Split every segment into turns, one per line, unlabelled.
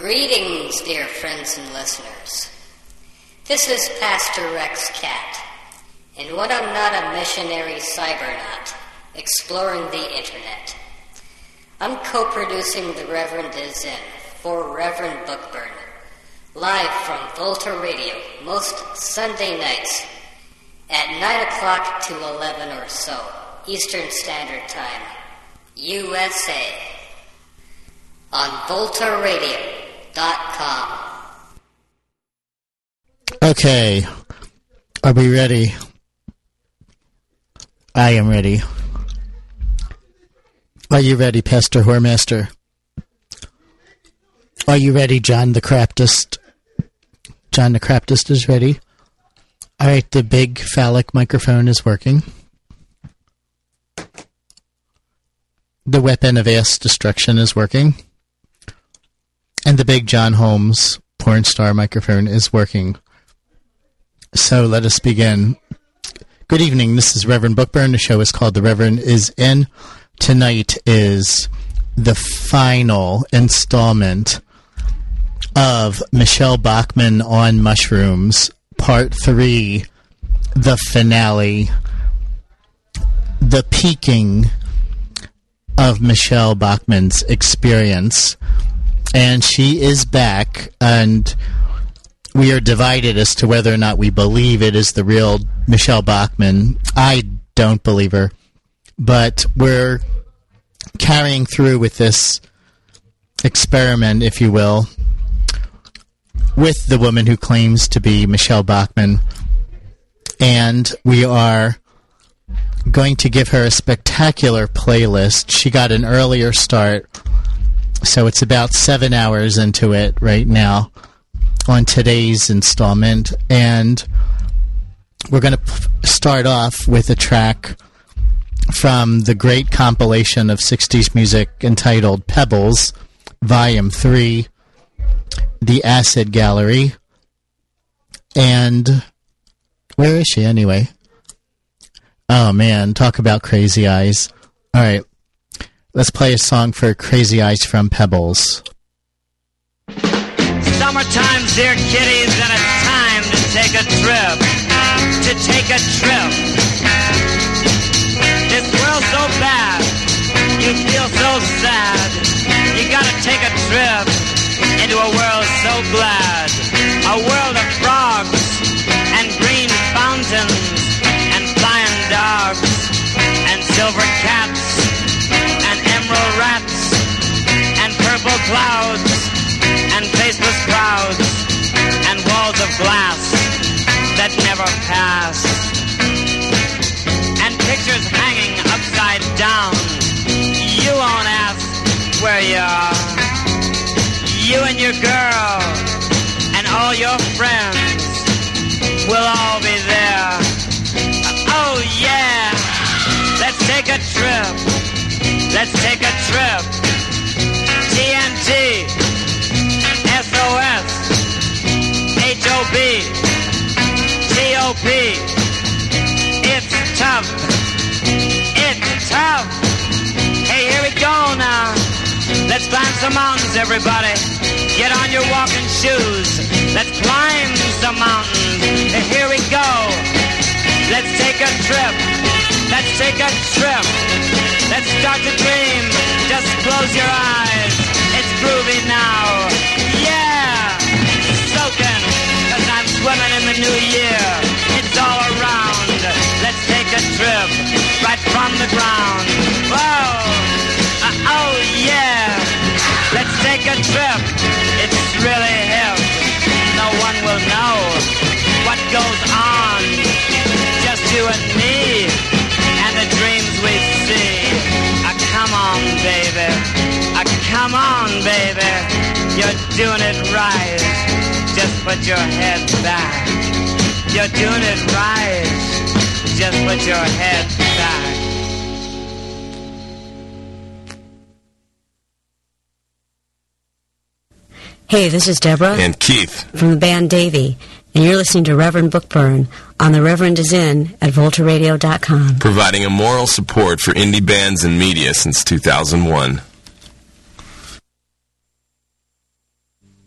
Greetings, dear friends and listeners. This is Pastor Rex Cat, and when I'm not a missionary cybernaut exploring the internet, I'm co-producing The Reverend Is In for Reverend Bookburn, live from Volta Radio most Sunday nights at 9 o'clock to 11 or so, Eastern Standard Time, USA, on VoltaRadio.com.
Okay, are we ready? I am ready. Are you ready, Pastor Whoremaster? Are you ready, John the Craptist? John the Craptist is ready. All right, the big phallic microphone is working. The weapon of ass destruction is working. And the big John Holmes porn star microphone is working. So let us begin. Good evening, this is Reverend Bookburn. The show is called The Reverend Is In. Tonight is the final installment of Michelle Bachmann on Mushrooms, Part 3, the finale, the peaking of Michelle Bachmann's experience. And she is back, and we are divided as to whether or not we believe it is the real Michelle Bachmann. I don't believe her, but we're carrying through with this experiment, if you will, with the woman who claims to be Michelle Bachmann, and we are going to give her a spectacular playlist. She got an earlier start, so it's about 7 hours into it right now on today's installment, and we're going to start off with a track from the great compilation of 60s music entitled Pebbles, Volume 3, The Acid Gallery. And where is she anyway? Oh man, talk about Crazy Eyes. All right, let's play a song for Crazy Eyes from Pebbles.
Summertime's dear kitties, and it's time to take a trip. To take a trip. This world's so bad, you feel so sad. You gotta take a trip into a world so glad. A world of frogs and green fountains and flying dogs and silver cats and emerald rats and purple clouds and faceless crowds and walls of glass that never pass and pictures hanging upside down. You won't ask where you are. You and your girl and all your friends will all be there. Oh yeah, let's take a trip. Let's take a trip. TNT, SOS, HOB, TOP. It's tough. It's tough. Hey, here we go now. Let's climb some mountains, everybody. Get on your walking shoes. Let's climb some mountains. Hey, here we go. Let's take a trip. Let's take a trip. Let's start to dream. Just close your eyes. It's groovy now. Yeah. Soaking, 'cause I'm swimming in the new year. It's all around. Let's take a trip right from the ground. Whoa. Oh yeah. Let's take a trip. It's really hip. No one will know what goes on. Just you and me and the dreams we see. Come on, baby. Come on, baby. You're doing it right. Just put your head back. You're doing it right. Just put your head back.
Hey, this is Deborah.
And Keith.
From the band Davy. And you're listening to Reverend Bookburn on The Reverend Is In at VoltaRadio.com.
Providing a moral support for indie bands and media since 2001.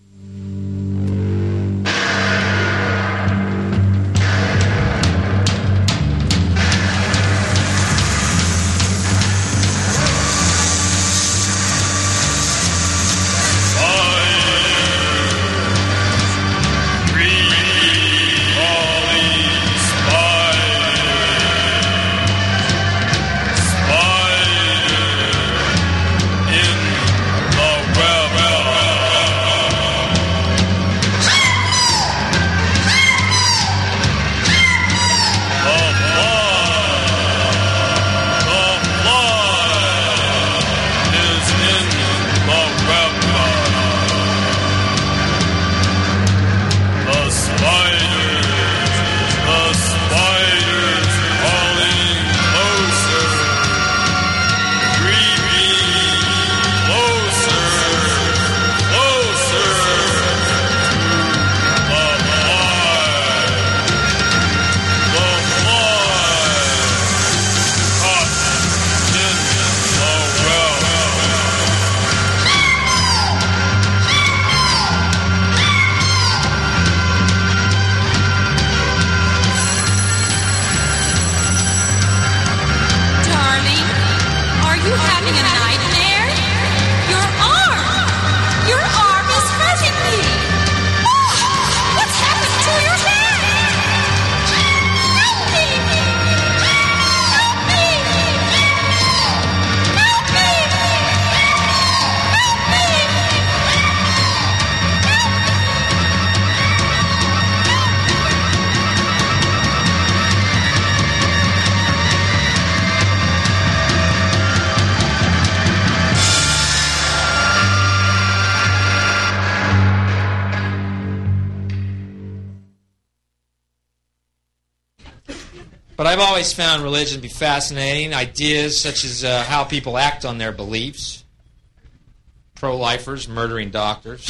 But I've always found religion to be fascinating. Ideas such as how people act on their beliefs. Pro-lifers murdering doctors.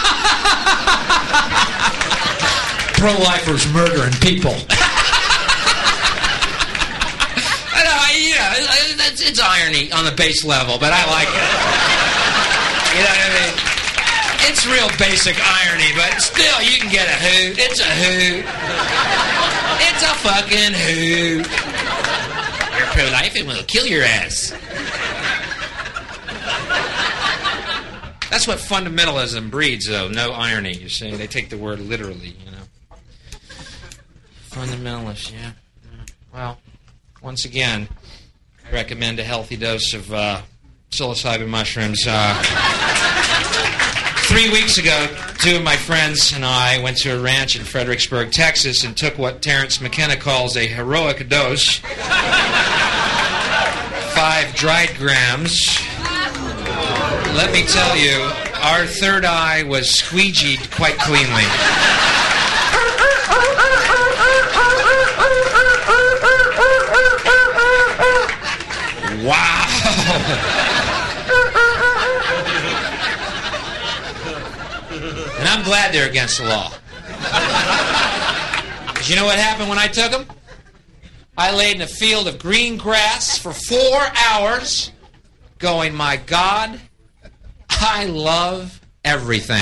Pro-lifers murdering people. It's irony on the base level, but I like it. You know what I mean? It's real basic irony, but still, you can get a hoot. It's a hoot. It's a fucking hoot. You're pro-life and we'll kill your ass. That's what fundamentalism breeds, though. No irony, you see. They take the word literally, you know. Fundamentalist, yeah. Well, once again, I recommend a healthy dose of psilocybin mushrooms. 3 weeks ago, 2 of my friends and I went to a ranch in Fredericksburg, Texas, and took what Terence McKenna calls a heroic dose. 5 dried grams. Let me tell you, our third eye was squeegeed quite cleanly. Wow! And I'm glad they're against the law. Because you know what happened when I took them? I laid in a field of green grass for 4 hours going, my God, I love everything.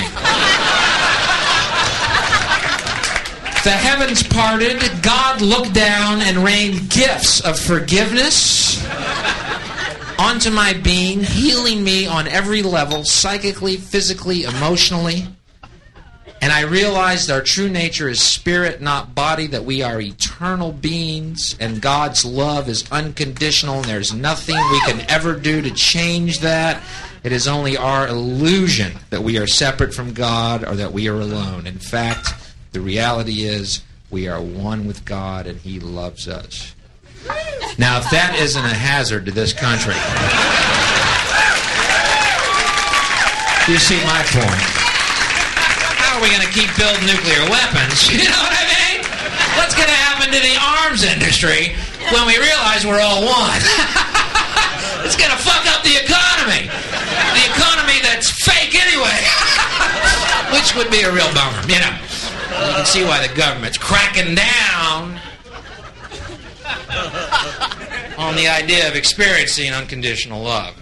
The heavens parted, God looked down and rained gifts of forgiveness onto my being, healing me on every level, psychically, physically, emotionally. And I realized our true nature is spirit, not body, that we are eternal beings, and God's love is unconditional, and there's nothing we can ever do to change that. It is only our illusion that we are separate from God or that we are alone. In fact, the reality is we are one with God, and He loves us. Now, if that isn't a hazard to this country, you see my point. How are we going to keep building nuclear weapons? You know what I mean? What's going to happen to the arms industry when we realize we're all one? It's going to fuck up the economy. The economy that's fake anyway. Which would be a real bummer, you know. You can see why the government's cracking down on the idea of experiencing unconditional love.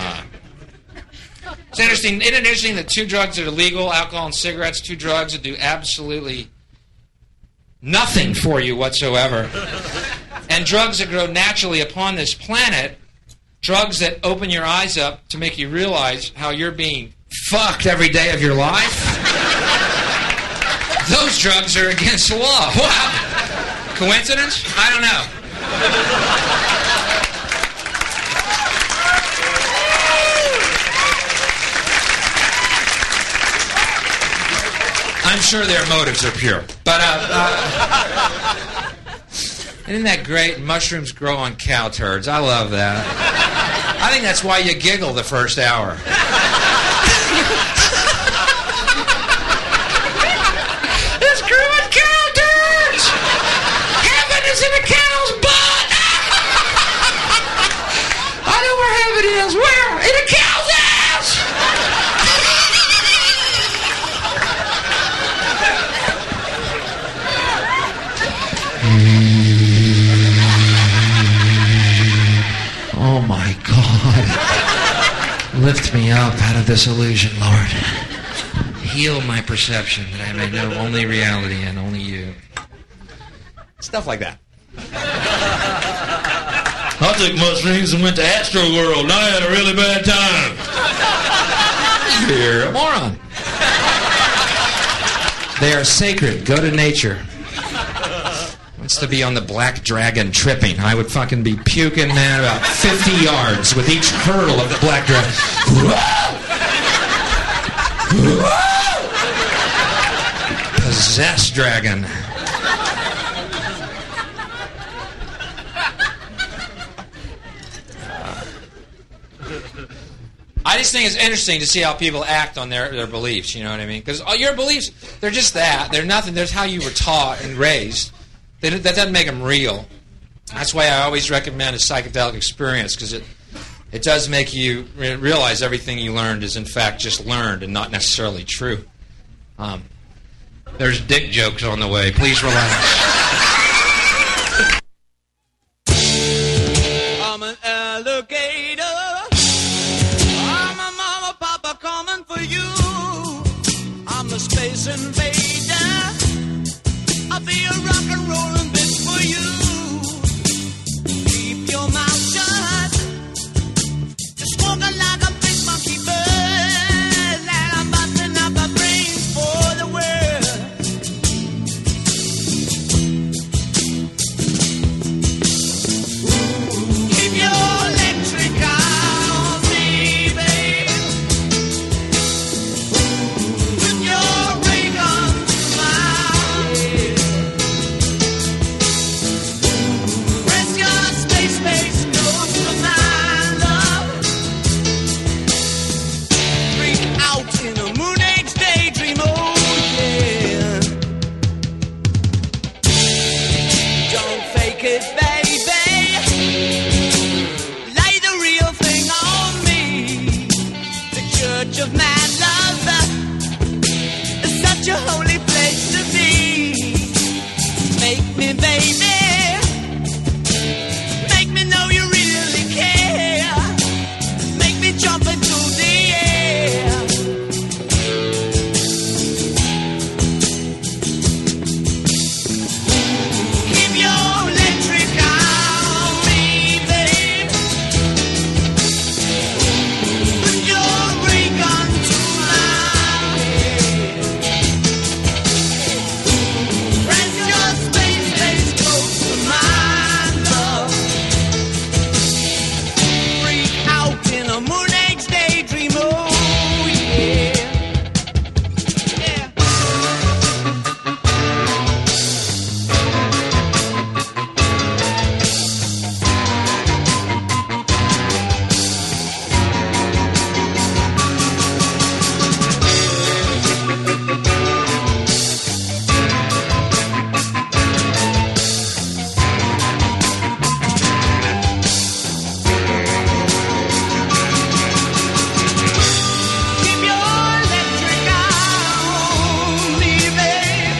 It's interesting. Isn't it interesting that 2 drugs that are legal, alcohol and cigarettes, 2 drugs that do absolutely nothing for you whatsoever, and drugs that grow naturally upon this planet, drugs that open your eyes up to make you realize how you're being fucked every day of your life, those drugs are against the law. Wow. Coincidence? I don't know. I'm sure their motives are pure. But, isn't that great? Mushrooms grow on cow turds. I love that. I think that's why you giggle the first hour. It's growing cow turds! Heaven is in a cow's butt! I know where heaven is. Where? In a cow's ass! Oh my God. Lift me up out of this illusion, Lord. Heal my perception that I may know only reality and only you. Stuff like that. I took mushrooms and went to Astro World and I had a really bad time. You're a moron. They are sacred. Go to nature. Wants to be on the Black Dragon tripping. I would fucking be puking, man, about 50 yards with each hurdle of the Black Dragon. Possessed dragon. I just think it's interesting to see how people act on their beliefs, you know what I mean? Because your beliefs, they're just that. They're nothing. There's how you were taught and raised. That doesn't make them real. That's why I always recommend a psychedelic experience, because it does make you realize everything you learned is in fact just learned and not necessarily true. There's dick jokes on the way. Please relax.
I'm an alligator. I'm a mama, papa coming for you. I'm a space invader. I'll be a rock and rollin' bitch for you. Keep your mouth shut. Just walking like a big monkey bird. And I'm busting up a brain for the world. Keep your electric eye on me, babe. Put your ray gun to my head. Press your space close to my love. Freak out in a moon age daydream, oh yeah. Don't fake it, baby. Lay the real thing on me. The church of mad love is such a holy place to be. Make me, baby. Make me know you really care. Make me jump into the air. Keep your electric eye on me, babe. Put your ray gun to my head. Press your space close to my love. Freak out in a moon age daydream, oh yeah. Yeah. Keep your electric eye on me, babe.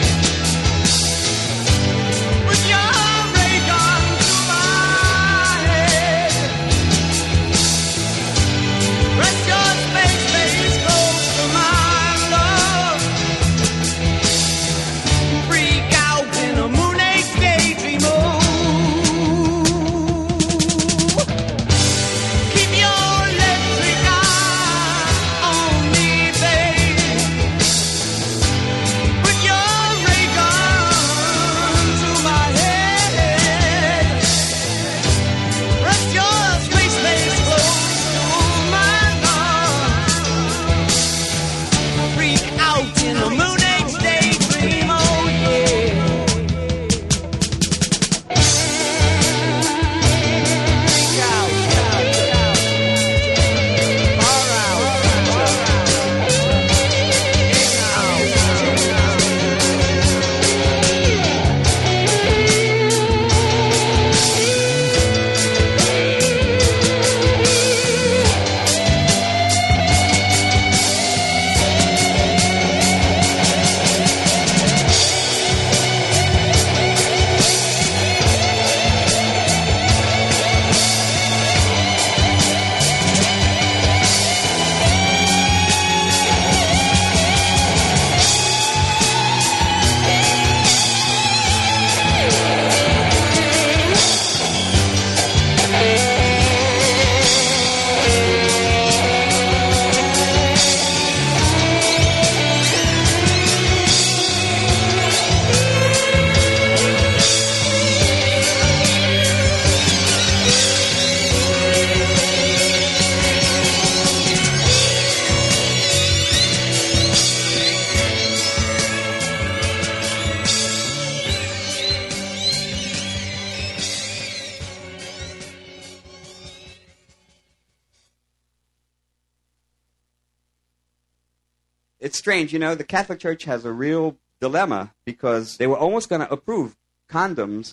Put your ray gun to my head. Press your space close to my love. Freak out in a moon age daydream, oh. Keep your electric eye on me, babe. Put your ray gun to my head. Press your space close to my love. Freak out in a moon age daydream, oh yeah. Freak out. Far
It's strange, you know, the Catholic Church has a real dilemma because they were almost going to approve condoms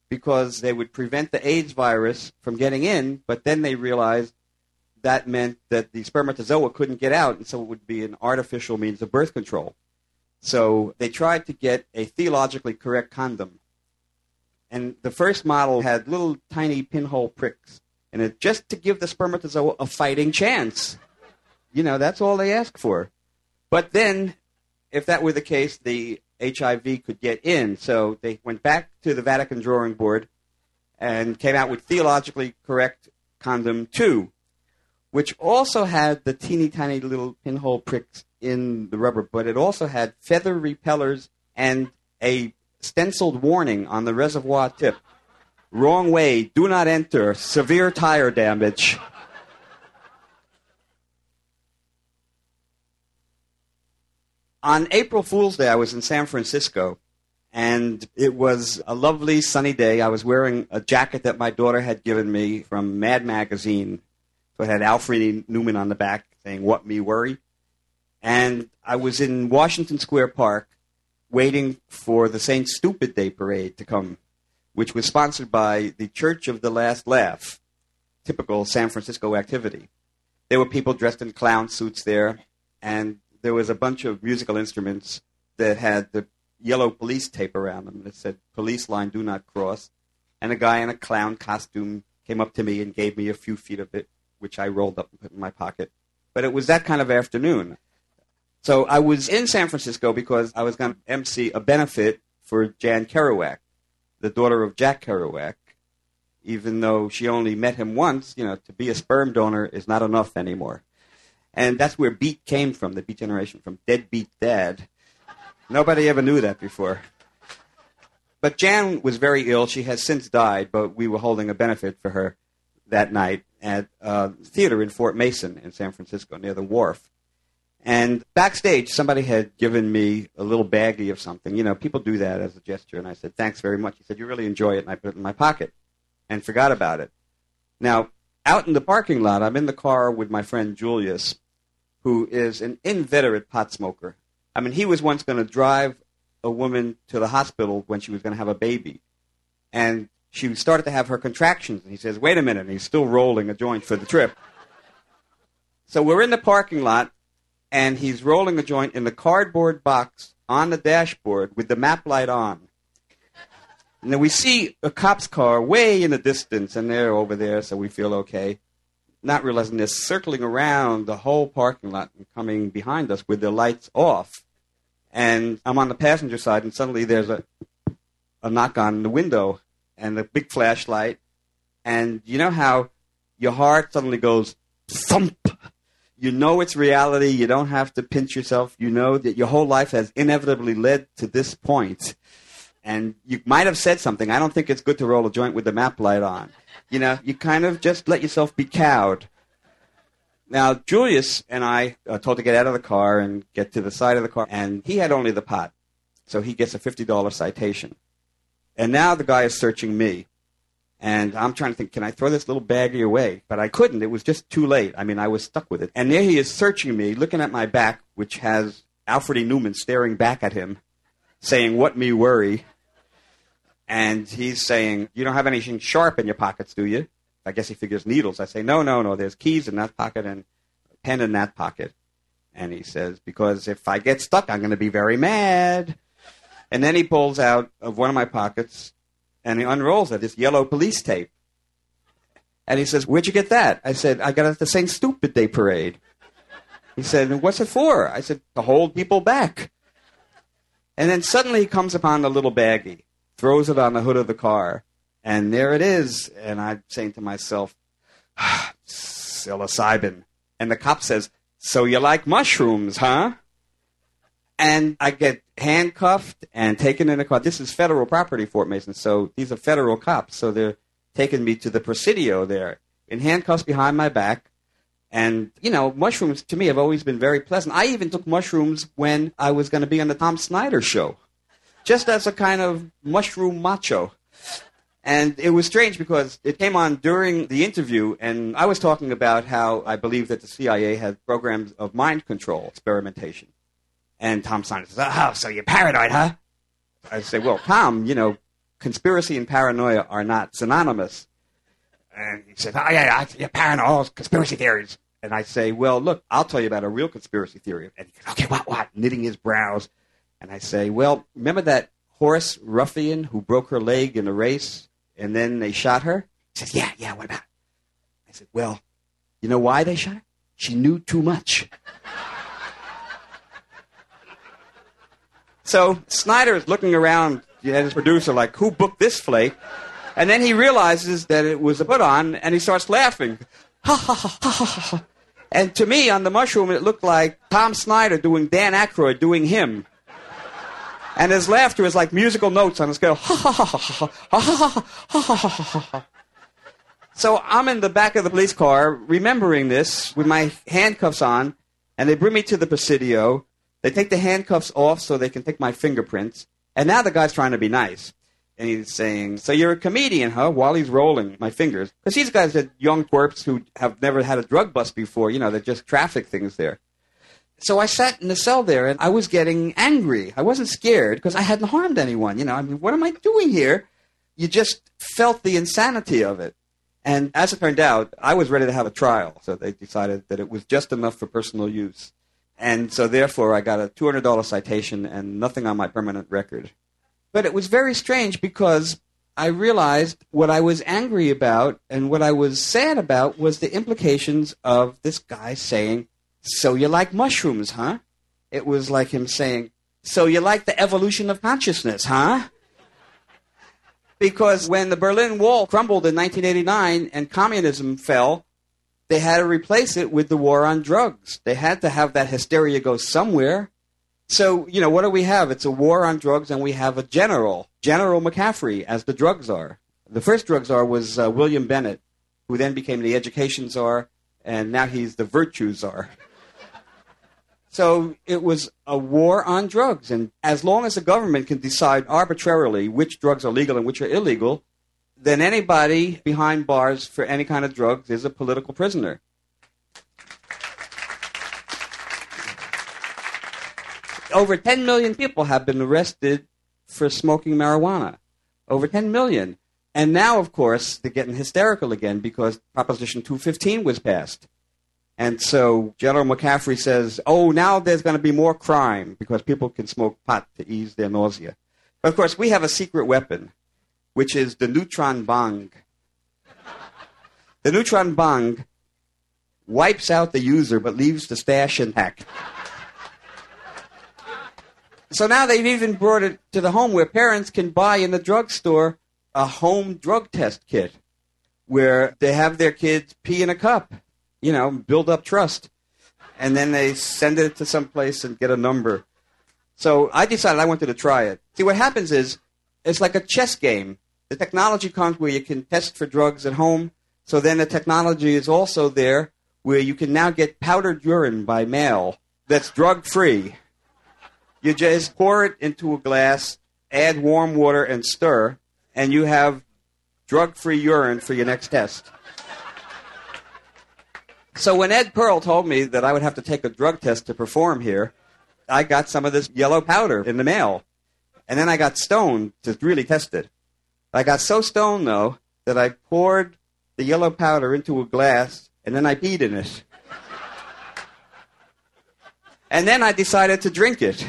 because they would prevent the AIDS virus from getting in, but then they realized that meant that the spermatozoa couldn't get out, and so it would be an artificial means of birth control. So they tried to get a theologically correct condom. And the first model had little tiny pinhole pricks in it just to give the spermatozoa a fighting chance. You know, that's all they asked for. But then, if that were the case, the HIV could get in. So they went back to the Vatican drawing board and came out with theologically correct condom 2, which also had the teeny tiny little pinhole pricks in the rubber, but it also had feather repellers and a stenciled warning on the reservoir tip. Wrong way, do not enter, severe tire damage. On April Fool's Day, I was in San Francisco, and it was a lovely sunny day. I was wearing a jacket that my daughter had given me from Mad Magazine. So it had Alfred E. Newman on the back saying, "What me worry?" And I was in Washington Square Park waiting for the St. Stupid Day Parade to come, which was sponsored by the Church of the Last Laugh, typical San Francisco activity. There were people dressed in clown suits there, and there was a bunch of musical instruments that had the yellow police tape around them that said, "Police line, do not cross." And a guy in a clown costume came up to me and gave me a few feet of it, which I rolled up and put in my pocket. But it was that kind of afternoon. So I was in San Francisco because I was going to MC a benefit for Jan Kerouac, the daughter of Jack Kerouac. Even though she only met him once, you know, to be a sperm donor is not enough anymore. And that's where beat came from, the beat generation, from deadbeat dad. Nobody ever knew that before. But Jan was very ill. She has since died, but we were holding a benefit for her that night at a theater in Fort Mason in San Francisco near the wharf. And backstage, somebody had given me a little baggie of something. You know, people do that as a gesture. And I said, "Thanks very much." He said, "You really enjoy it." And I put it in my pocket and forgot about it. Now, out in the parking lot, I'm in the car with my friend Julius, who is an inveterate pot smoker. I mean, he was once going to drive a woman to the hospital when she was going to have a baby. And she started to have her contractions. And he says, "Wait a minute." And he's still rolling a joint for the trip. So we're in the parking lot, and he's rolling a joint in the cardboard box on the dashboard with the map light on. And then we see a cop's car way in the distance, and they're over there, so we feel okay. Not realizing they're circling around the whole parking lot and coming behind us with their lights off. And I'm on the passenger side, and suddenly there's a knock on the window and a big flashlight. And you know how your heart suddenly goes thump? You know it's reality. You don't have to pinch yourself. You know that your whole life has inevitably led to this point. And you might have said something. "I don't think it's good to roll a joint with the map light on." You know, you kind of just let yourself be cowed. Now, Julius and I are told to get out of the car and get to the side of the car. And he had only the pot. So he gets a $50 citation. And now the guy is searching me. And I'm trying to think, can I throw this little baggie away? But I couldn't. It was just too late. I mean, I was stuck with it. And there he is searching me, looking at my back, which has Alfred E. Newman staring back at him, saying, "What me worry?" And he's saying, "You don't have anything sharp in your pockets, do you?" I guess he figures needles. I say, no. There's keys in that pocket and a pen in that pocket. And he says, "Because if I get stuck, I'm going to be very mad." And then he pulls out of one of my pockets and he unrolls it, this yellow police tape. And he says, "Where'd you get that?" I said, "I got it at the St. Stupid Day Parade." He said, "What's it for?" I said, "To hold people back." And then suddenly he comes upon the little baggie, throws it on the hood of the car, and there it is. And I'm saying to myself, psilocybin. And the cop says, "So you like mushrooms, huh?" And I get handcuffed and taken in a car. This is federal property, Fort Mason, so these are federal cops. So they're taking me to the Presidio there in handcuffs behind my back. And, you know, mushrooms to me have always been very pleasant. I even took mushrooms when I was going to be on the Tom Snyder show, just as a kind of mushroom macho. And it was strange because it came on during the interview, and I was talking about how I believe that the CIA had programs of mind control experimentation. And Tom Snyder says, "Oh, so you're paranoid, huh?" I say, "Well, Tom, you know, conspiracy and paranoia are not synonymous. And he said, oh, yeah, paranoia, conspiracy theories. And I say, well, look, I'll tell you about a real conspiracy theory. And he goes, okay, what? Knitting his brows. And I say, well, remember that horse ruffian who broke her leg in a race and then they shot her? He says, yeah, what about it? I said, well, you know why they shot her? She knew too much. So Snyder is looking around at his producer like, who booked this flake? And then he realizes that it was a put-on, and he starts laughing. Ha, ha, ha, ha, ha, ha. And to me, on the mushroom, it looked like Tom Snyder doing Dan Aykroyd doing him. And his laughter is like musical notes on a scale. Ha, ha, ha, ha, ha, ha, ha, ha, ha, ha, ha. So I'm in the back of the police car, remembering this, with my handcuffs on, and they bring me to the Presidio. They take the handcuffs off so they can take my fingerprints. And now the guy's trying to be nice. And he's saying, so you're a comedian, huh? While he's rolling my fingers. Because these guys are young twerps who have never had a drug bust before. You know, they just traffic things there. So I sat in the cell there, and I was getting angry. I wasn't scared because I hadn't harmed anyone. You know, I mean, what am I doing here? You just felt the insanity of it. And as it turned out, I was ready to have a trial. So they decided that it was just enough for personal use. And so therefore, I got a $200 citation and nothing on my permanent record. But it was very strange because I realized what I was angry about and what I was sad about was the implications of this guy saying, so you like mushrooms, huh? It was like him saying, so you like the evolution of consciousness, huh? Because when the Berlin Wall crumbled in 1989 and communism fell, they had to replace it with the war on drugs. They had to have that hysteria go somewhere. So, you know, what do we have? It's a war on drugs, and we have a General McCaffrey, as the drug czar. The first drug czar was William Bennett, who then became the education czar, and now he's the virtue czar. So it was a war on drugs, and as long as the government can decide arbitrarily which drugs are legal and which are illegal, then anybody behind bars for any kind of drugs is a political prisoner. Over 10 million people have been arrested for smoking marijuana. Over 10 million. And now, of course, they're getting hysterical again because Proposition 215 was passed. And so General McCaffrey says, oh, now there's going to be more crime because people can smoke pot to ease their nausea. But, of course, we have a secret weapon, which is the neutron bong. The neutron bong wipes out the user but leaves the stash intact. So now they've even brought it to the home where parents can buy in the drugstore a home drug test kit where they have their kids pee in a cup, you know, build up trust. And then they send it to some place and get a number. So I decided I wanted to try it. See, what happens is it's like a chess game. The technology comes where you can test for drugs at home. So then the technology is also there where you can now get powdered urine by mail that's drug-free. You just pour it into a glass, add warm water, and stir, and you have drug-free urine for your next test. So when Ed Pearl told me that I would have to take a drug test to perform here, I got some of this yellow powder in the mail. And then I got stoned to really test it. I got so stoned, though, that I poured the yellow powder into a glass, and then I peed in it. And then I decided to drink it.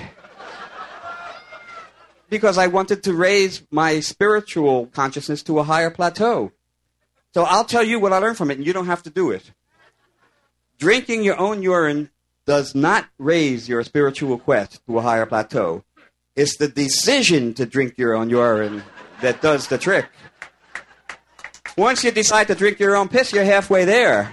Because I wanted to raise my spiritual consciousness to a higher plateau. So I'll tell you what I learned from it, and you don't have to do it. Drinking your own urine does not raise your spiritual quest to a higher plateau. It's the decision to drink your own urine that does the trick. Once you decide to drink your own piss, you're halfway there.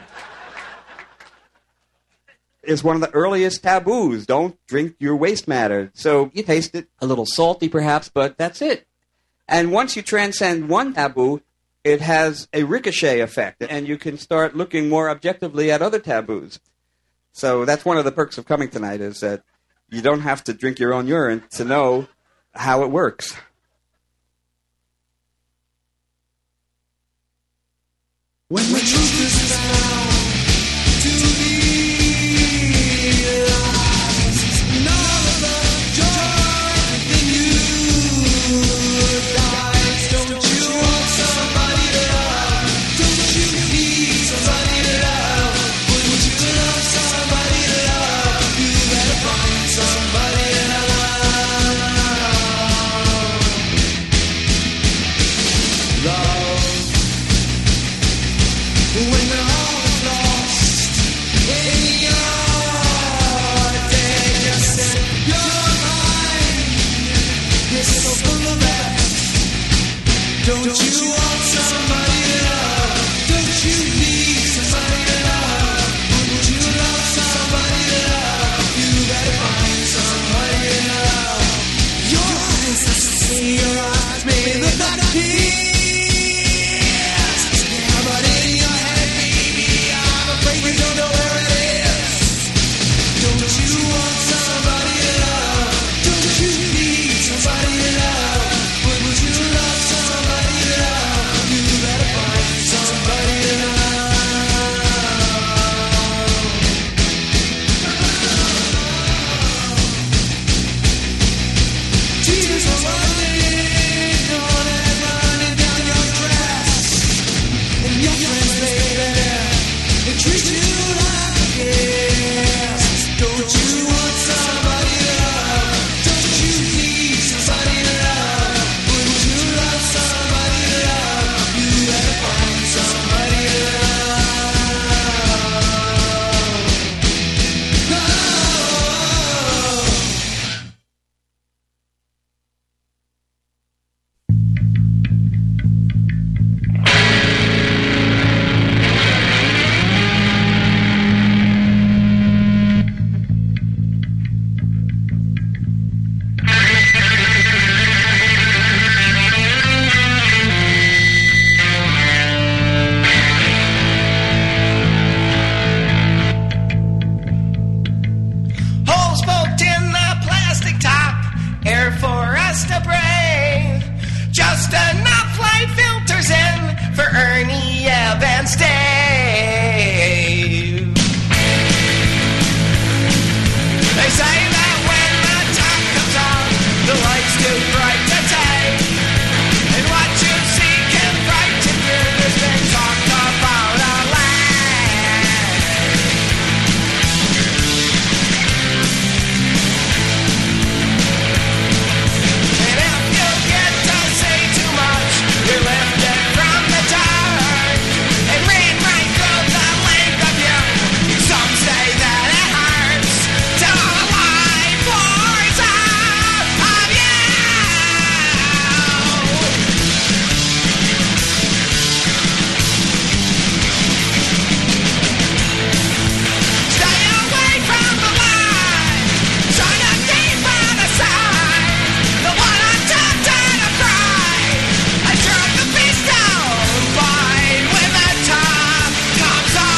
It's one of the earliest taboos. Don't drink your waste matter. So you taste it, a little salty perhaps, but that's it. And once you transcend one taboo, it has a ricochet effect, and you can start looking more objectively at other taboos. So that's one of the perks of coming tonight, is that you don't have to drink your own urine to know how it works.
When the truth is found to be none of the joy within you dies. see your eyes may look like a kiss. Yeah, but in your head, baby, I'm afraid you don't know where it is. Don't you want somebody to love? Don't you need somebody to love? Would you love somebody to love? You better find somebody to love. Tears are running on and running down your dress, and your friends, baby, they treat you like a guest. Don't you want somebody to love? Don't you need somebody to love? Would you love somebody to love? You better find somebody to love. Oh. Holes poked in the plastic top, air for us to breathe. Just enough light filters in for Ernie, Evans, Dave. They say that when the top comes on, the light's too bright to take. And what you see can frighten you. There's been talked about a land. And if you get to say too much, you're lifted from the dark and read right through the length of you. Some say that it hurts to life pours out of you. Stay away from the line. Try to keep on the side. The one on top died of pride. I drop the beast down, fine when the top comes on.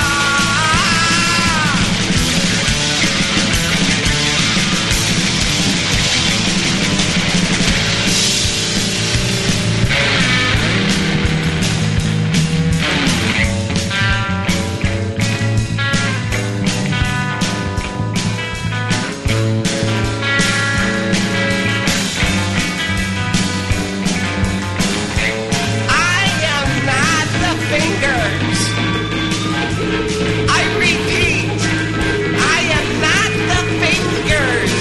I am not the fingers. I repeat, I am not the fingers.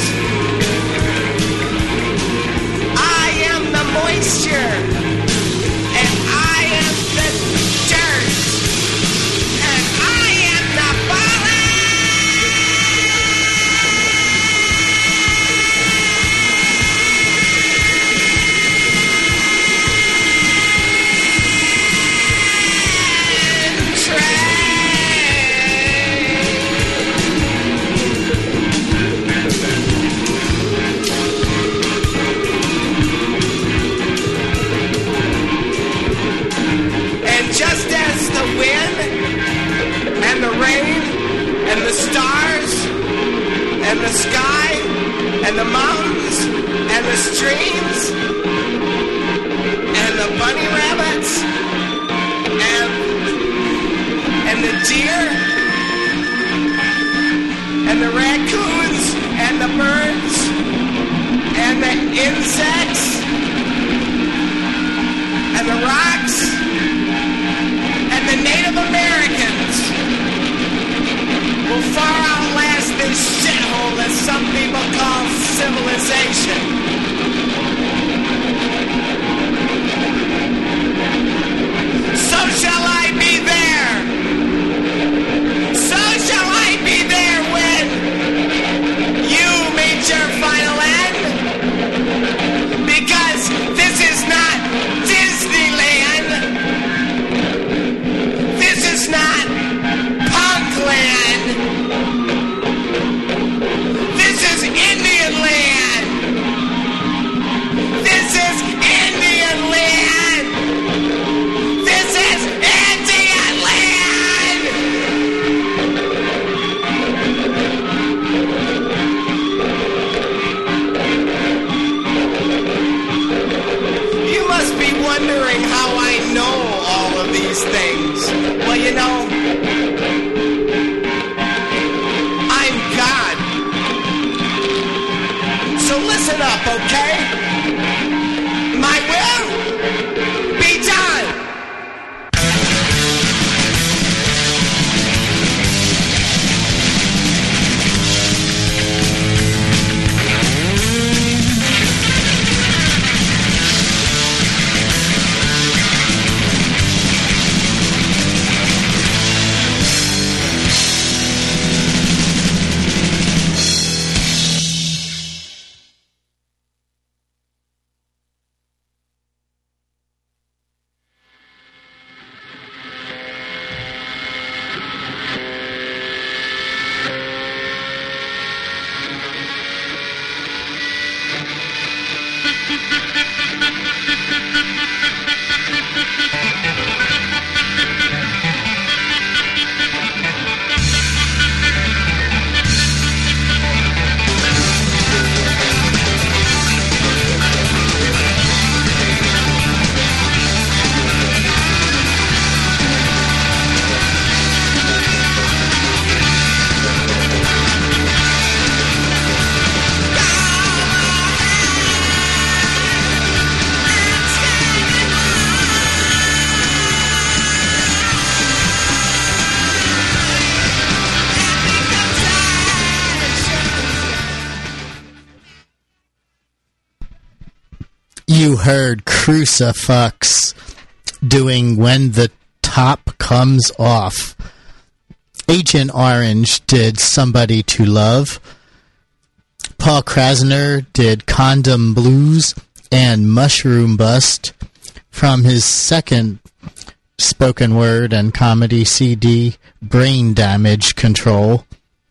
I am the moisture, and I am the dirt, and I am the And just as the wind and the rain and the stars and the sky and the mountains and the streams and the bunny rabbits and the deer and the raccoons and the birds and the insects and the rocks and the Native Americans will far outlast this shithole that some people call civilization. So shall I be there. So shall I be there when you meet your final end. Because this is not Disneyland. This is not Punkland. This is Indian land. Listen up, okay? My will be done.
You heard Crucifix doing When the Top Comes Off. Agent Orange did Somebody to Love. Paul Krasner did Condom Blues and Mushroom Bust from his second spoken word and comedy CD, Brain Damage Control.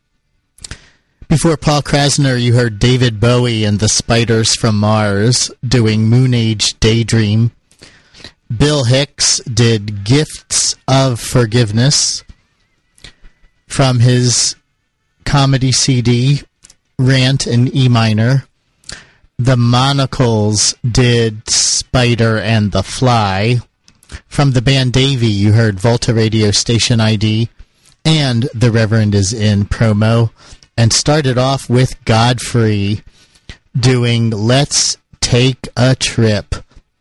Before Paul Krasner, you heard David Bowie and the Spiders from Mars doing Moon Age Daydream. Bill Hicks did Gifts of Forgiveness from his comedy CD, Rant in E minor. The Monocles did Spider and the Fly. From the band Davey, you heard Volta Radio Station ID and The Reverend is in promo. And started off with Godfrey doing Let's Take a Trip.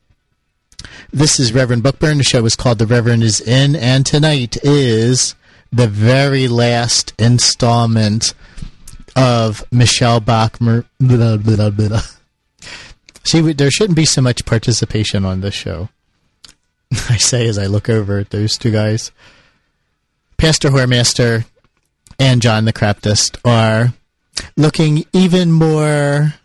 This is Reverend Bookburn. The show is called The Reverend is In, and tonight is the very last installment of Michelle Bachmann. See, there shouldn't be so much participation on this show. I say as I look over at those two guys. Pastor Whoremaster and John the Craptist are looking even more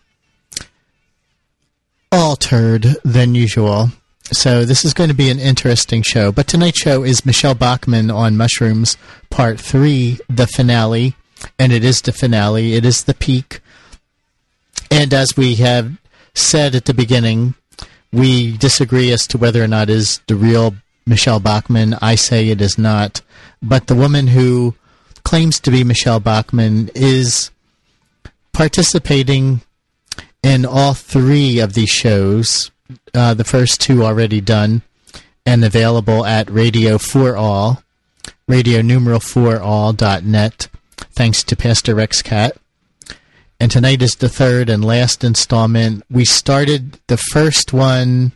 altered than usual. So this is going to be an interesting show. But tonight's show is Michelle Bachmann on Mushrooms, Part 3, the finale. And it is the finale. It is the peak. And as we have said at the beginning, we disagree as to whether or not it is the real Michelle Bachmann. I say it is not. But the woman who claims to be Michelle Bachmann is participating in all three of these shows. The first two already done and available at Radio 4 All, radio4all.net, thanks to Pastor Rex Cat. And tonight is the third and last installment. We started the first one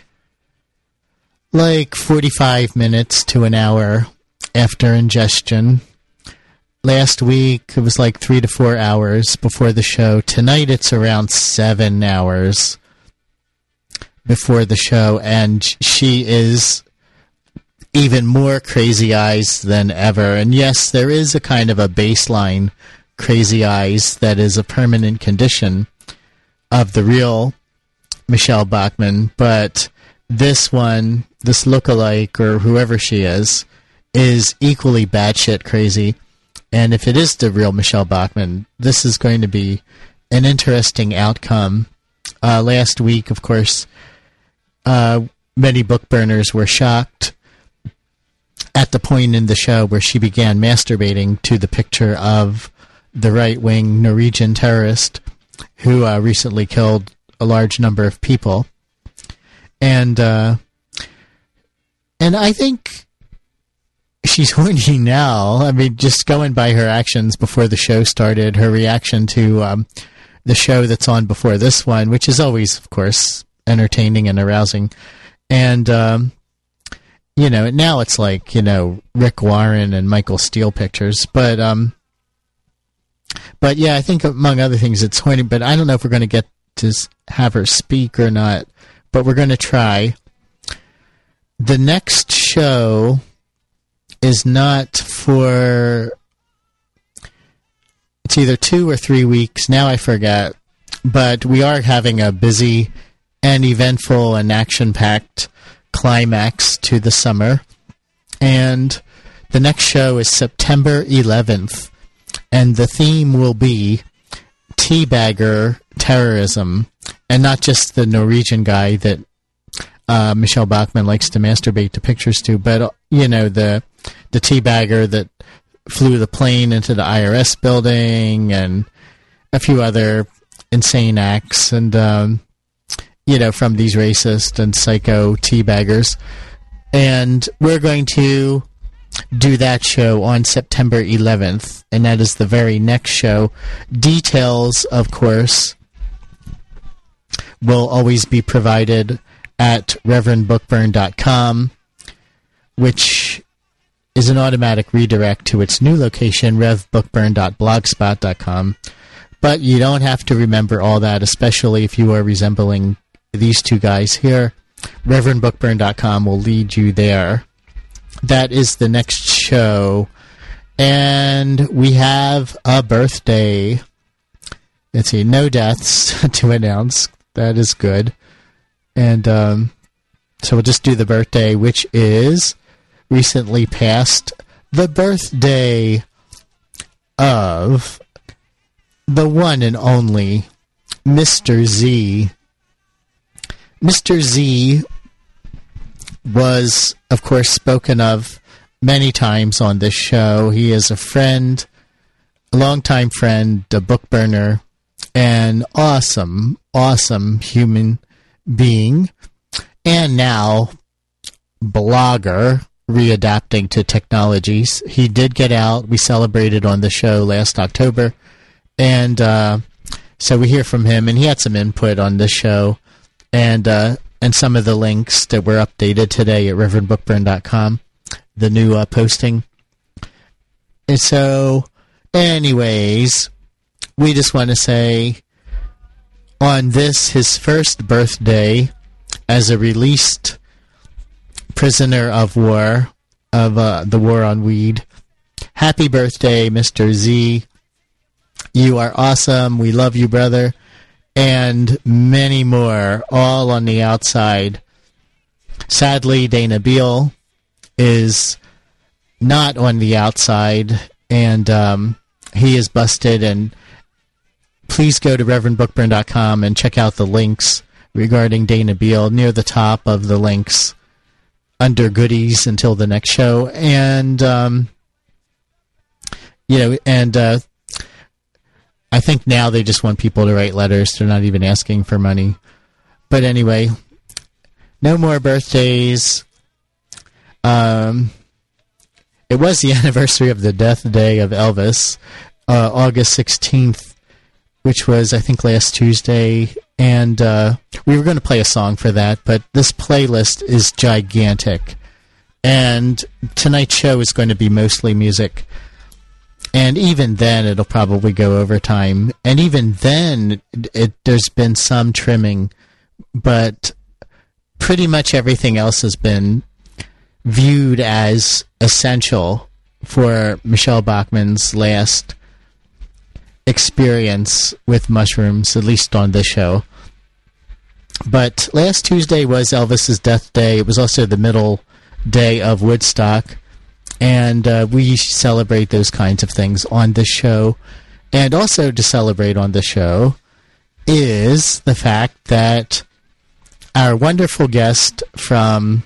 like 45 minutes to an hour after ingestion. Last week, it was like 3 to 4 hours before the show. Tonight, it's around 7 hours before the show, and she is even more crazy eyes than ever. And yes, there is a kind of a baseline crazy eyes that is a permanent condition of the real Michelle Bachmann, but this one, this lookalike, or whoever she is equally batshit crazy. And if it is the real Michelle Bachmann, this is going to be an interesting outcome. Last week, of course, many book burners were shocked at the point in the show where she began masturbating to the picture of the right-wing Norwegian terrorist who recently killed a large number of people. And I think she's horny now. I mean, just going by her actions before the show started, her reaction to the show that's on before this one, which is always, of course, entertaining and arousing. And, now it's like, Rick Warren and Michael Steele pictures. But yeah, I think among other things it's horny, but I don't know if we're going to get to have her speak or not, but we're going to try. The next show is not for... It's either 2 or 3 weeks. Now I forget. But we are having a busy and eventful and action-packed climax to the summer. And the next show is September 11th. And the theme will be teabagger terrorism. And not just the Norwegian guy that Michelle Bachmann likes to masturbate to pictures to, but, the teabagger that flew the plane into the IRS building and a few other insane acts and, from these racist and psycho teabaggers. And we're going to do that show on September 11th, and that is the very next show. Details, of course, will always be provided at reverendbookburn.com, which is an automatic redirect to its new location, revbookburn.blogspot.com. But you don't have to remember all that, especially if you are resembling these two guys here. ReverendBookburn.com will lead you there. That is the next show. And we have a birthday. Let's see, no deaths to announce. That is good. And so we'll just do the birthday, which is... recently passed, the birthday of the one and only Mr. Z. Mr. Z was, of course, spoken of many times on this show. He is a friend, a longtime friend, a book burner, an awesome, awesome human being, and now blogger, readapting to technologies. He did get out. We celebrated on the show last October. And so we hear from him, and he had some input on this show and some of the links that were updated today at reverendbookburn.com, the new posting. And so, anyways, we just want to say on this, his first birthday as a released prisoner of war, of the war on weed. Happy birthday, Mr. Z. You are awesome. We love you, brother. And many more, all on the outside. Sadly, Dana Beal is not on the outside, and he is busted. And please go to reverendbookburn.com and check out the links regarding Dana Beal near the top of the links under goodies until the next show. And, I think now they just want people to write letters. They're not even asking for money. But anyway, no more birthdays. It was the anniversary of the death day of Elvis, August 16th, which was, I think, last Tuesday. And we were going to play a song for that, but this playlist is gigantic. And tonight's show is going to be mostly music. And even then, it'll probably go over time. And even then, there's been some trimming. But pretty much everything else has been viewed as essential for Michelle Bachmann's last experience with mushrooms, at least on this show. But last Tuesday was Elvis's death day. It was also the middle day of Woodstock. And we celebrate those kinds of things on this show. And also to celebrate on the show is the fact that our wonderful guest from,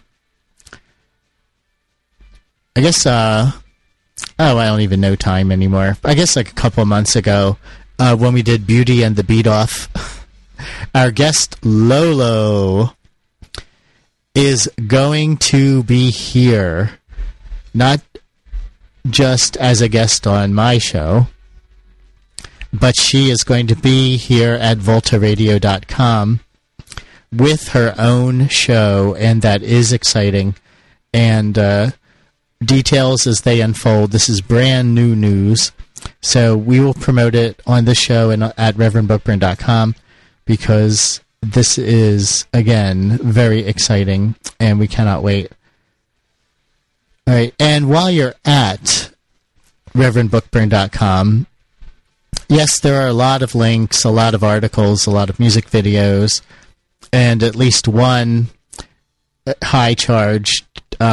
I guess, I don't even know time anymore. I guess like a couple of months ago when we did Beauty and the Beat Off, our guest Lolo is going to be here. Not just as a guest on my show, but she is going to be here at voltaradio.com with her own show, and that is exciting. And details as they unfold. This is brand new news, so we will promote it on the show and at reverendbookburn.com, because this is, again, very exciting, and we cannot wait. All right, and while you're at reverendbookburn.com, yes, there are a lot of links, a lot of articles, a lot of music videos, and at least one high-charged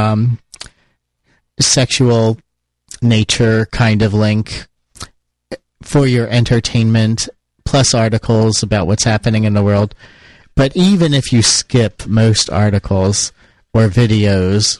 sexual nature kind of link for your entertainment, plus articles about what's happening in the world. But even if you skip most articles or videos,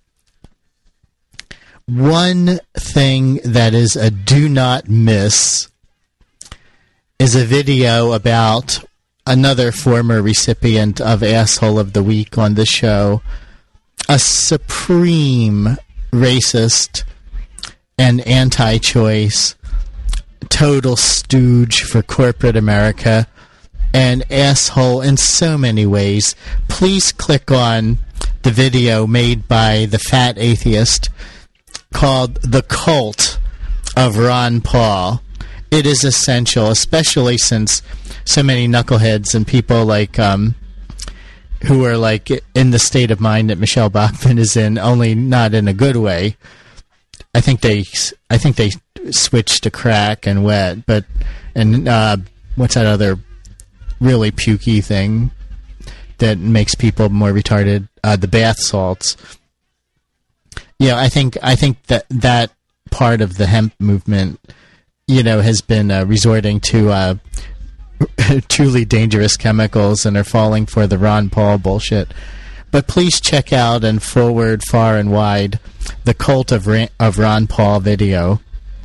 one thing that is a do not miss is a video about another former recipient of Asshole of the Week on the show, a supreme racist and anti-choice, total stooge for corporate America, and asshole in so many ways. Please click on the video made by the Fat Atheist called The Cult of Ron Paul. It is essential, especially since so many knuckleheads and people like who are like in the state of mind that Michelle Bachmann is in, only not in a good way. I think they switched to crack and wet, and what's that other really pukey thing that makes people more retarded? The bath salts. Yeah, I think that part of the hemp movement, has been resorting to truly dangerous chemicals and are falling for the Ron Paul bullshit. But please check out and forward far and wide the Cult of Ron Paul video.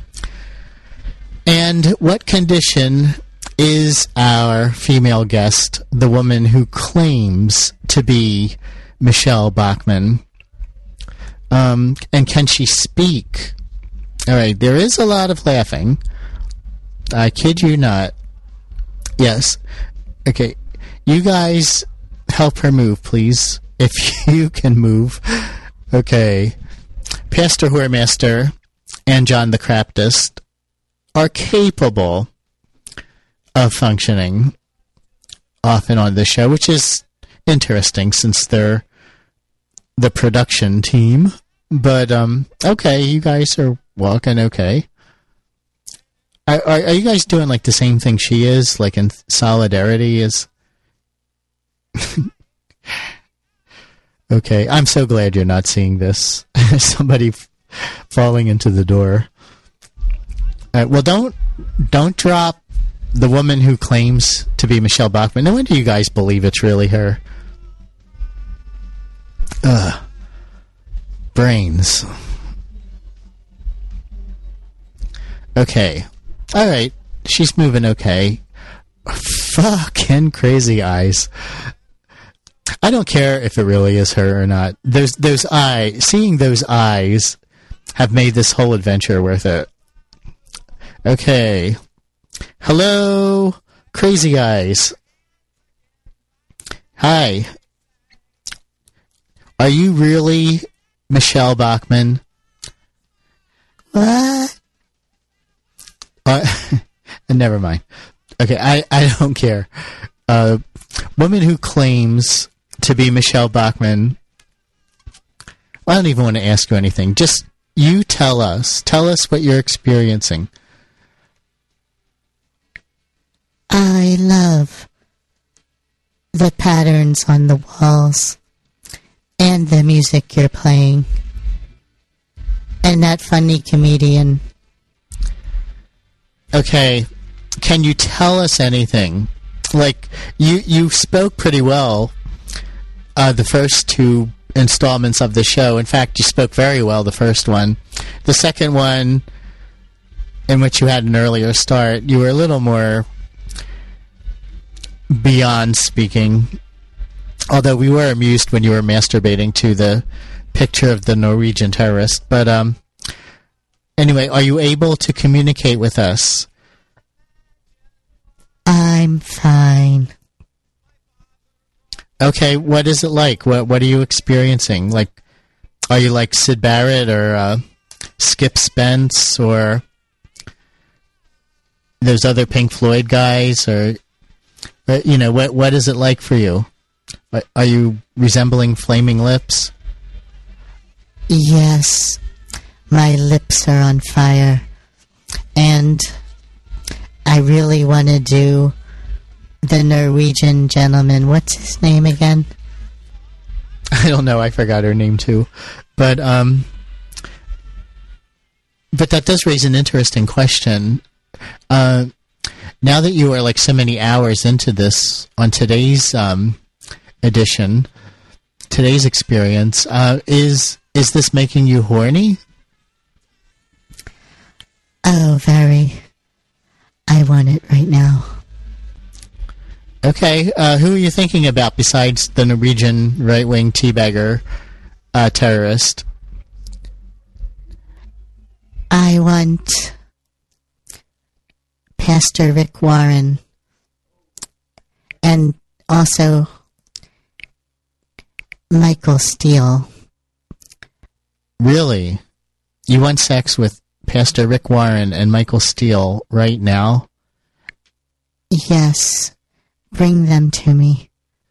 And what condition is our female guest, the woman who claims to be Michelle Bachmann? And can she speak? All right, there is a lot of laughing. I kid you not. Yes. Okay. You guys help her move, please. If you can move. Okay. Pastor Whoremaster and John the Craptist are capable of functioning often on the show, which is interesting since they're the production team. But, okay, you guys are walking okay. Are you guys doing like the same thing she is, like in solidarity? Is okay? I'm so glad you're not seeing this. Somebody falling into the door. Well, don't drop the woman who claims to be Michelle Bachmann. No wonder you guys believe it's really her. Brains. Okay. All right, she's moving okay. Fucking crazy eyes. I don't care if it really is her or not. Those eyes, seeing those eyes, have made this whole adventure worth it. Okay, hello, crazy eyes. Hi. Are you really Michelle Bachmann? What? Never mind. Okay, I don't care. Woman who claims to be Michelle Bachmann. I don't even want to ask you anything. Just you tell us. Tell us what you're experiencing.
I love the patterns on the walls and the music you're playing and that funny comedian.
Okay, can you tell us anything? Like, you spoke pretty well the first two installments of the show. In fact, you spoke very well the first one. The second one, in which you had an earlier start, you were a little more beyond speaking. Although we were amused when you were masturbating to the picture of the Norwegian terrorist. But anyway, are you able to communicate with us?
I'm fine.
Okay, what is it like? What are you experiencing? Like, are you like Syd Barrett or Skip Spence or those other Pink Floyd guys? Or what is it like for you? Are you resembling Flaming Lips?
Yes, my lips are on fire, and I really want to do the Norwegian gentleman. What's his name again?
I don't know. I forgot her name too, but that does raise an interesting question. Now that you are like so many hours into this on today's edition, today's experience, is this making you horny?
Oh, very. I want it right now.
Okay, who are you thinking about besides the Norwegian right-wing teabagger terrorist?
I want Pastor Rick Warren, and also Michael Steele.
Really? You want sex with Pastor Rick Warren and Michael Steele right now?
Yes. Bring them to me.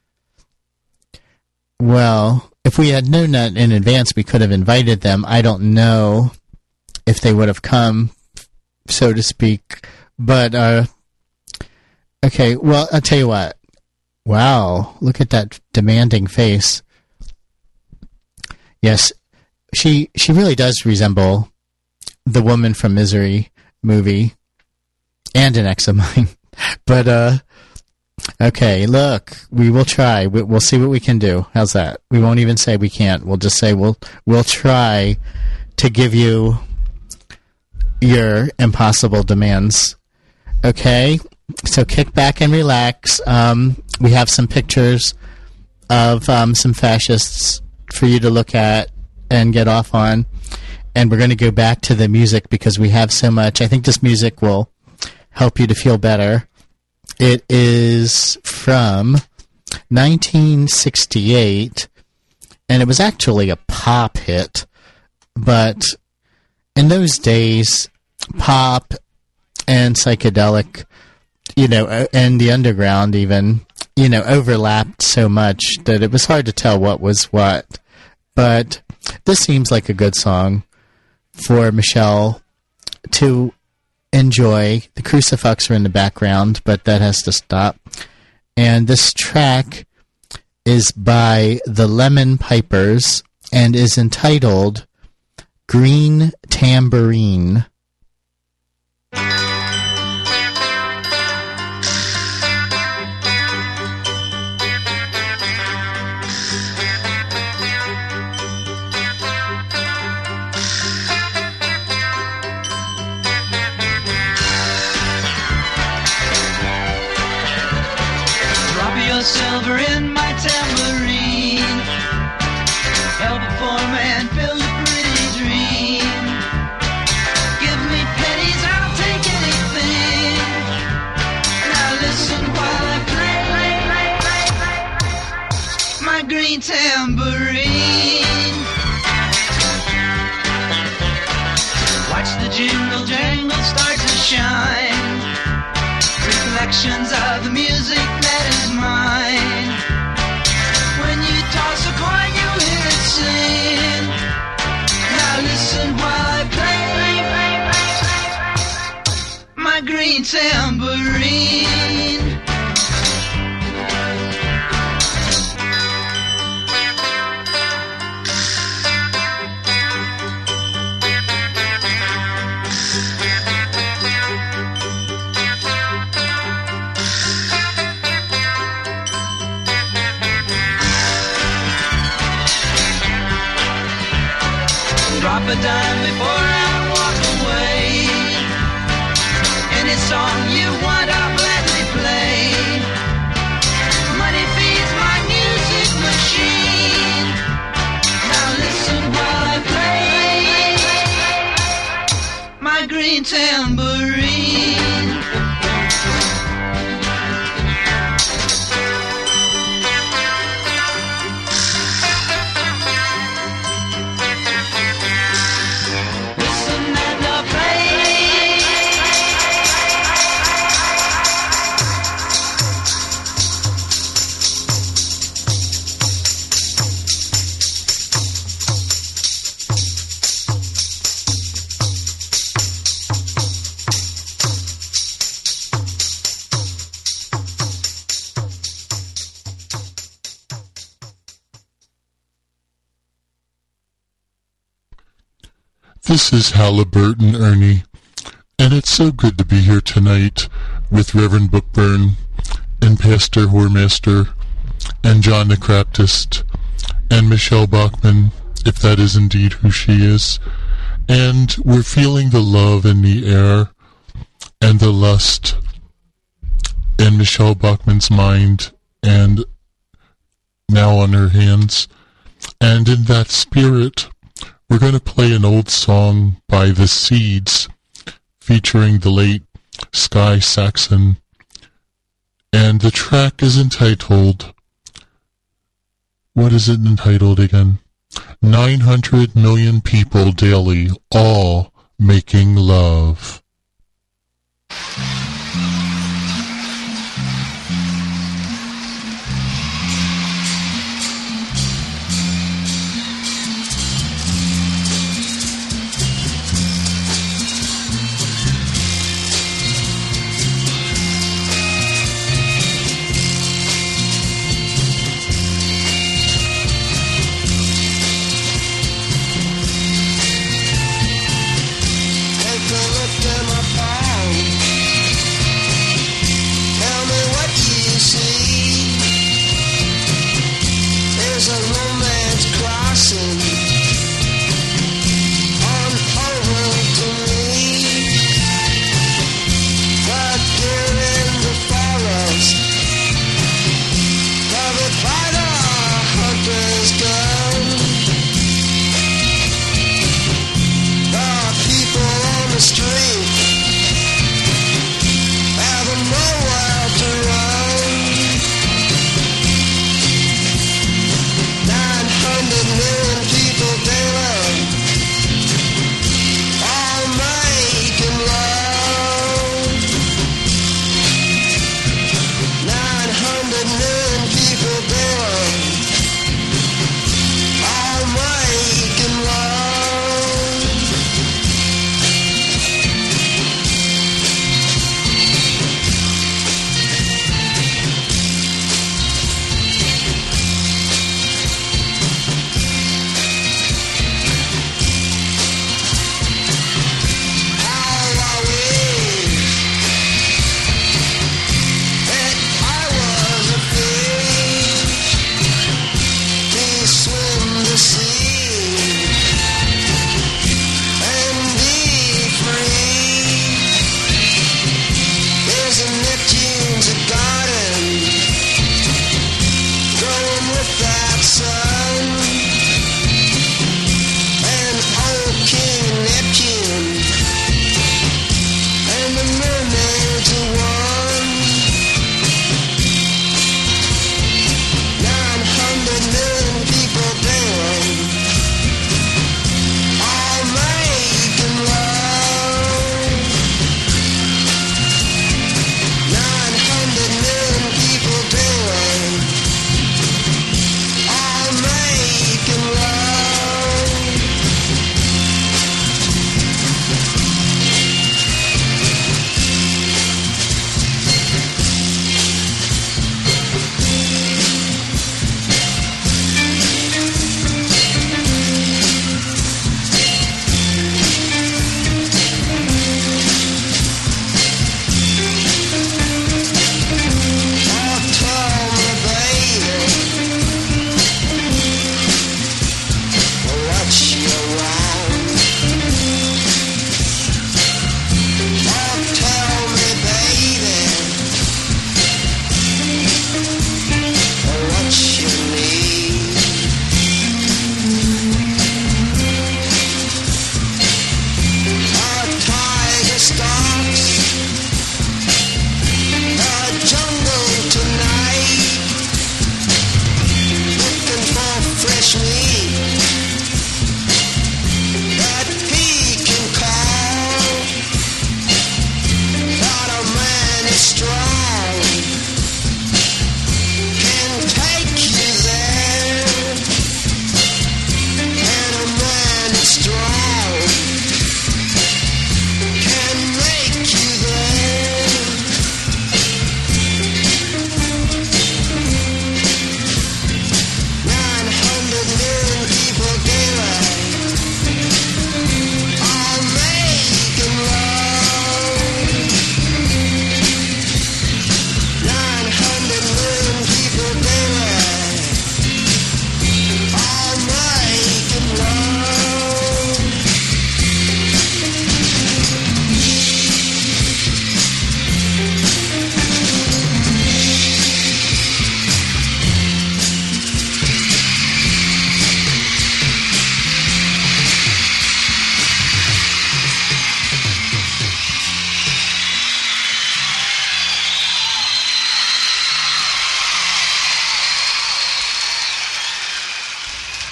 Well, if we had known that in advance, we could have invited them. I don't know if they would have come, so to speak. But, okay, well, I'll tell you what. Wow, look at that demanding face. Yes, she really does resemble the woman from Misery movie and an ex of mine. But, okay, look, we will try. We'll see what we can do. How's that? We won't even say we can't. We'll just say we'll try to give you your impossible demands. Okay? So kick back and relax. We have some pictures of some fascists for you to look at and get off on. And we're going to go back to the music because we have so much. I think this music will help you to feel better. It is from 1968, and it was actually a pop hit. But in those days, pop and psychedelic, and the underground even, overlapped so much that it was hard to tell what was what. But this seems like a good song for Michelle to enjoy. The Crucifix are in the background, but that has to stop. And this track is by the Lemon Pipers and is entitled Green Tambourine.
Silver in my tambourine, help a poor man build a pretty dream. Give me pennies, I'll take anything. Now listen while I play my green tambourine. Watch the jingle jangle start to shine. Reflections of the music that is mine. When you toss a coin, you hear it sing. Now listen while I play my green tambourine. Drop a dime before I walk away. Any song you want, I'll gladly play. Money feeds my music machine. Now listen while I play my green tambourine.
This is Halliburton Ernie, and it's so good to be here tonight with Reverend Bookburn and Pastor Whoremaster and John the Craptist and Michelle Bachman, if that is indeed who she is. And we're feeling the love in the air and the lust in Michelle Bachman's mind and now on her hands. And in that spirit, we're going to play an old song by The Seeds featuring the late Sky Saxon. And the track is entitled, what is it entitled again? 900 million people daily, all making love.
Take a look at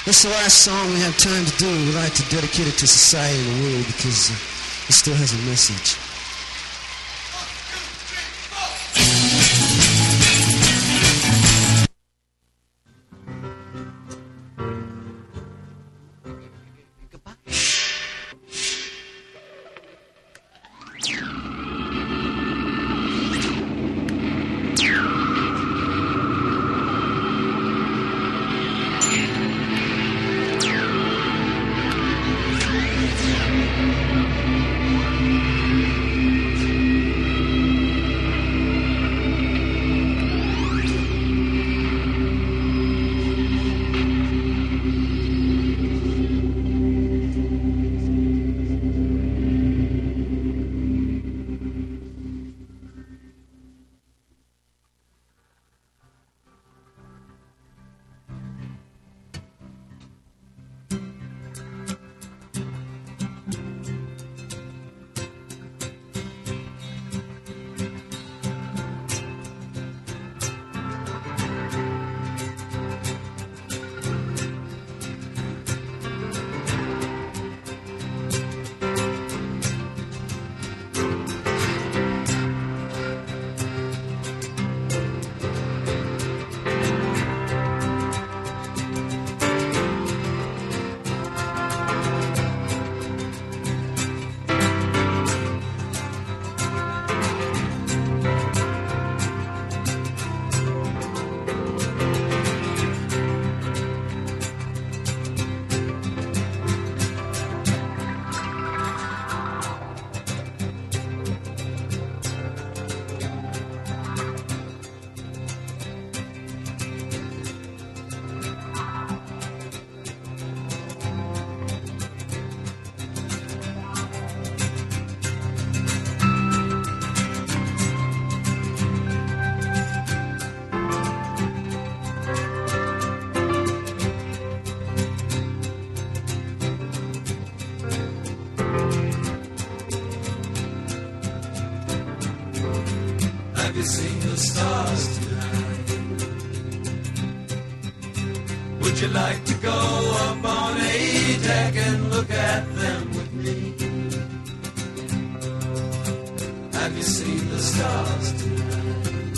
This is the last song we have time to do. We'd like to dedicate it to society and the world because it still has a message.
Have you seen the stars tonight? Would you like to go up on a deck and look at them with me? Have you seen the stars tonight?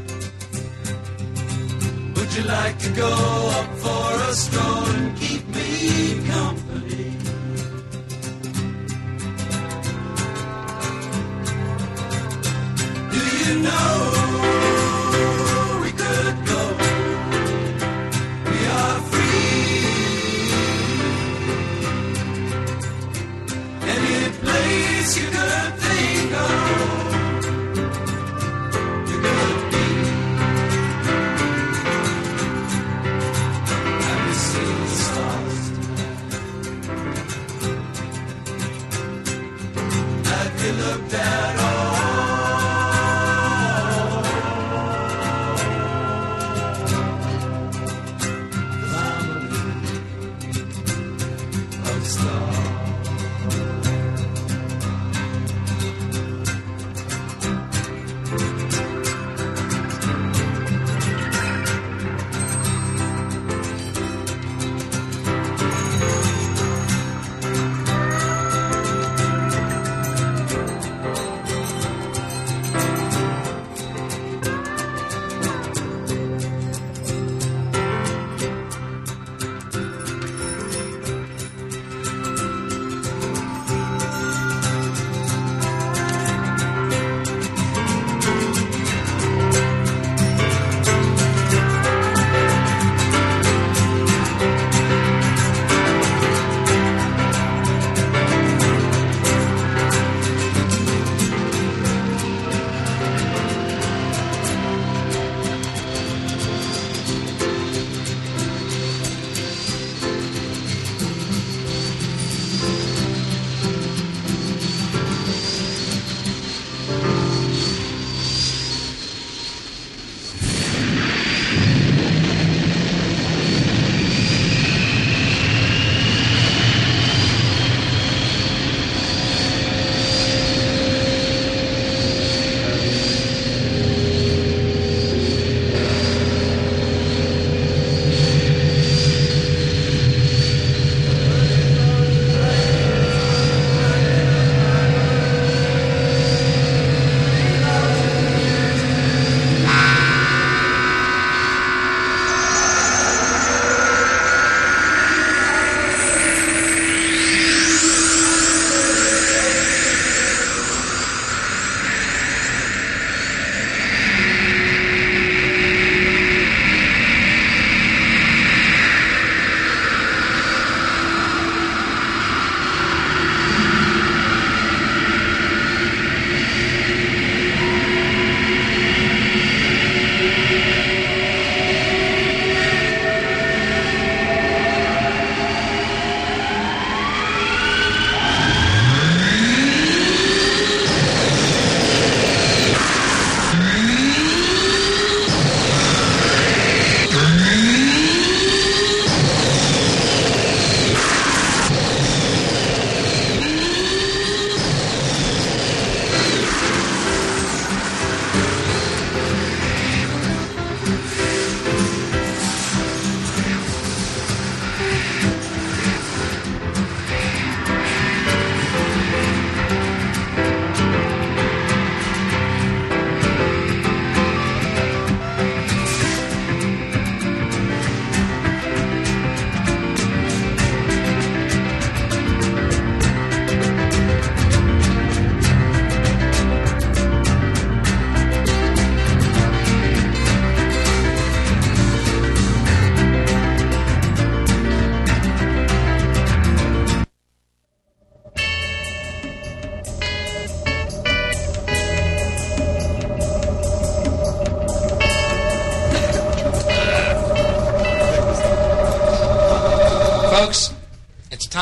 Would you like to go up for a stroll and keep me company? You know we could go. We are free. Any place you could think of, you could be. Have you seen the stars tonight? Have you looked at all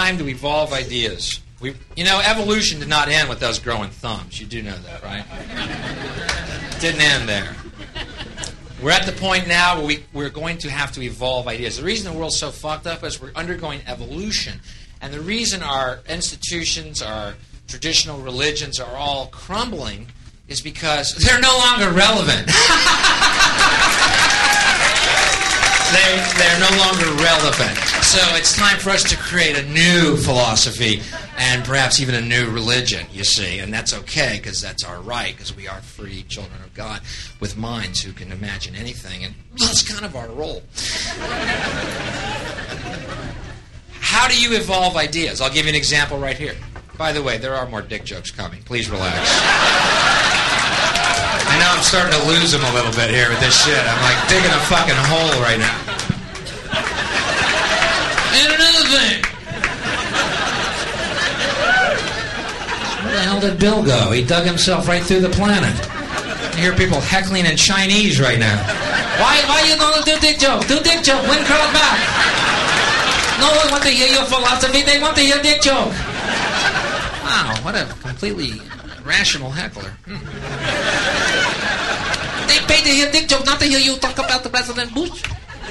time to evolve ideas. Evolution did not end with us growing thumbs. You do know that, right? It didn't end there. We're at the point now where we're going to have to evolve ideas. The reason the world's so fucked up is we're undergoing evolution. And the reason our institutions, our traditional religions are all crumbling is because they're no longer relevant. They're no longer relevant. So it's time for us to create a new philosophy and perhaps even a new religion, you see. And that's okay, because that's our right, because we are free children of God with minds who can imagine anything. And that's kind of our role. How do you evolve ideas? I'll give you an example right here. By the way, there are more dick jokes coming. Please relax. I know I'm starting to lose them a little bit here with this shit. I'm like digging a fucking hole right now. And another thing. Where the hell did Bill go? He dug himself right through the planet. I hear people heckling in Chinese right now. Why you don't do dick joke? Do dick joke. Win crowd back. No one wants to hear your philosophy. They want to hear dick joke. Wow, what a completely rational heckler. They pay to hear dick joke, not to hear you talk about the President Bush.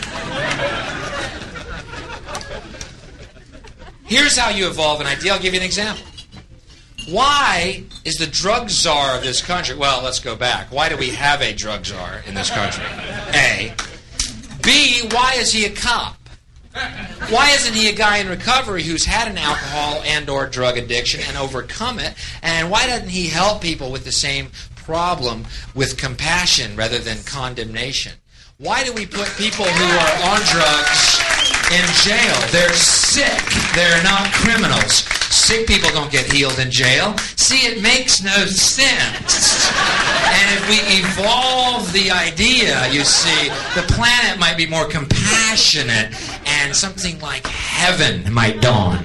Here's how you evolve an idea. I'll give you an example. Why is the drug czar of this country... Well, let's go back. Why do we have a drug czar in this country? A. B, why is he a cop? Why isn't he a guy in recovery who's had an alcohol and or drug addiction and overcome it? And why doesn't he help people with the same problem with compassion rather than condemnation? Why do we put people who are on drugs in jail? They're sick. They're not criminals. Sick people don't get healed in jail. See, it makes no sense. And if we evolve the idea, you see, the planet might be more compassionate and something like heaven might dawn.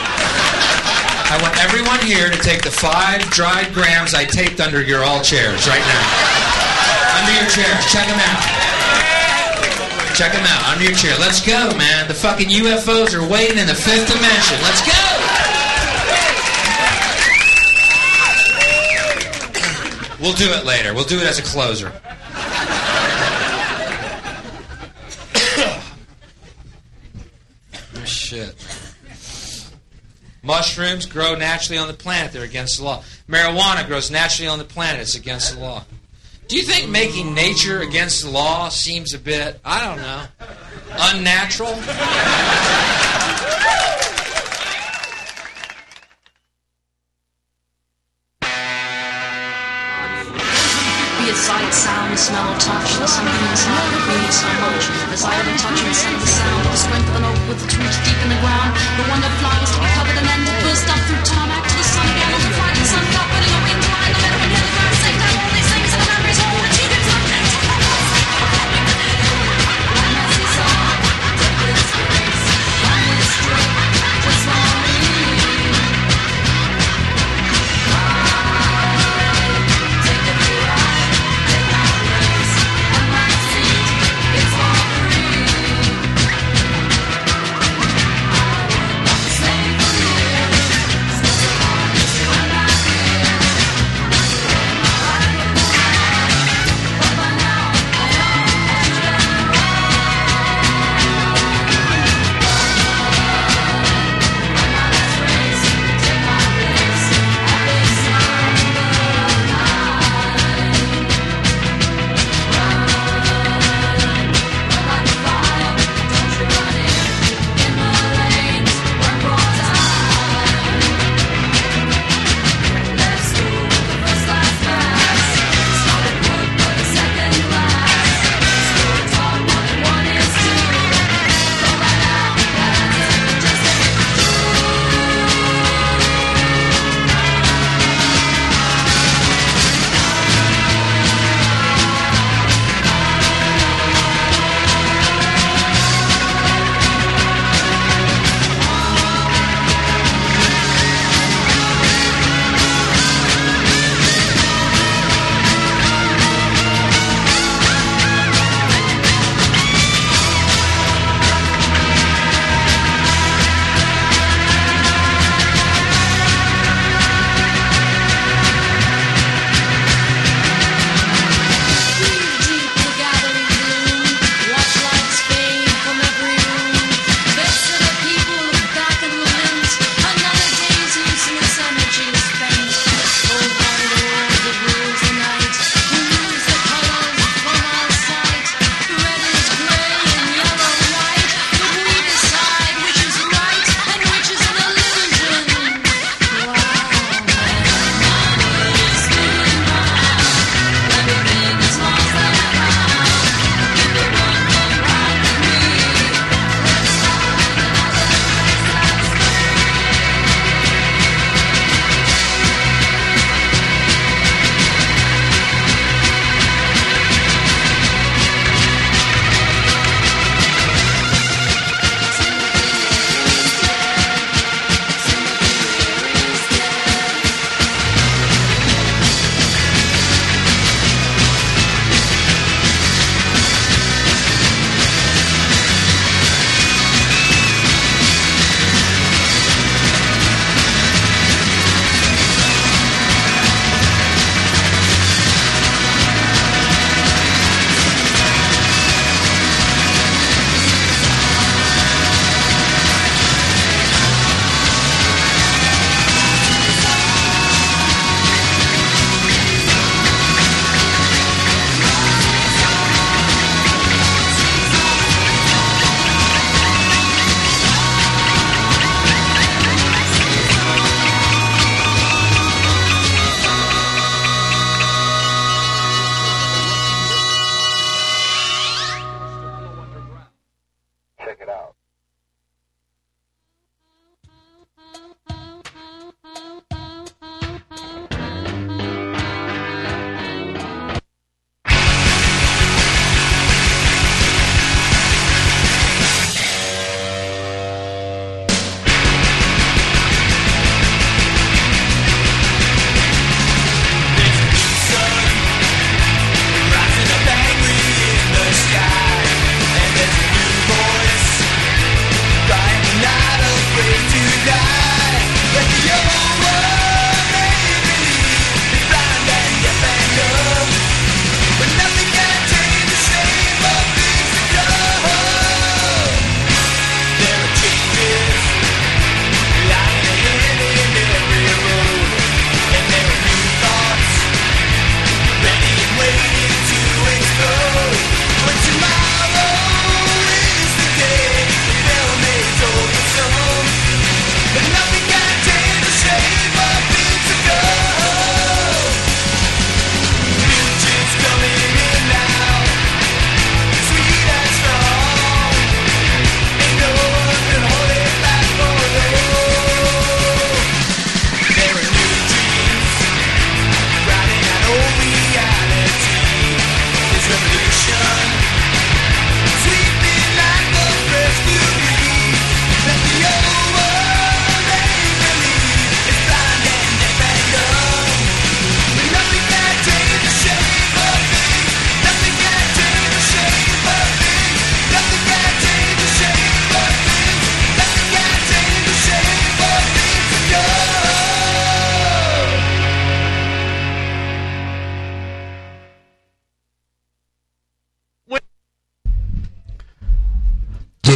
I want everyone here to take the 5 dried grams I taped under your all chairs right now. Under your chairs. Check them out. Check them out. Under your chair. Let's go, man. The fucking UFOs are waiting in the 5th dimension. Let's go! We'll do it later. We'll do it as a closer. Oh, shit. Mushrooms grow naturally on the planet. They're against the law. Marijuana grows naturally on the planet. It's against the law. Do you think making nature against the law seems a bit, I don't know, unnatural?
Be it sight, sound, smell, touch, there's something inside that means so much. Desire to touch and sense the sound of the strength of an oak with its roots deep in the ground. The wonder flies to be covered and then burst up through tarmac to the sun again. Over Friday, sun top, putting a wing behind the middle and hill ground. Say down all these things and the memories all the cheap it's not meant to come us. One has his own, take this place, one is straight, just for me. Say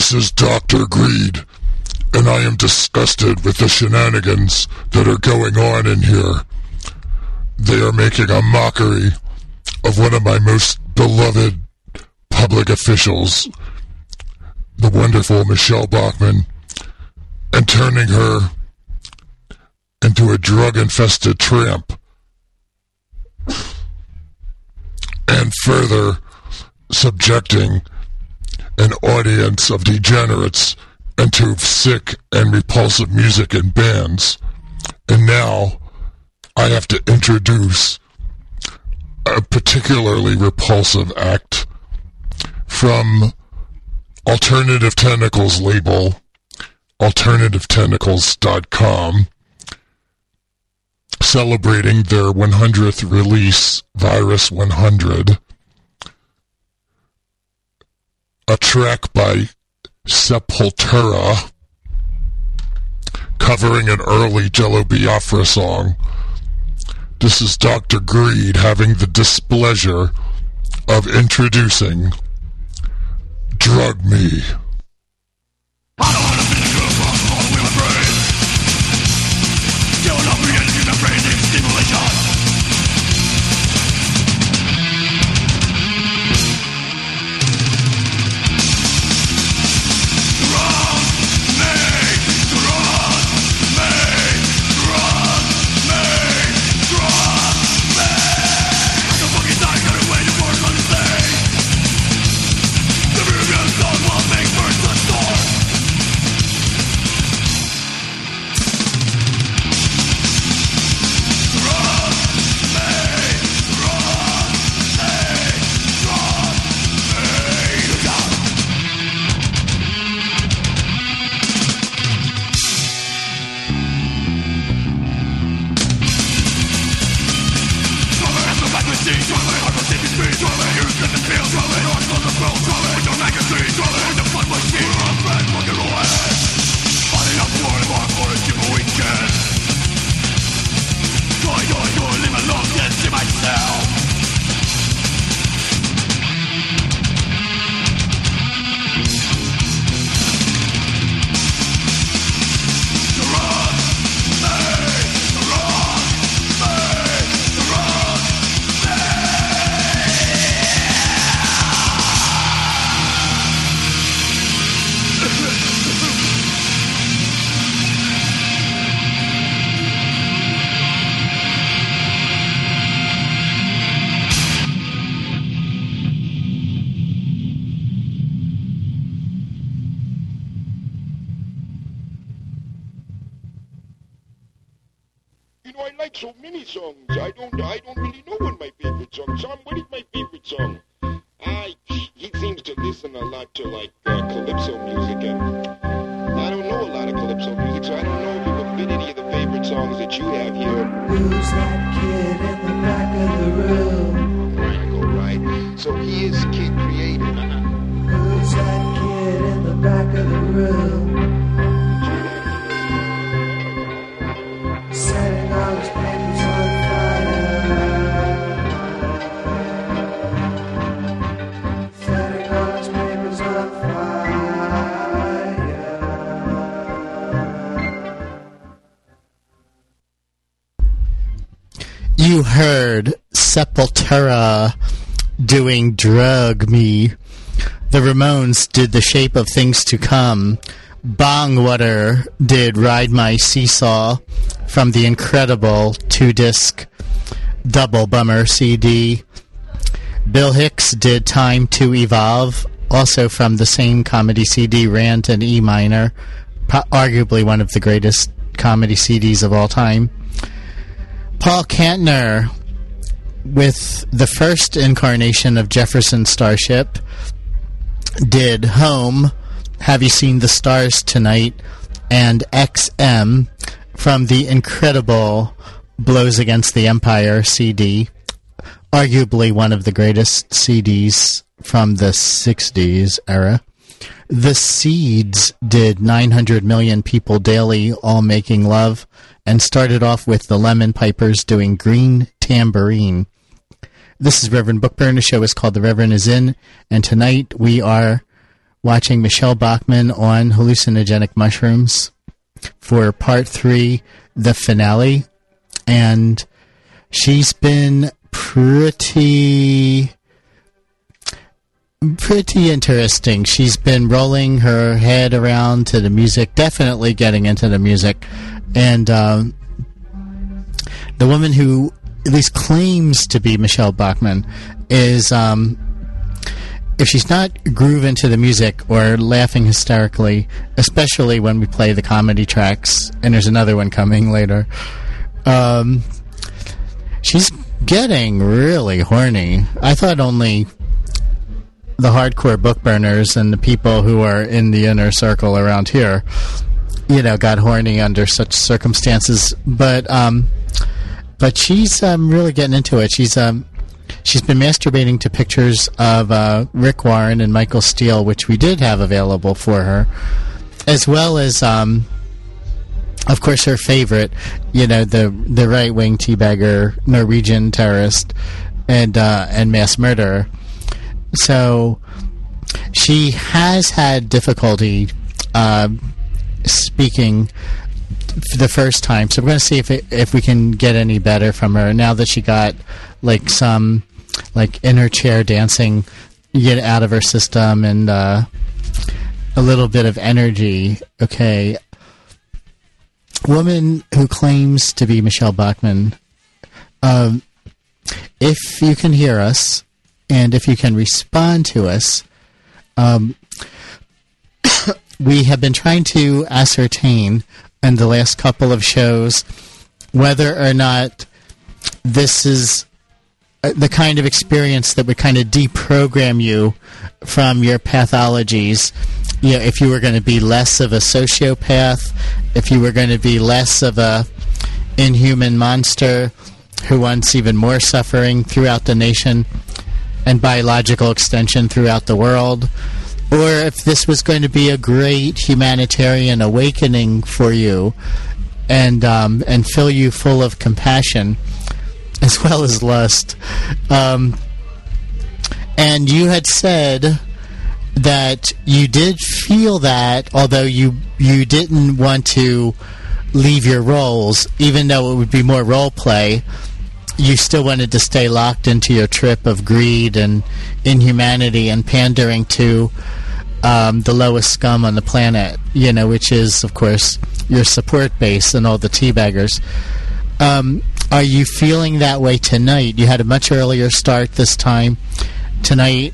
This is Dr. Greed, and I am disgusted with the shenanigans that are going on in here. They are making a mockery of one of my most beloved public officials, the wonderful Michelle Bachmann, and turning her into a drug-infested tramp. And further subjecting an audience of degenerates into sick and repulsive music and bands. And now I have to introduce a particularly repulsive act from Alternative Tentacles label, alternativetentacles.com, celebrating their 100th release, Virus 100, a track by Sepultura, covering an early Jello Biafra song. This is Dr. Greed having the displeasure of introducing Drug Me.
So many songs. I don't really know what my favorite song. Tom, what is my favorite song? He seems to listen a lot to like calypso music, and I don't know a lot of calypso music, so I don't know if you have been any of the favorite songs that you have here.
Who's that kid in the back of the room?
All right. So he is kid created.
Who's that kid in the back of the room? Setting all his papers on fire. Setting all his papers on fire.
You heard Sepultura doing Drug Me. The Ramones did The Shape of Things to Come. Bongwater did Ride My Seesaw from the incredible 2-disc Double Bummer CD. Bill Hicks did Time to Evolve, also from the same comedy CD, Rant in E minor, arguably one of the greatest comedy CDs of all time. Paul Kantner, with the first incarnation of Jefferson Starship, did Home, Have You Seen the Stars Tonight, and XM from the incredible Blows Against the Empire CD, arguably one of the greatest CDs from the 60s era. The Seeds did 900 Million People Daily, All Making Love, and started off with the Lemon Pipers doing Green Tambourine. This is Reverend Bookburn. The show is called The Reverend Is In, and tonight we are watching Michelle Bachmann on hallucinogenic mushrooms for part 3, the finale, and she's been pretty interesting. She's been rolling her head around to the music, definitely getting into the music, and the woman who at least claims to be Michelle Bachmann is, if she's not grooving to the music or laughing hysterically, especially when we play the comedy tracks, and there's another one coming later, she's getting really horny. I thought only the hardcore book burners and the people who are in the inner circle around here, got horny under such circumstances. But she's really getting into it. She's been masturbating to pictures of Rick Warren and Michael Steele, which we did have available for her, as well as, of course, her favorite, the right-wing teabagger, Norwegian terrorist, and mass murderer. So she has had difficulty speaking for the first time. So we're going to see if we can get any better from her now that she got some in her chair dancing, get out of her system, and a little bit of energy. Okay. Woman who claims to be Michelle Bachmann, if you can hear us and if you can respond to us, we have been trying to ascertain in the last couple of shows whether or not this is the kind of experience that would kind of deprogram you from your pathologies. If you were going to be less of a sociopath, if you were going to be less of a inhuman monster who wants even more suffering throughout the nation and by logical extension throughout the world, or if this was going to be a great humanitarian awakening for you and fill you full of compassion as well as lust. And you had said that you did feel that, although you didn't want to leave your roles, even though it would be more role play, you still wanted to stay locked into your trip of greed and inhumanity and pandering to the lowest scum on the planet, which is, of course, your support base and all the teabaggers. Are you feeling that way tonight? You had a much earlier start this time. Tonight,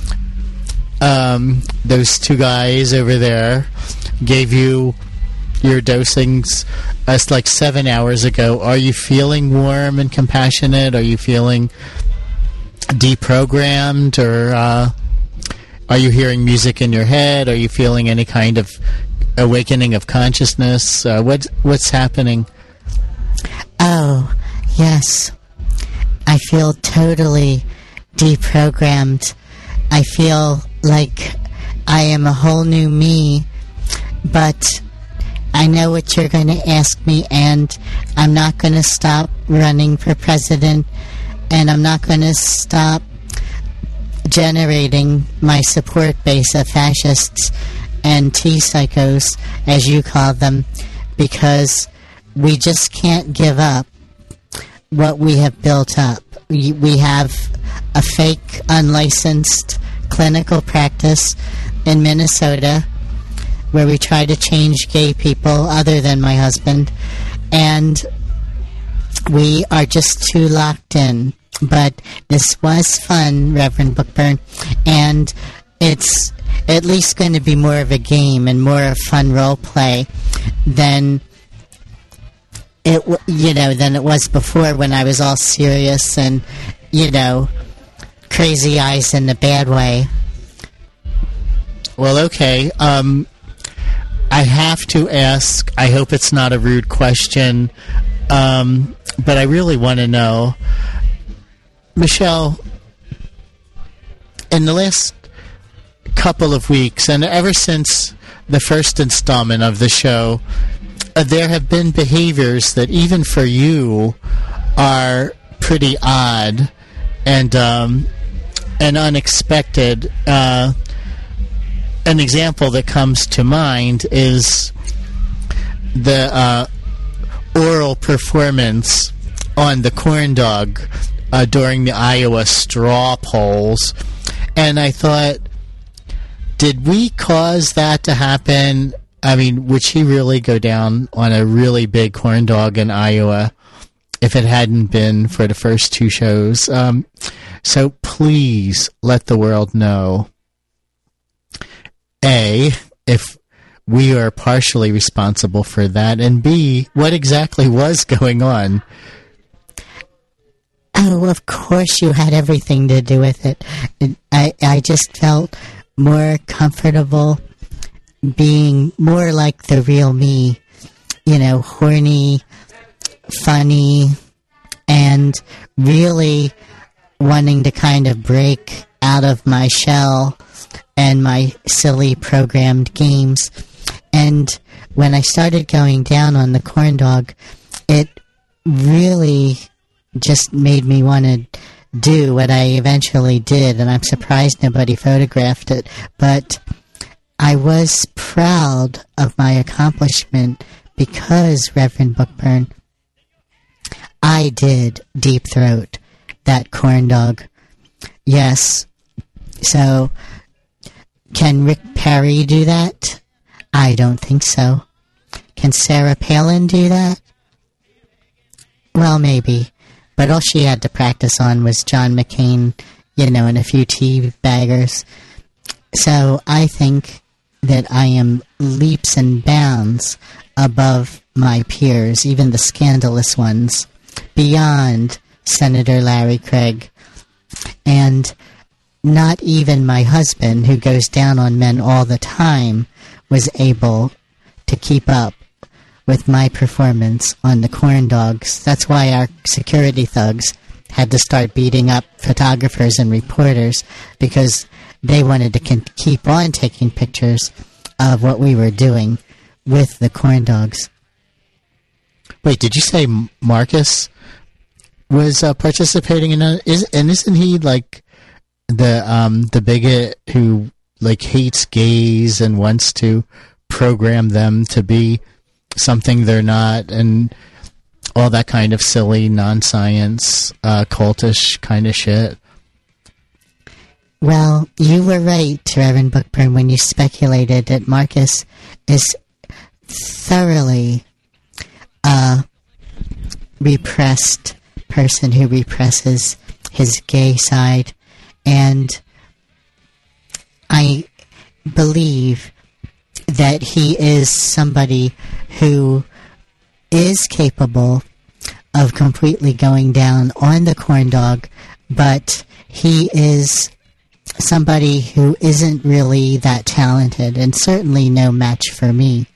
those two guys over there gave you your dosings 7 hours ago. Are you feeling warm and compassionate? Are you feeling deprogrammed? Or are you hearing music in your head? Are you feeling any kind of awakening of consciousness? What's happening?
Oh, yes. I feel totally deprogrammed. I feel like I am a whole new me, but I know what you're going to ask me, and I'm not going to stop running for president, and I'm not going to stop generating my support base of fascists and T-psychos, as you call them, because we just can't give up what we have built up. We have a fake, unlicensed clinical practice in Minnesota where we try to change gay people other than my husband, and we are just too locked in. But this was fun, Reverend Bookburn, and it's at least going to be more of a game and more of fun role play than it was before, when I was all serious and crazy eyes in the bad way.
Well, okay. I have to ask, I hope it's not a rude question, but I really want to know, Michelle, in the last couple of weeks, and ever since the first installment of the show, there have been behaviors that even for you are pretty odd and unexpected. an example that comes to mind is the oral performance on the corn dog during the Iowa straw polls. And I thought, did we cause that to happen? I mean, would she really go down on a really big corn dog in Iowa if it hadn't been for the first two shows? So please let the world know, A, if we are partially responsible for that, and B, what exactly was going on?
Oh, of course you had everything to do with it. I just felt more comfortable being more like the real me, you know, horny, funny, and really wanting to kind of break out of my shell and my silly programmed games. And when I started going down on the corn dog, it really just made me want to do what I eventually did, and I'm surprised nobody photographed it. But I was proud of my accomplishment because, Reverend Bookburn, I did deep throat that corn dog. Yes. So, can Rick Perry do that? I don't think so. Can Sarah Palin do that? Well, maybe. But all she had to practice on was John McCain, you know, and a few tea baggers. So I think that I am leaps and bounds above my peers, even the scandalous ones, beyond Senator Larry Craig. And not even my husband, who goes down on men all the time, was able to keep up with my performance on the corn dogs. That's why our security thugs had to start beating up photographers and reporters, because they wanted to keep on taking pictures of what we were doing with the corn dogs.
Wait, did you say Marcus was participating in that? And isn't he like the bigot who like hates gays and wants to program them to be something they're not, and all that kind of silly non-science, cultish kind of shit?
Well, you were right, Reverend Bookburn, when you speculated that Marcus is thoroughly a repressed person who represses his gay side. And I believe that he is somebody who is capable of completely going down on the corn dog, but he is somebody who isn't really that talented, and certainly no match for me.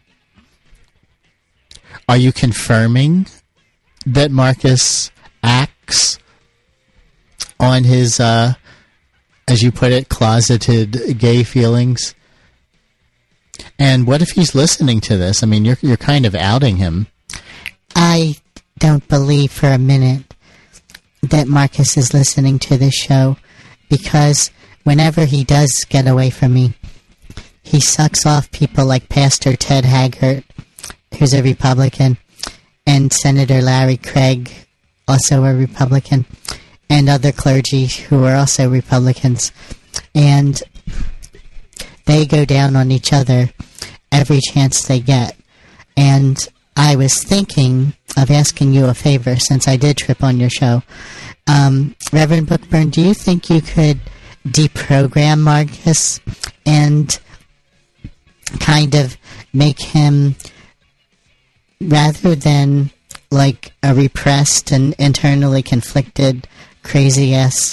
Are you confirming that Marcus acts on his, as you put it, closeted gay feelings? And what if he's listening to this? I mean, you're kind of outing him.
I don't believe for a minute that Marcus is listening to this show, because whenever he does get away from me, he sucks off people like Pastor Ted Haggart, who's a Republican, and Senator Larry Craig, also a Republican, and other clergy who are also Republicans. And they go down on each other every chance they get. And I was thinking of asking you a favor, since I did trip on your show. Reverend Bookburn, do you think you could deprogram Marcus and kind of make him, rather than like a repressed and internally conflicted crazy-ass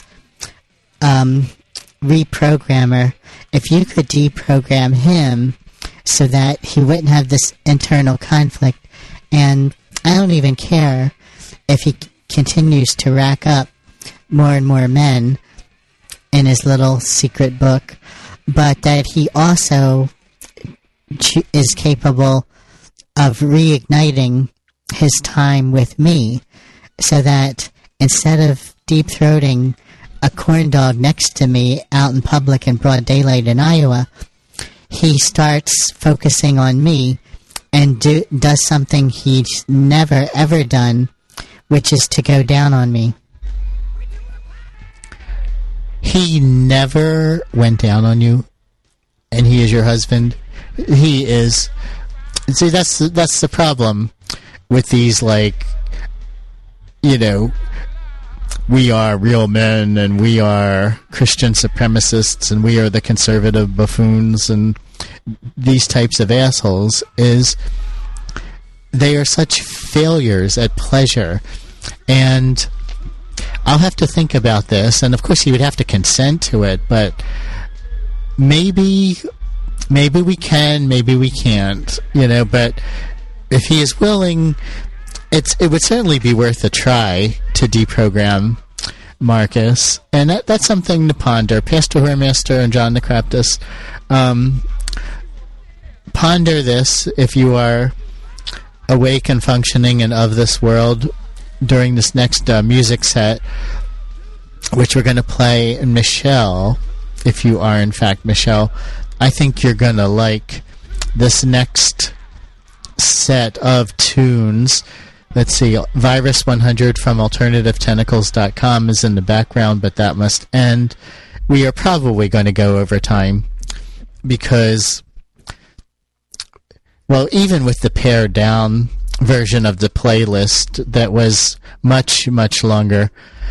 reprogrammer, if you could deprogram him so that he wouldn't have this internal conflict? And I don't even care if he continues to rack up more and more men in his little secret book, but that he also is capable of reigniting his time with me, so that instead of deep-throating a corn dog next to me out in public in broad daylight in Iowa, he starts focusing on me and does something he's never, ever done, which is to go down on me.
He never went down on you, and he is your husband. He is. See, that's the problem with these, like, you know, we are real men, and we are Christian supremacists, and we are the conservative buffoons, and these types of assholes, is they are such failures at pleasure. And I'll have to think about this, and of course he would have to consent to it, but maybe we can, maybe we can't, you know, but if he is willing, it would certainly be worth a try to deprogram Marcus, and that's something to ponder. Pastor Whoremaster and John Necraptus, ponder this if you are awake and functioning and of this world during this next music set, which we're going to play. Michelle, if you are in fact Michelle, I think you're going to like this next set of tunes. Let's see, Virus 100 from AlternativeTentacles.com is in the background, but that must end. We are probably going to go over time because, well, even with the pared down version of the playlist that was much, much longer,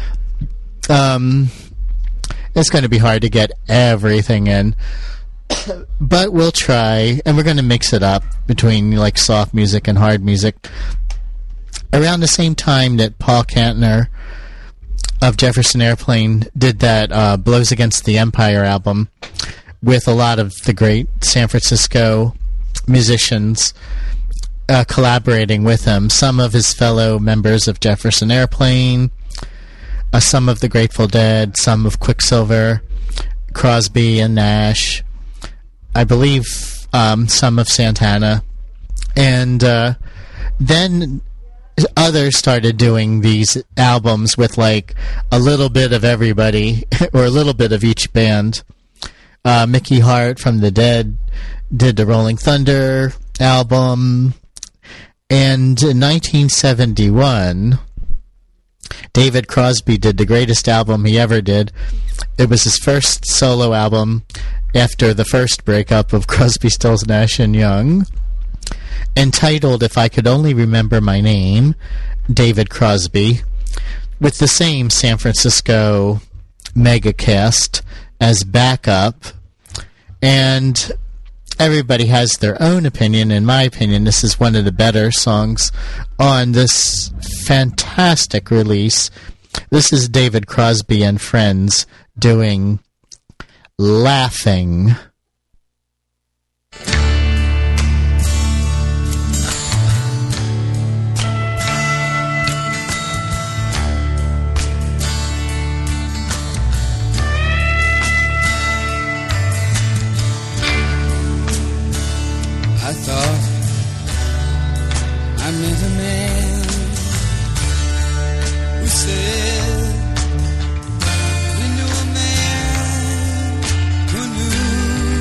it's going to be hard to get everything in. But we'll try, and we're going to mix it up between like soft music and hard music. Around the same time that Paul Kantner of Jefferson Airplane did that Blows Against the Empire album with a lot of the great San Francisco musicians collaborating with him, some of his fellow members of Jefferson Airplane, some of the Grateful Dead, some of Quicksilver, Crosby and Nash, I believe some of Santana, and then others started doing these albums with like a little bit of everybody or a little bit of each band. Mickey Hart from The Dead did the Rolling Thunder album, and in 1971 David Crosby did the greatest album he ever did. It was his first solo album after the first breakup of Crosby, Stills, Nash and Young, entitled If I Could Only Remember My Name, David Crosby, with the same San Francisco megacast as backup. And everybody has their own opinion. In my opinion, this is one of the better songs on this fantastic release. This is David Crosby and Friends doing Laughing.
I thought I met a man who said he knew a man who knew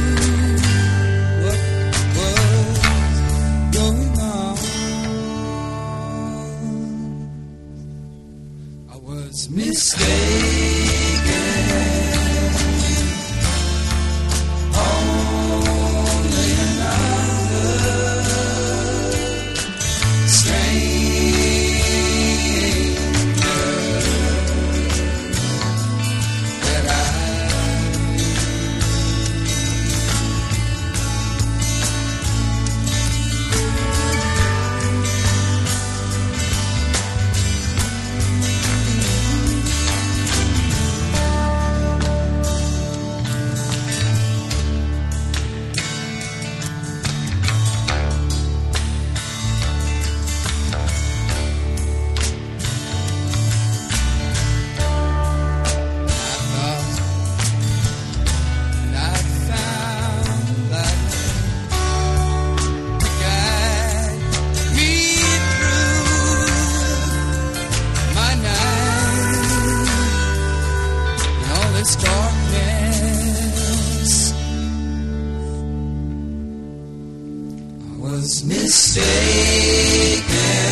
was mistaken.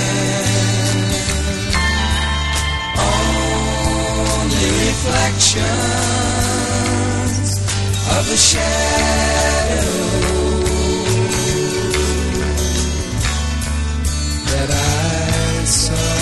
Only reflections of the shadow that I saw.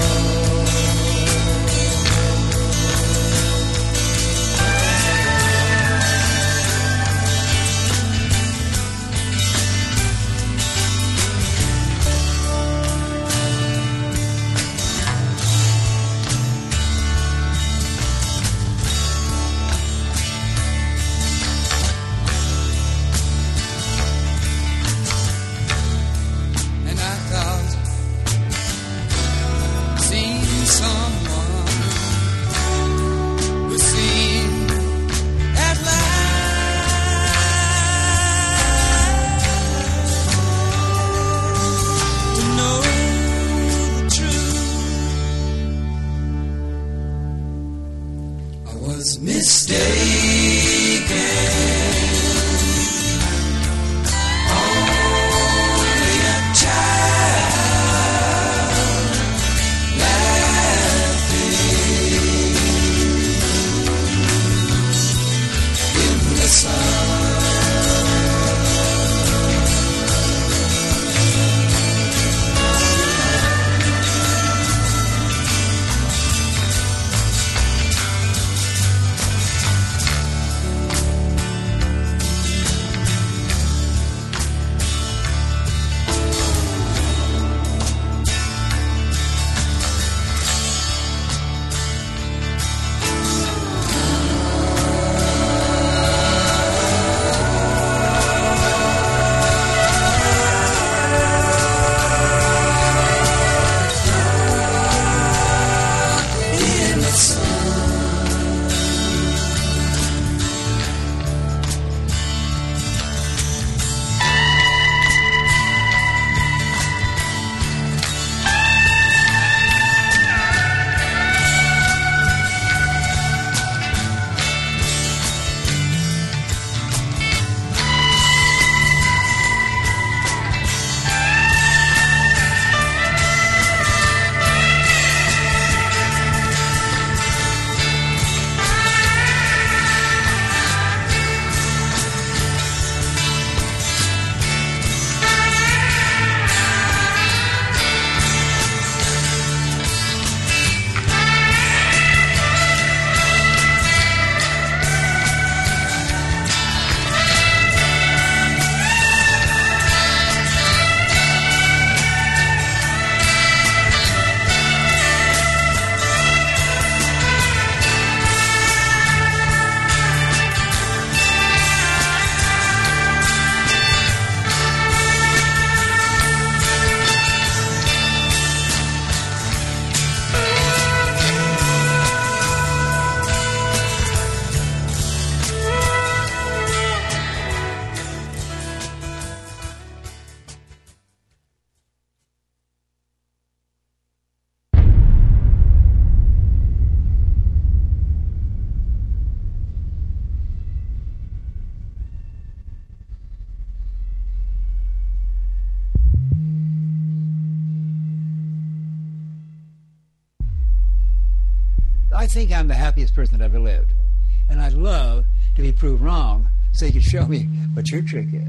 I think I'm the happiest person that ever lived. And I'd love to be proved wrong so you could show me what your trick is.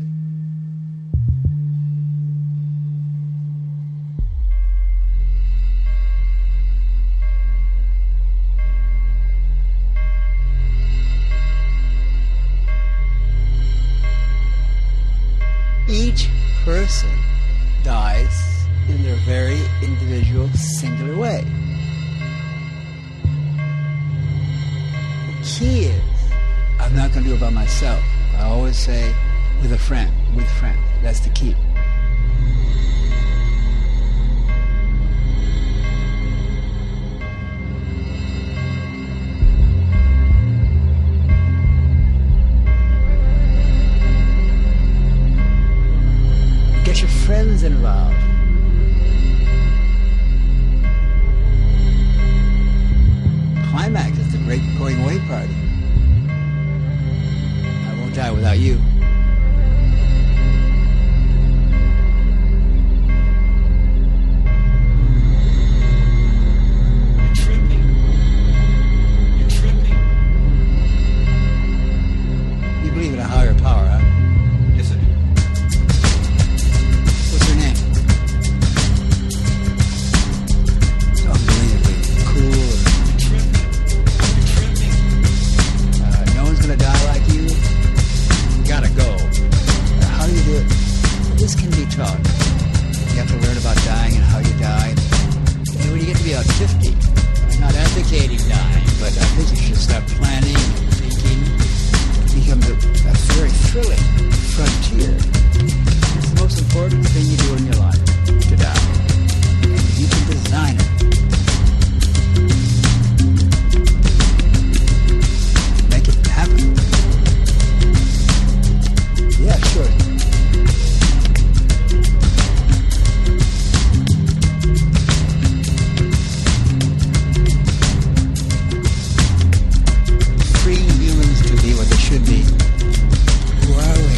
Each person dies in their very individual, singular way. The key is, I'm not going to do it by myself. I always say, with a friend, with a friend. That's the key. Get your friends involved. Climax is the great going away party. I won't die without you. this can be taught. You have to learn about dying and how you die. And when you get to be about 50, I'm not advocating dying, but I think you should start planning and thinking. It becomes a very thrilling frontier. It's the most important thing you do in your life, to die. And you can design it. Make it happen. Yeah, sure. Freeing humans to be what they should be. Who are we?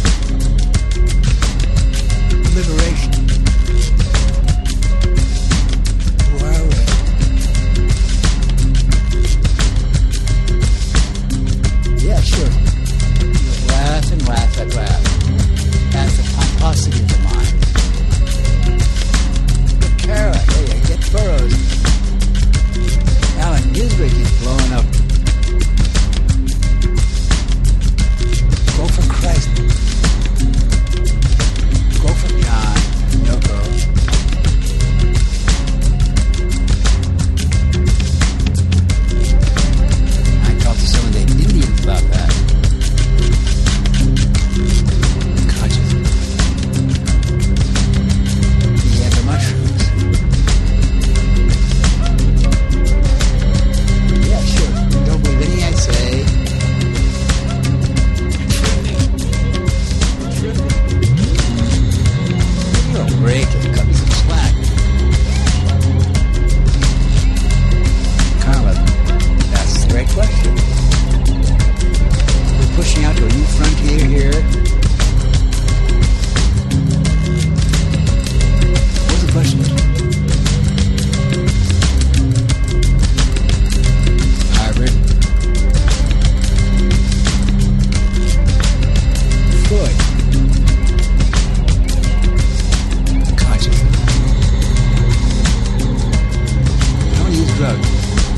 Liberation. Who are we? Yeah, sure. Laugh and laugh and laugh. That's the pomposity of the mind. Get Kara, there you get Burroughs. Alan Newswick is blowing up. Go for Christ. Go for John. Yoko. I talked to some of the Indians about that. Consciousness. Yeah, the mushrooms. Yeah, sure. Don't believe anything I say. Give me a break and cut me some slack. Carla, that's the right question. We're pushing out to a new frontier here. What's the question? Harvard. Freud. Consciousness. Don't use drugs.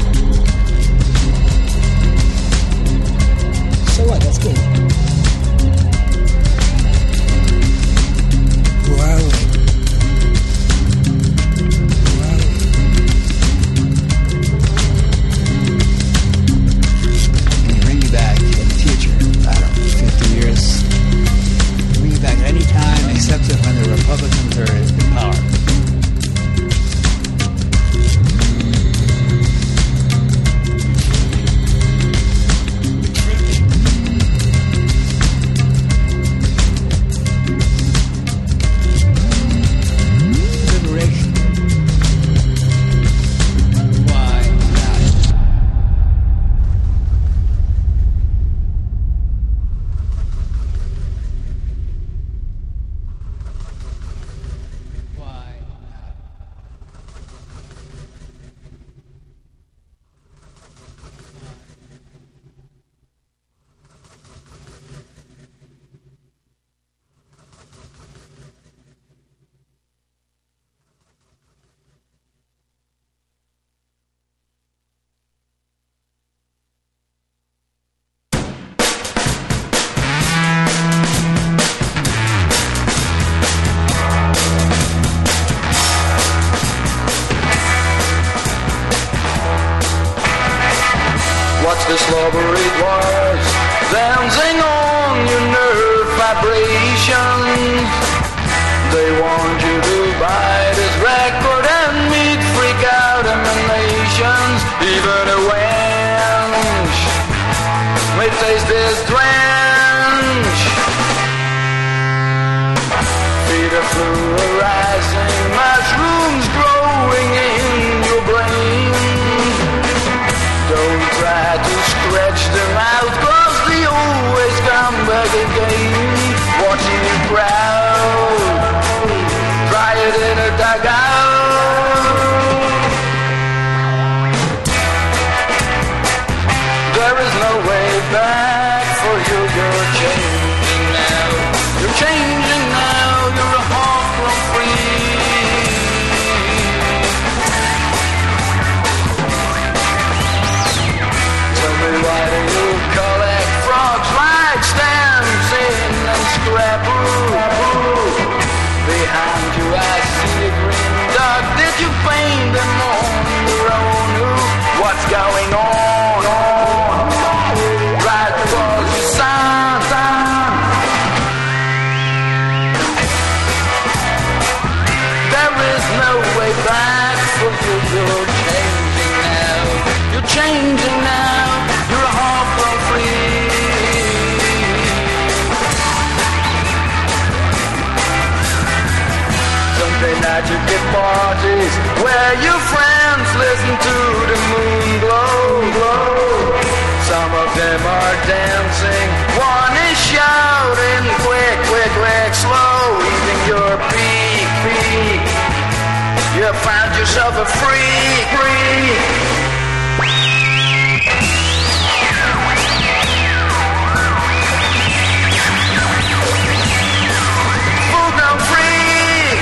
So what? That's good. Who are we? Who are we? Can you bring me back in the future? I don't know, 50 years. Bring me back at any time except when the Republicans are in power. Liberation. Why not? Why not?
What's this lover it was dancing on your nerve vibrations? They want you to buy this record and meet freak out emanations. Even a wench may taste this drench. Feed a fluorescing mushrooms growing in your brain. Don't try to scratch them out, 'cause they always come back again. Watching you proud, try it in a dugout. There is no way back for you, you're changing now. You're changing now, you're a hawk from free. Tell me, why do you collect frogs like stamps in and scrapbook? Behind you I see a green dog. Did you find them on your own? What's going on? Right for your son. There is no way back for you. You're changing now. You're changing now. You're a heartbroken free. Sunday night you get parties where your friends listen to the moon glow. Some of them are dancing, one is shouting, quick, quick, quick, slow. Eating your peak. You found yourself a freak. Full-grown freak.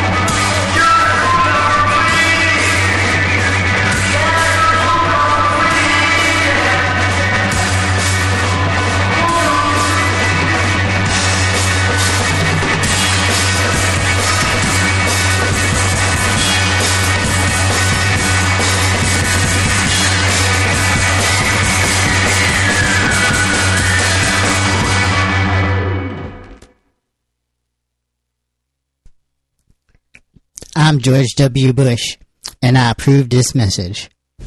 I'm George W. Bush, and I approve this message.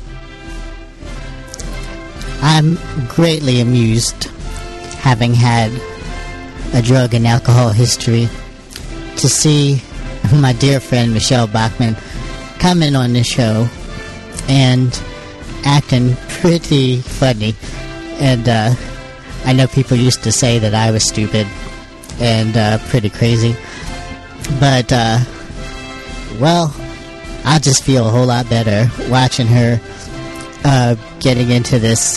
I'm greatly amused, having had a drug and alcohol history, to see my dear friend Michelle Bachmann coming on the show and acting pretty funny. And I know people used to say that I was stupid and pretty crazy, but well, I just feel a whole lot better watching her getting into this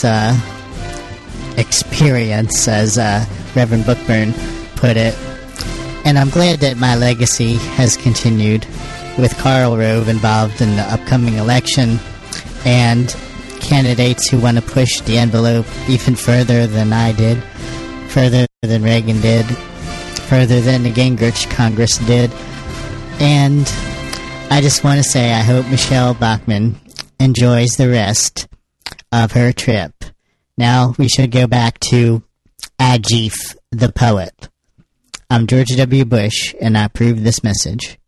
experience, as Reverend Bookburn put it. And I'm glad that my legacy has continued with Karl Rove involved in the upcoming election and candidates who want to push the envelope even further than I did, further than Reagan did, further than the Gingrich Congress did. And I just want to say I hope Michelle Bachmann enjoys the rest of her trip. Now we should go back to Ajif the poet. I'm George W. Bush, and I approve this message.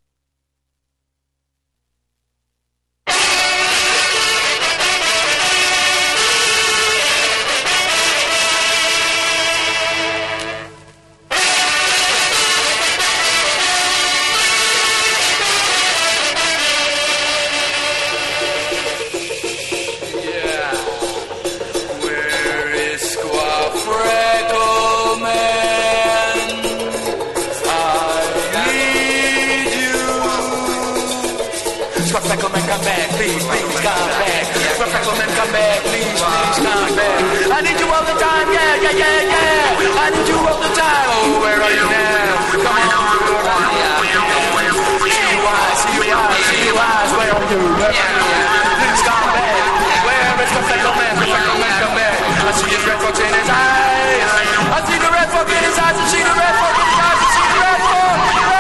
Come back, please, please come back. Freckleman, come back, please, please come back. I need you all the time, yeah. I need you all the time. Oh, where are you now? Come on, see your eyes, where are you? Please come back. Where is the Freckleman? Come back. I see his red fuck in his eyes. I see the red fuck in his eyes. I see the red fuck in his eyes. I see the red fuck in his eyes.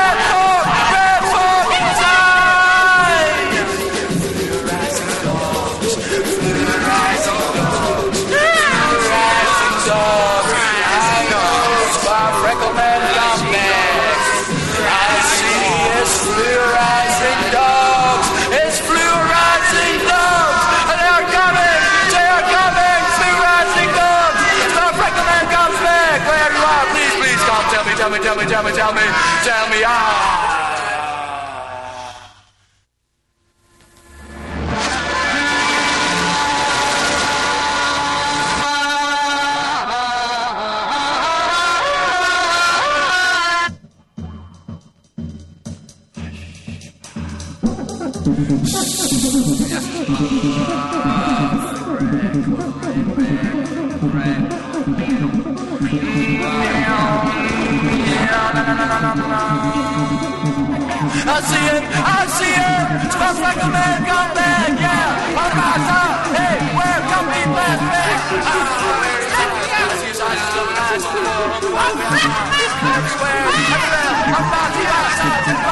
Tell me, I see him, smells like a man, come back, yeah, alright, hey, where come he back, I see his eyes, still nice, everywhere, I'm about to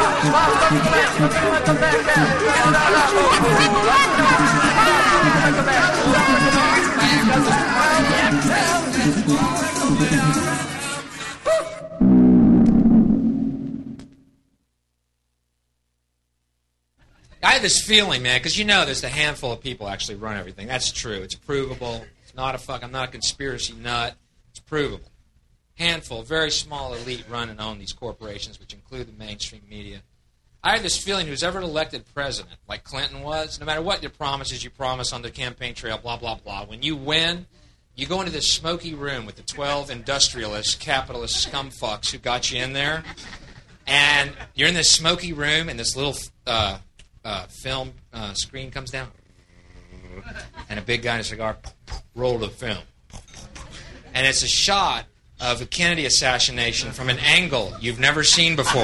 I had this feeling, man, because you know there's a handful of people actually run everything. That's true. It's provable. It's not I'm not a conspiracy nut. It's provable. Handful, very small elite run and own these corporations, which include the mainstream media. I had this feeling who's ever elected president, like Clinton was, no matter what your promises you promise on the campaign trail, blah, blah, blah, when you win, you go into this smoky room with the 12 industrialists, capitalist scumfucks who got you in there, and you're in this smoky room, and this little film screen comes down, and a big guy in a cigar roll the film, and it's a shot of a Kennedy assassination from an angle you've never seen before.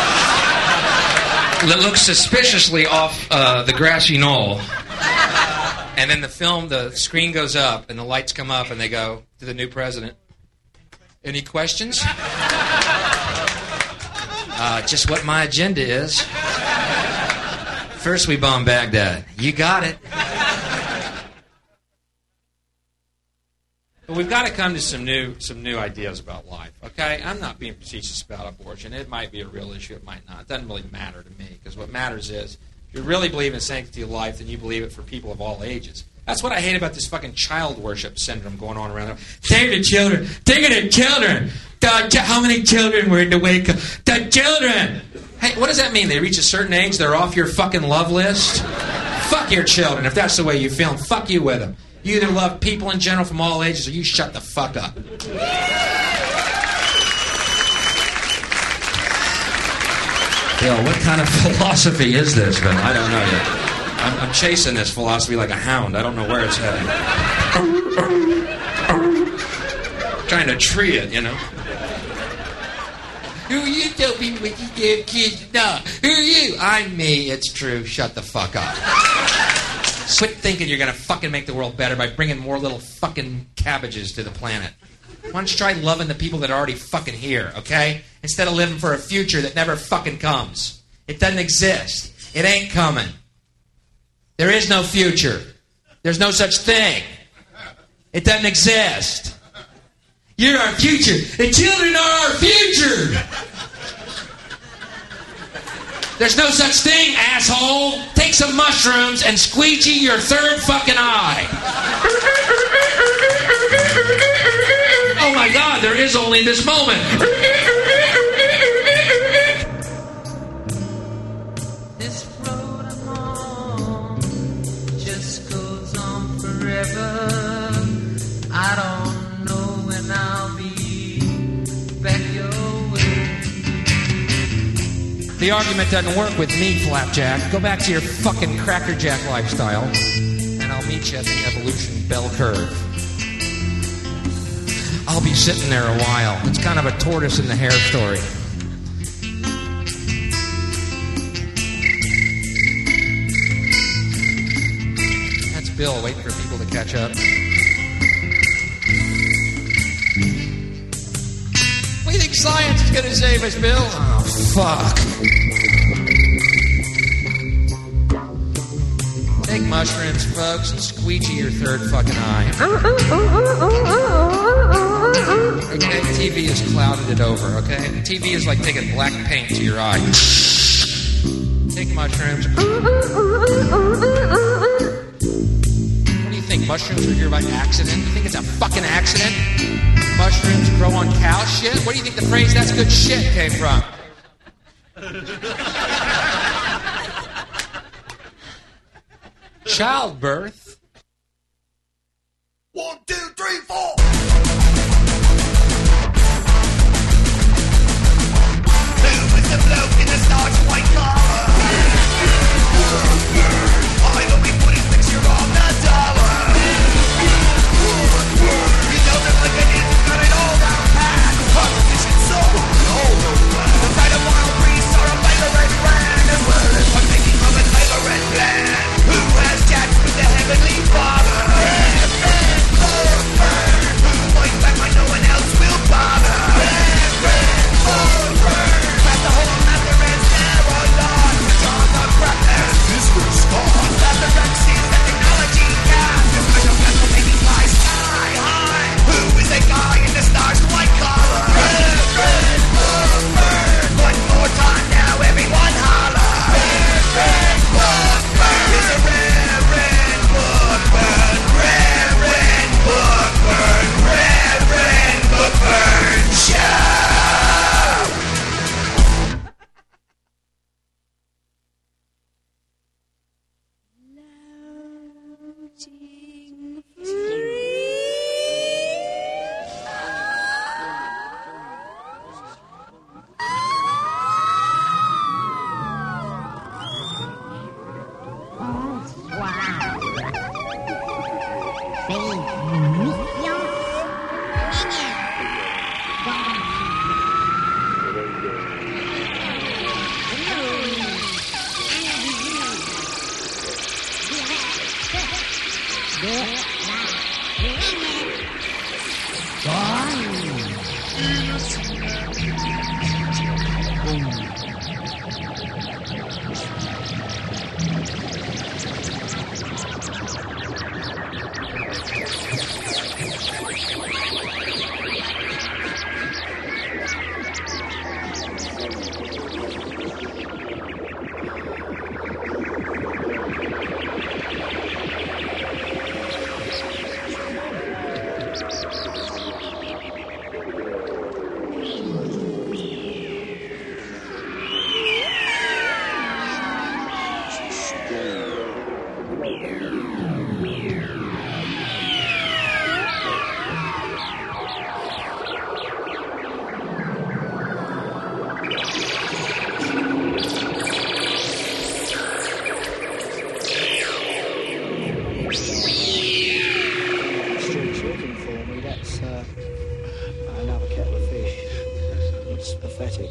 That looks suspiciously off the grassy knoll. And then the screen goes up, and the lights come up, and they go to the new president. Any questions? Just what my agenda is. First we bomb Baghdad. You got it. But we've got to come to some new ideas about life, okay? I'm not being facetious about abortion. It might be a real issue. It might not. It doesn't really matter to me, because what matters is if you really believe in sanctity of life, then you believe it for people of all ages. That's what I hate about this fucking child worship syndrome going on around there. Take the children. Take the children. How many children were in the wake of the children? Hey, what does that mean? They reach a certain age, they're off your fucking love list? Fuck your children if that's the way you feel. Fuck you with them. You either love people in general from all ages or you shut the fuck up. Yo, what kind of philosophy is this, man? I don't know yet. I'm chasing this philosophy like a hound. I don't know where it's heading. Trying to tree it, you know. Who are you tell me what you give kids? No. Who are you? I'm me. It's true. Shut the fuck up. Quit thinking you're going to fucking make the world better by bringing more little fucking cabbages to the planet. Why don't you try loving the people that are already fucking here, okay? Instead of living for a future that never fucking comes. It doesn't exist. It ain't coming. There is no future. There's no such thing. It doesn't exist. You're our future. The children are our future. There's no such thing, asshole. Take some mushrooms and squeegee your third fucking eye. Oh my God, there is only this moment.
This road I'm on just goes on forever. I don't know when I'll be back your way.
The argument doesn't work with me, Flapjack. Go back to your fucking crackerjack lifestyle, and I'll meet you at the evolution bell curve. I'll be sitting there a while. It's kind of a tortoise in the hare story. That's Bill waiting for people to catch up. What do you think science is going to save us, Bill? Oh, fuck. Take mushrooms, folks, and squeegee your third fucking eye. Okay, TV has clouded it over, okay? TV is like taking black paint to your eye. Take mushrooms. What do you think? Mushrooms are here by accident? You think it's a fucking accident? Mushrooms grow on cow shit? Where do you think the phrase "that's good shit" came from? Childbirth.
1, 2, 3, 4. Who is the bloke in the starch white collar? Why don't we put his picture on the dollar? You know that like an it's got it all down pat. Politician soul, the sight of wild beasts are a favorite brand, as well as partaking from a favorite land. Who has chats with the heavenly Father?
It's pathetic.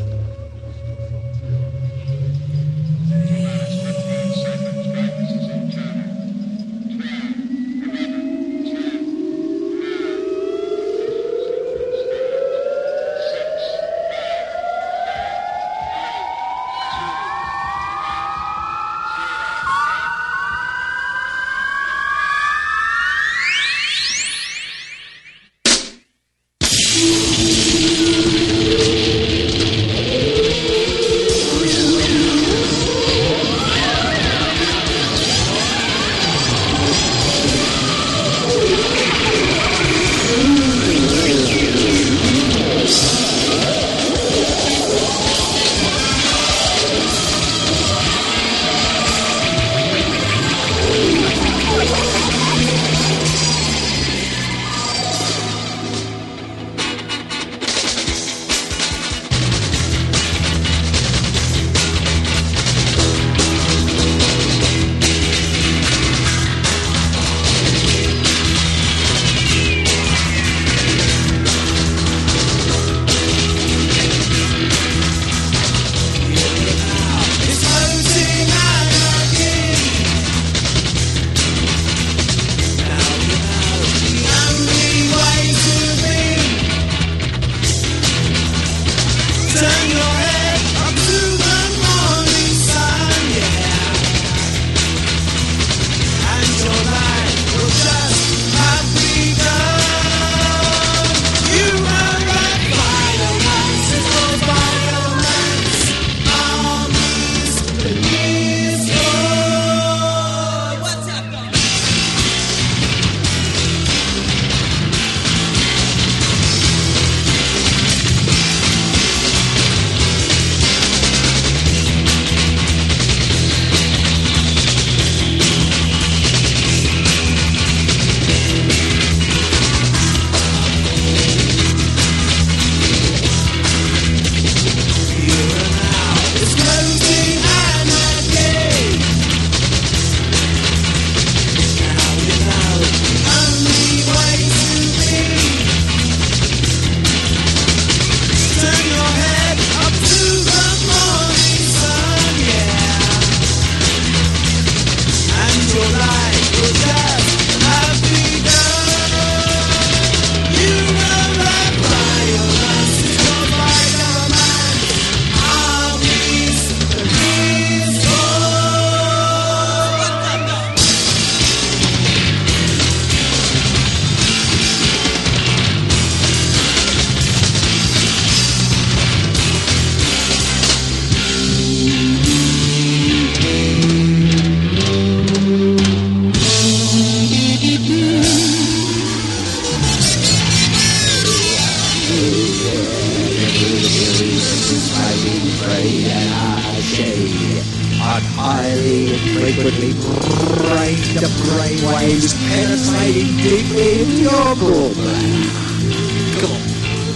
highly and frequently break the brainwaves penetrating deeply into your gallbladder. Come on.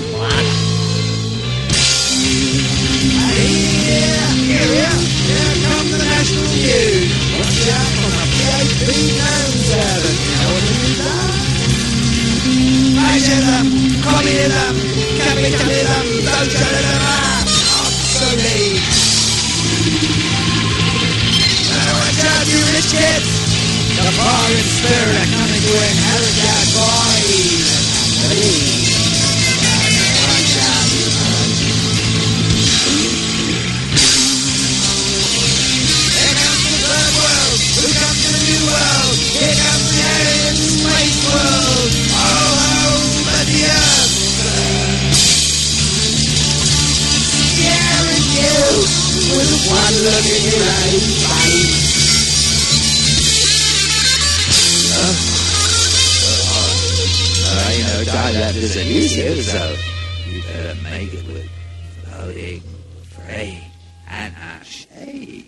Here come the national news. Watch out for the PHP nose out of fascism, communism, capitalism, socialism, obsolete. Watch out, you rich kids! The foreign spirit are coming to inherit your bodies. Watch out, you Here comes the third world! Who comes to the new world? Here comes the alien space world! Oh, but the earth! Scaring you with one look in your own face! That isn't easy, so you better make it with floating, free, and a shade.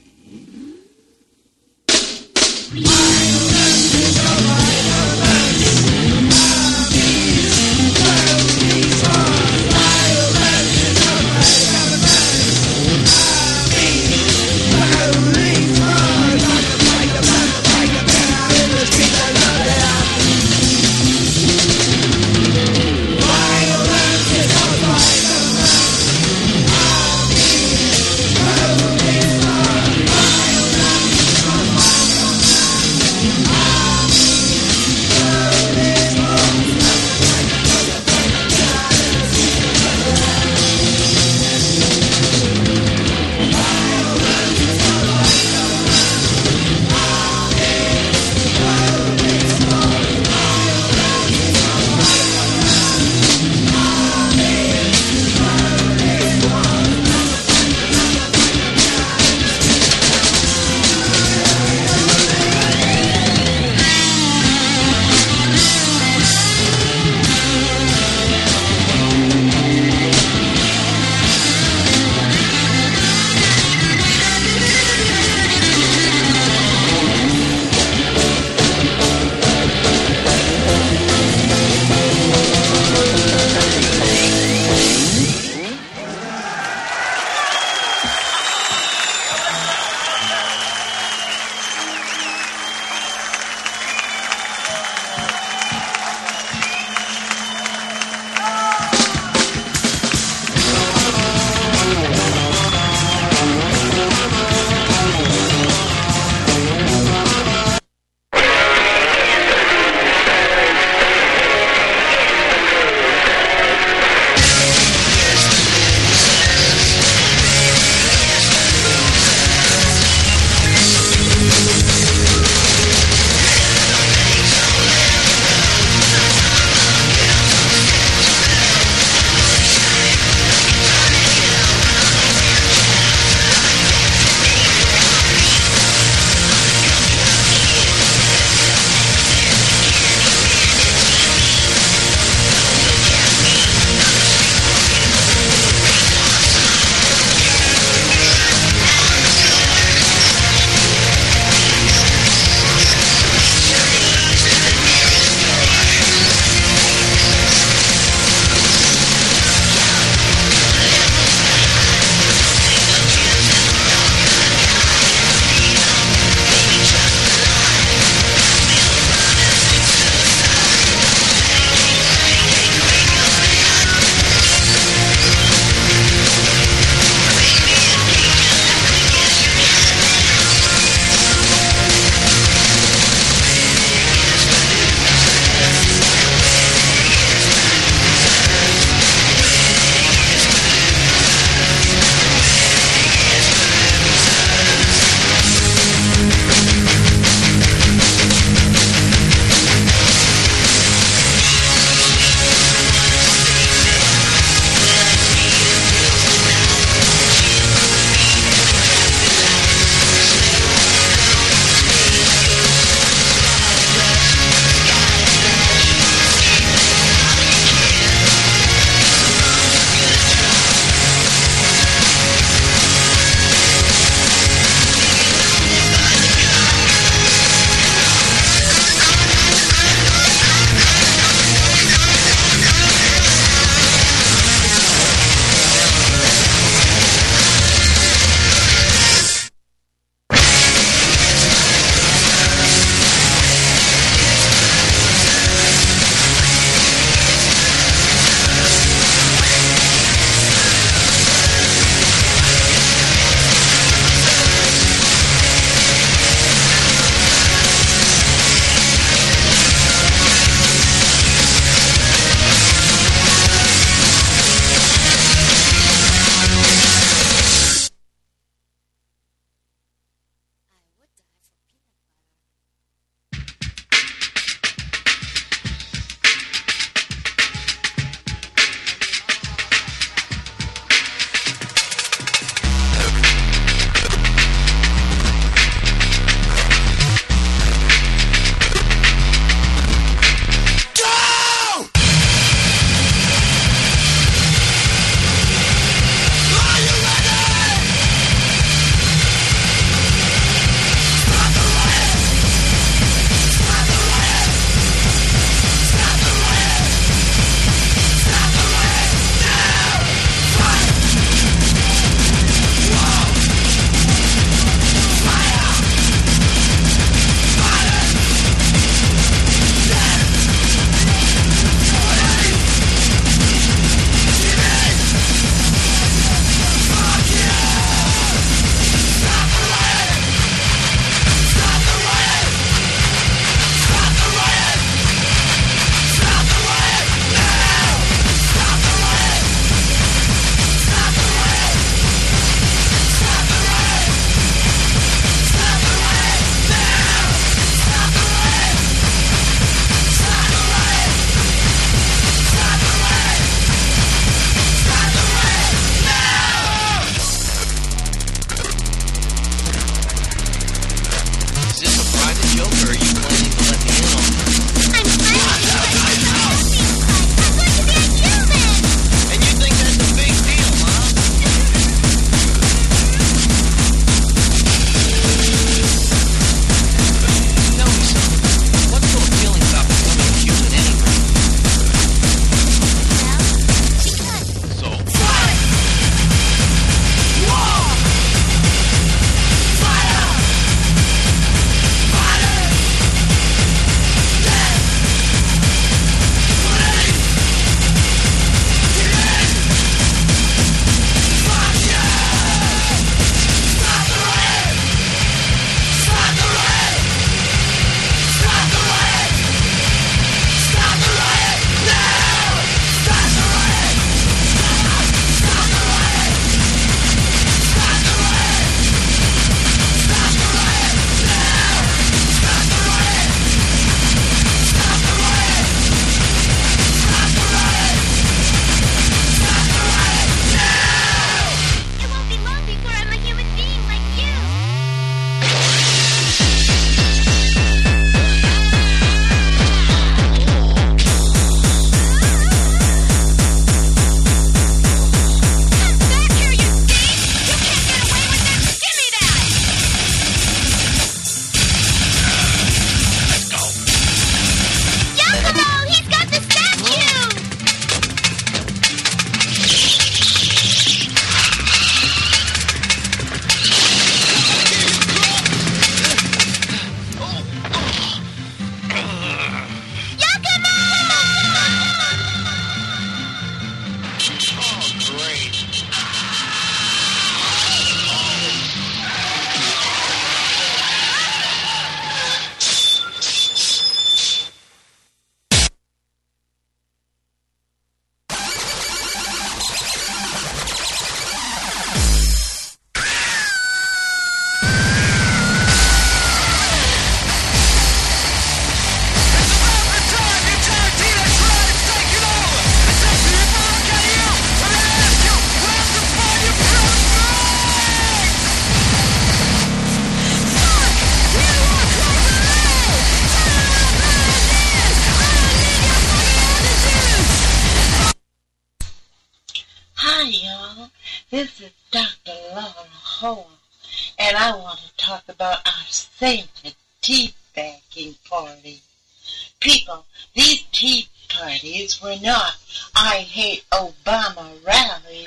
This is Dr. Laura Hoa, and I want to talk about our sainted tea bagging party. People, these tea parties were not I hate Obama rallies.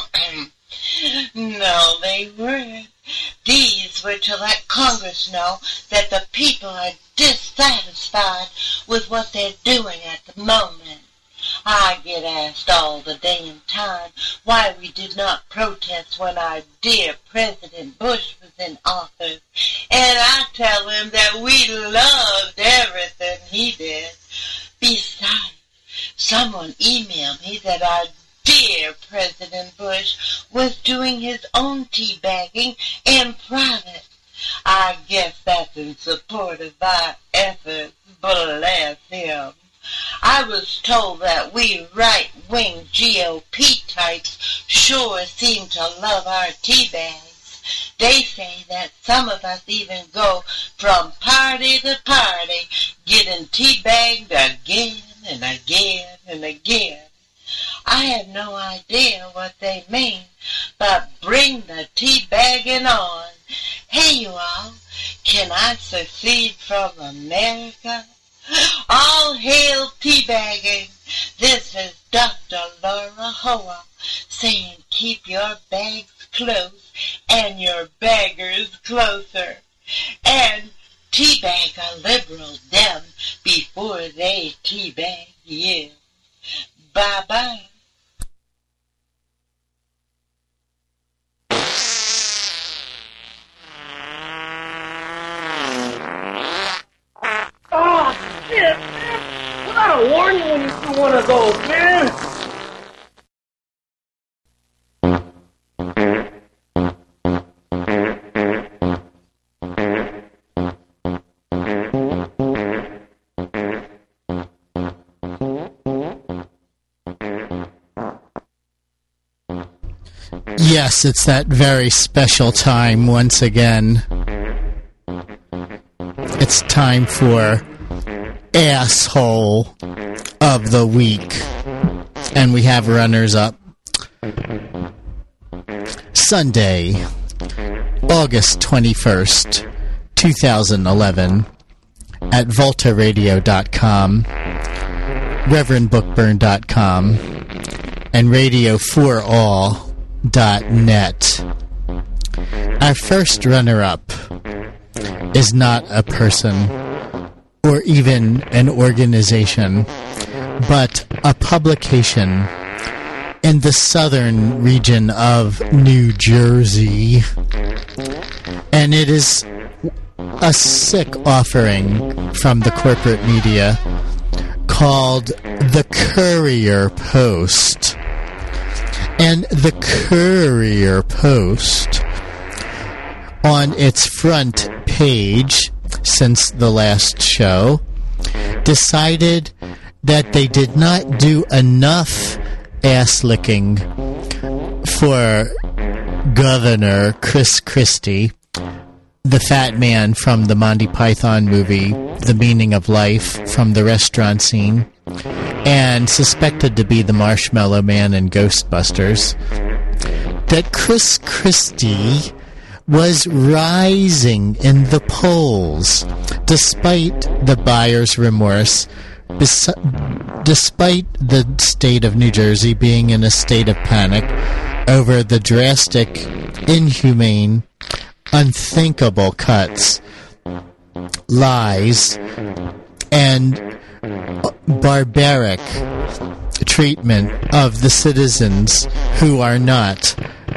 No, they weren't. These were to let Congress know that the people are dissatisfied with what they're doing at the moment. I get asked all the damn time why we did not protest when our dear President Bush was in office. And I tell them that we loved everything he did. Besides, someone emailed me that our dear President Bush was doing his own teabagging in private. I guess that's in support of our efforts. Bless him. I was told that we right-wing GOP types sure seem to love our tea bags. They say that some of us even go from party to party, getting tea bagged again and again and again. I have no idea what they mean, but bring the tea bagging on. Hey, you all, can I secede from America? All hail teabagging. This is Dr. Laura Hoa saying keep your bags close and your baggers closer. And teabag a liberal them before they teabag you. Bye-bye.
Oh, shit, man. Without a warning when you do one of those, man.
Yes, it's that very special time once again. It's time for Asshole of the Week. And we have runners-up. Sunday, August 21st, 2011, at VoltaRadio.com, ReverendBookburn.com, and Radio4All.net. Our first runner-up is not a person or even an organization, but a publication in the southern region of New Jersey. And it is a sick offering from the corporate media called the Courier Post. And the Courier Post, on its front page since the last show, decided that they did not do enough ass-licking for Governor Chris Christie, the fat man from the Monty Python movie, The Meaning of Life, from the restaurant scene, and suspected to be the Marshmallow Man in Ghostbusters, that Chris Christie was rising in the polls despite the buyer's remorse, despite the state of New Jersey being in a state of panic over the drastic, inhumane, unthinkable cuts, lies, and barbaric treatment of the citizens who are not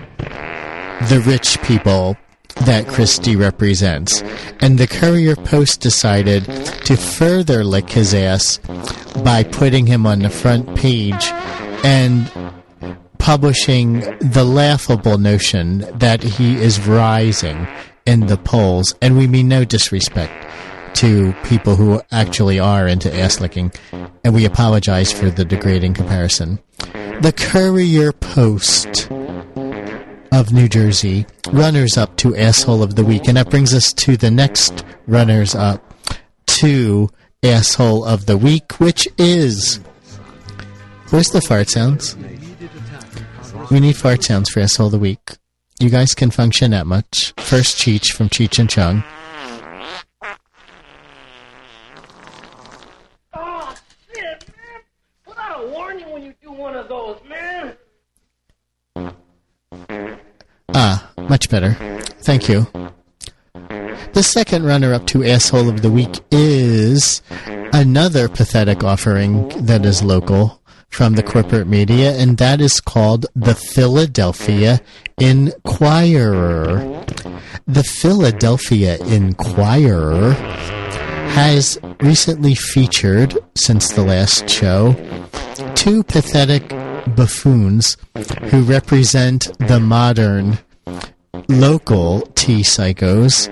the rich people that Christie represents. And the Courier Post decided to further lick his ass by putting him on the front page and publishing the laughable notion that he is rising in the polls. And we mean no disrespect to people who actually are into ass-licking, and we apologize for the degrading comparison. The Courier Post of New Jersey, runners-up to Asshole of the Week, and that brings us to the next runners-up to Asshole of the Week, which is... Where's the fart sounds? We need fart sounds for Asshole of the Week. You guys can function that much. First, Cheech from Cheech and Chong.
Oh, shit, man. Put out a warning when you do one of those, man.
Much better. Thank you. The second runner-up to Asshole of the Week is another pathetic offering that is local from the corporate media, and that is called the Philadelphia Inquirer. The Philadelphia Inquirer has recently featured, since the last show, two pathetic buffoons who represent the modern local T-psychos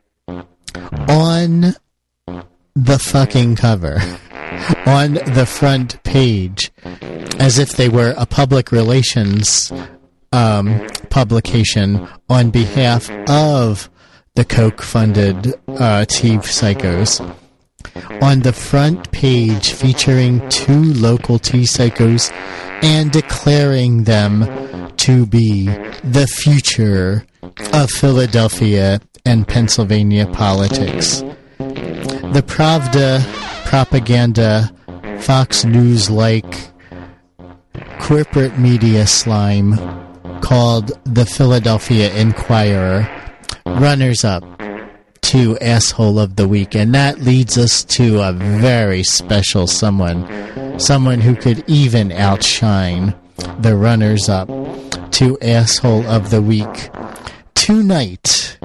on the fucking cover, on the front page, as if they were a public relations publication on behalf of the Coke-funded T-psychos. On the front page, featuring two local T-psychos and declaring them to be the future of Philadelphia and Pennsylvania politics. The Pravda propaganda, Fox News-like corporate media slime called the Philadelphia Inquirer runners-up to Asshole of the Week, and that leads us to a very special someone who could even outshine the runners-up to Asshole of the Week. Tonight,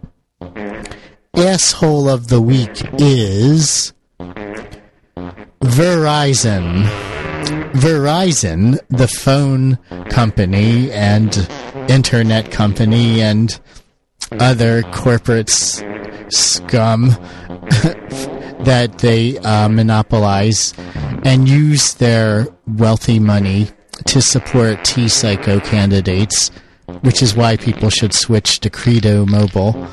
Asshole of the Week is Verizon. Verizon, the phone company and internet company and other corporate scum that they monopolize and use their wealthy money to support T-psycho candidates, which is why people should switch to Credo Mobile.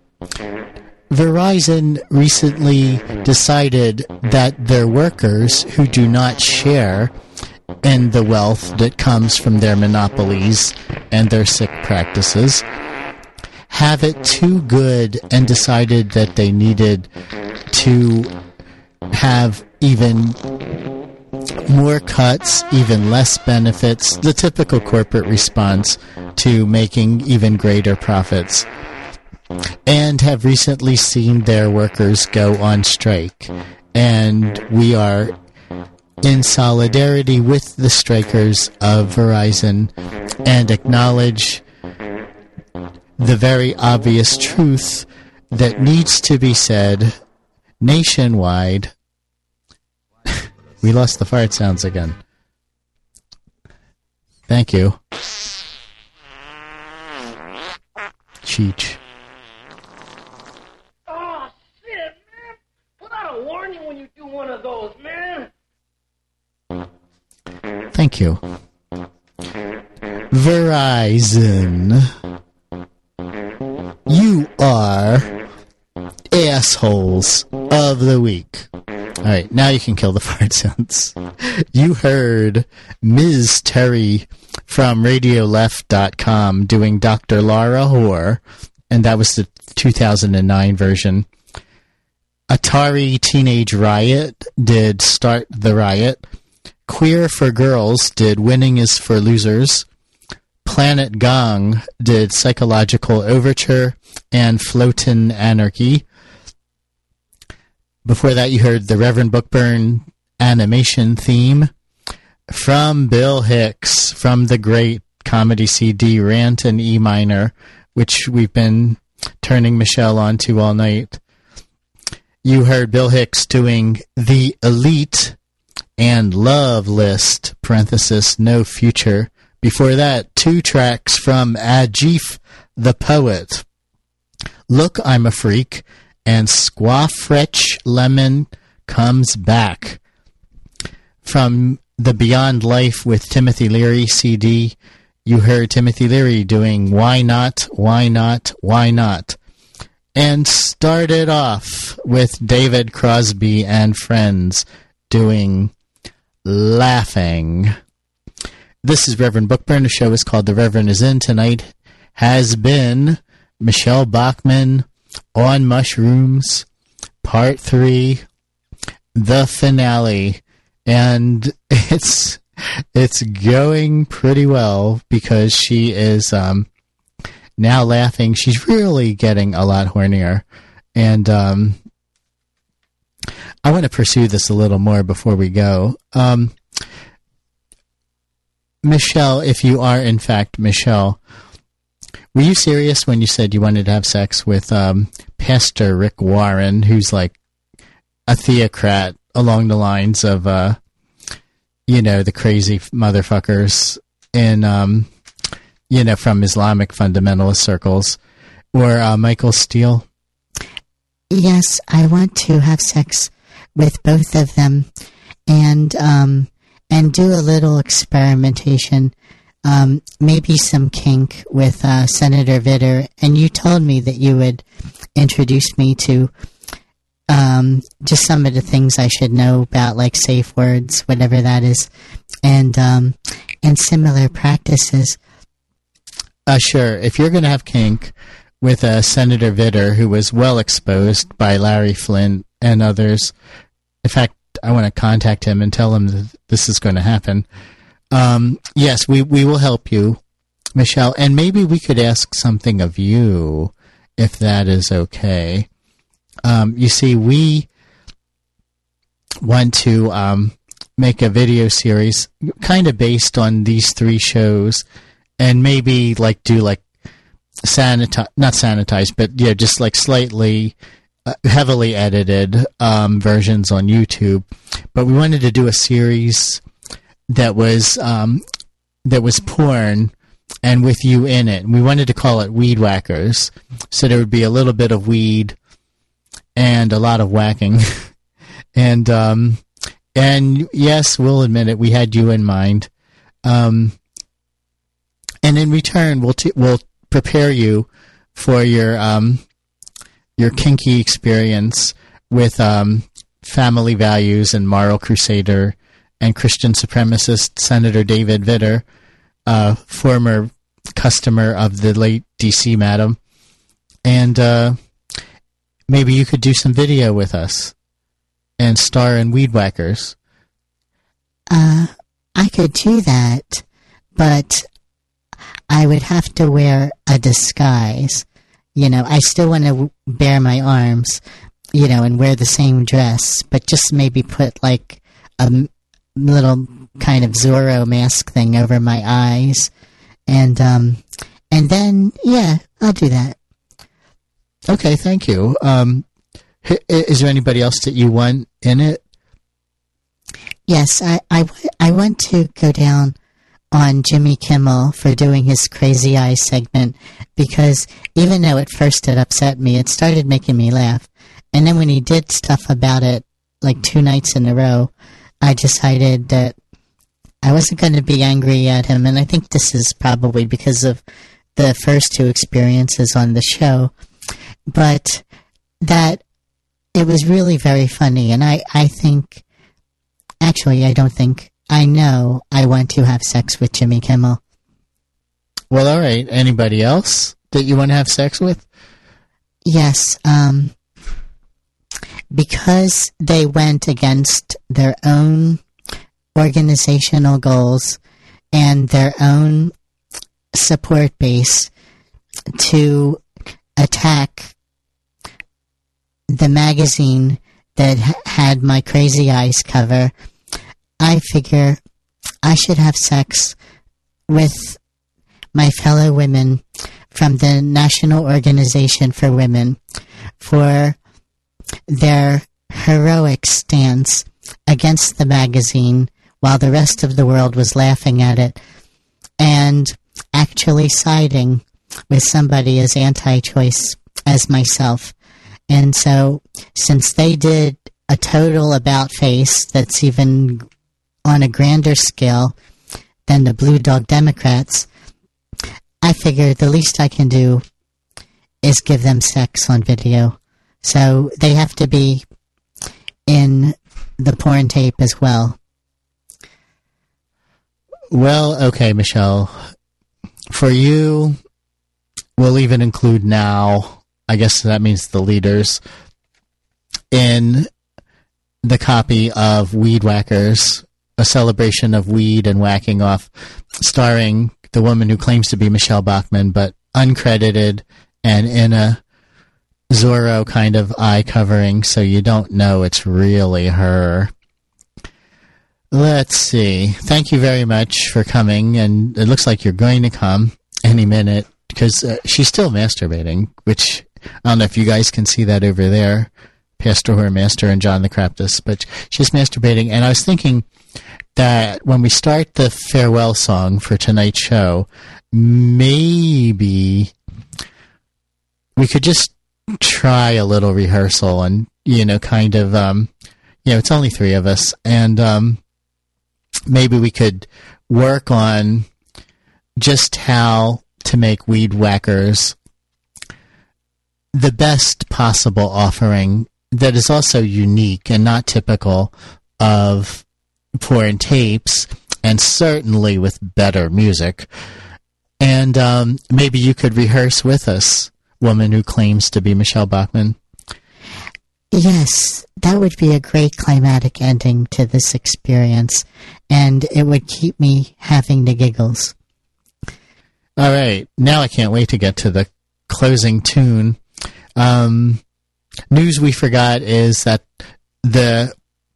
Verizon recently decided that their workers who do not share in the wealth that comes from their monopolies and their sick practices have it too good, and decided that they needed to have even more cuts, even less benefits, the typical corporate response to making even greater profits, and have recently seen their workers go on strike. And we are in solidarity with the strikers of Verizon and acknowledge the very obvious truth that needs to be said nationwide. We lost the fart sounds again. Thank you. Cheech.
Oh, shit, man. Put out a warning when you do one of those, man.
Thank you. Verizon. You are assholes of the week. Alright, now you can kill the fart sounds. You heard Ms. Terry from RadioLeft.com doing Dr. Laura Hoare, and that was the 2009 version. Atari Teenage Riot did Start the Riot. Queer for Girls did Winning is for Losers. Planet Gong did Psychological Overture and Floatin' Anarchy. Before that, you heard the Reverend Bookburn animation theme from Bill Hicks from the great comedy CD Rant in E Minor, which we've been turning Michelle on to all night. You heard Bill Hicks doing The Elite and Love List, parenthesis, No Future. Before that, 2 tracks from Ajif the Poet, Look, I'm a Freak, and Squaffretch Lemon Comes Back. From the Beyond Life with Timothy Leary CD, you heard Timothy Leary doing Why Not, Why Not, Why Not. And started off with David Crosby and Friends doing Laughing. This is Reverend Bookburn. The show is called The Reverend is In. Tonight has been Michelle Bachman on Mushrooms, Part 3, the finale. And it's going pretty well because she is now laughing. She's really getting a lot hornier. And I want to pursue this a little more before we go. Michelle, if you are in fact Michelle, were you serious when you said you wanted to have sex with Pastor Rick Warren, who's like a theocrat along the lines of, the crazy motherfuckers in, from Islamic fundamentalist circles, or Michael Steele?
Yes, I want to have sex with both of them, and do a little experimentation, maybe some kink with Senator Vitter. And you told me that you would introduce me to just some of the things I should know about, like safe words, whatever that is, and similar practices.
Sure. If you're going to have kink with Senator Vitter, who was well exposed by Larry Flint and others, in fact, I want to contact him and tell him that this is going to happen. Yes, we will help you, Michelle, and maybe we could ask something of you, if that is okay. You see, we want to make a video series kind of based on these 3 shows, and maybe do not sanitized, but just like slightly heavily edited versions on YouTube. But we wanted to do a series that was porn and with you in it. And we wanted to call it Weed Whackers, so there would be a little bit of weed and a lot of whacking. and yes, we'll admit it, we had you in mind. And in return, we'll prepare you for your kinky experience with family values and moral crusader and Christian supremacist Senator David Vitter, former customer of the late D.C. Madam. And maybe you could do some video with us and star in Weed Whackers.
I could do that, but I would have to wear a disguise. I still want to bare my arms, and wear the same dress, but just maybe put like a little kind of Zorro mask thing over my eyes. And then, yeah, I'll do that.
Okay, thank you. Is there anybody else that you want in it?
Yes, I want to go down on Jimmy Kimmel for doing his Crazy Eyes segment, because even though at first it upset me, it started making me laugh. And then when he did stuff about it like 2 nights in a row, I decided that I wasn't going to be angry at him. And I think this is probably because of the first 2 experiences on the show, but that it was really very funny. And I think, actually, I don't think, I know I want to have sex with Jimmy Kimmel.
Well, all right. Anybody else that you want to have sex with?
Yes. Because they went against their own organizational goals and their own support base to attack the magazine that had my Crazy Eyes cover, I figure I should have sex with my fellow women from the National Organization for Women for their heroic stance against the magazine while the rest of the world was laughing at it, and actually siding with somebody as anti-choice as myself. And so, since they did a total about-face that's even on a grander scale than the Blue Dog Democrats, I figured the least I can do is give them sex on video. So they have to be in the porn tape as well.
Well, okay, Michelle. For you, we'll even include now, I guess that means the leaders, in the copy of Weed Whackers, a celebration of weed and whacking off, starring the woman who claims to be Michelle Bachmann, but uncredited and in a Zorro kind of eye covering, so you don't know it's really her. Let's see. Thank you very much for coming, and it looks like you're going to come any minute, because she's still masturbating, which I don't know if you guys can see that over there, Pastor Whoremaster and John the Craptus, but she's masturbating, and I was thinking that when we start the farewell song for tonight's show, maybe we could just try a little rehearsal and, kind of, it's only three of us, and maybe we could work on just how to make Weed Whackers the best possible offering that is also unique and not typical of porn tapes, and certainly with better music. And maybe you could rehearse with us, woman who claims to be Michelle Bachmann.
Yes, that would be a great climatic ending to this experience, and it would keep me having the giggles.
All right, now I can't wait to get to the closing tune. News we forgot is that the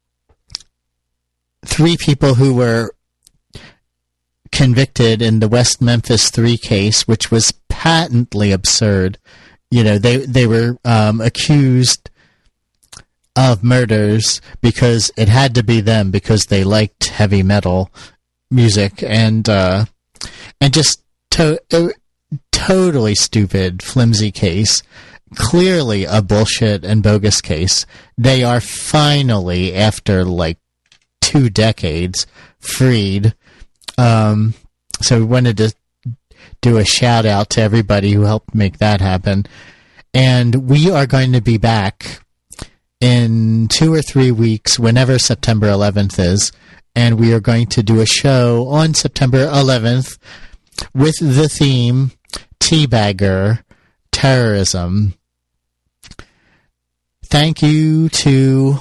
three people who were convicted in the West Memphis 3 case, which was patently absurd, they were accused of murders because it had to be them because they liked heavy metal music, and just totally stupid, flimsy case. Clearly a bullshit and bogus case. They are finally, after 2 decades, freed. So we wanted to do a shout out to everybody who helped make that happen. And we are going to be back in 2 or 3 weeks, whenever September 11th is, and we are going to do a show on September 11th with the theme Teabagger Terrorism. Thank you to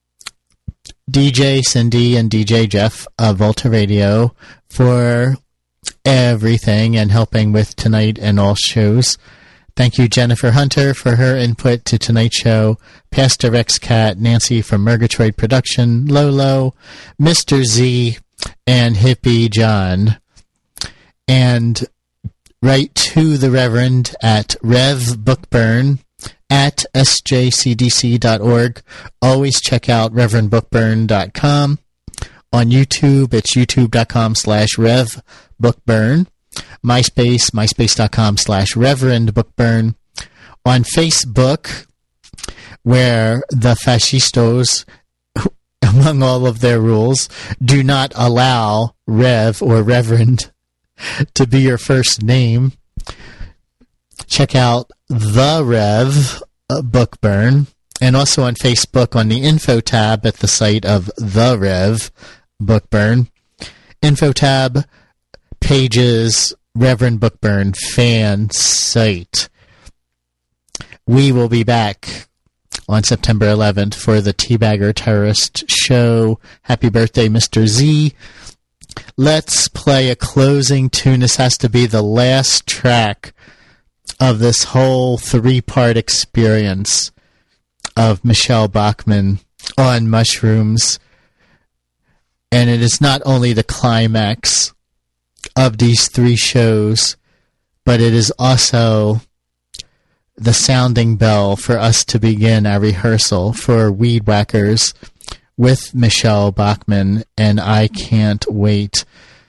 DJ Cindy and DJ Jeff of Volta Radio for everything and helping with tonight and all shows. Thank you, Jennifer Hunter, for her input to tonight's show. Pastor Rex Cat, Nancy from Murgatroyd Production, Lolo, Mr. Z, and Hippie John. And write to the Reverend at Rev Bookburn at sjcdc.org. Always check out reverendbookburn.com. On YouTube, it's youtube.com/revbookburn. MySpace, myspace.com/Reverend Bookburn. On Facebook, where the fascistos, among all of their rules, do not allow Rev or Reverend to be your first name. Check out The Rev Bookburn. And also on Facebook, on the info tab at the site of The Rev Bookburn. Info tab, pages, Reverend Bookburn fan site. We will be back on September 11th for the Teabagger Terrorist show. Happy birthday, Mr. Z. Let's play a closing tune. This has to be the last track of this whole 3-part experience of Michelle Bachmann on mushrooms. And it is not only the climax of these 3 shows, but it is also the sounding bell for us to begin our rehearsal for Weed Whackers with Michelle Bachmann, and I can't wait.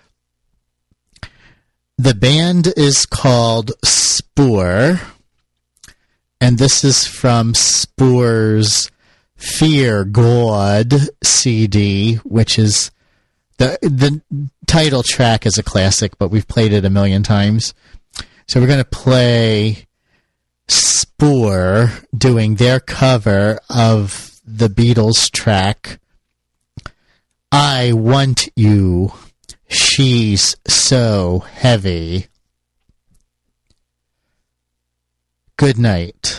The band is called Spore, and this is from Spore's Fear God CD, which is the title track is a classic, but we've played it a million times. So we're going to play Spore doing their cover of the Beatles track I Want You. She's So Heavy. Good night.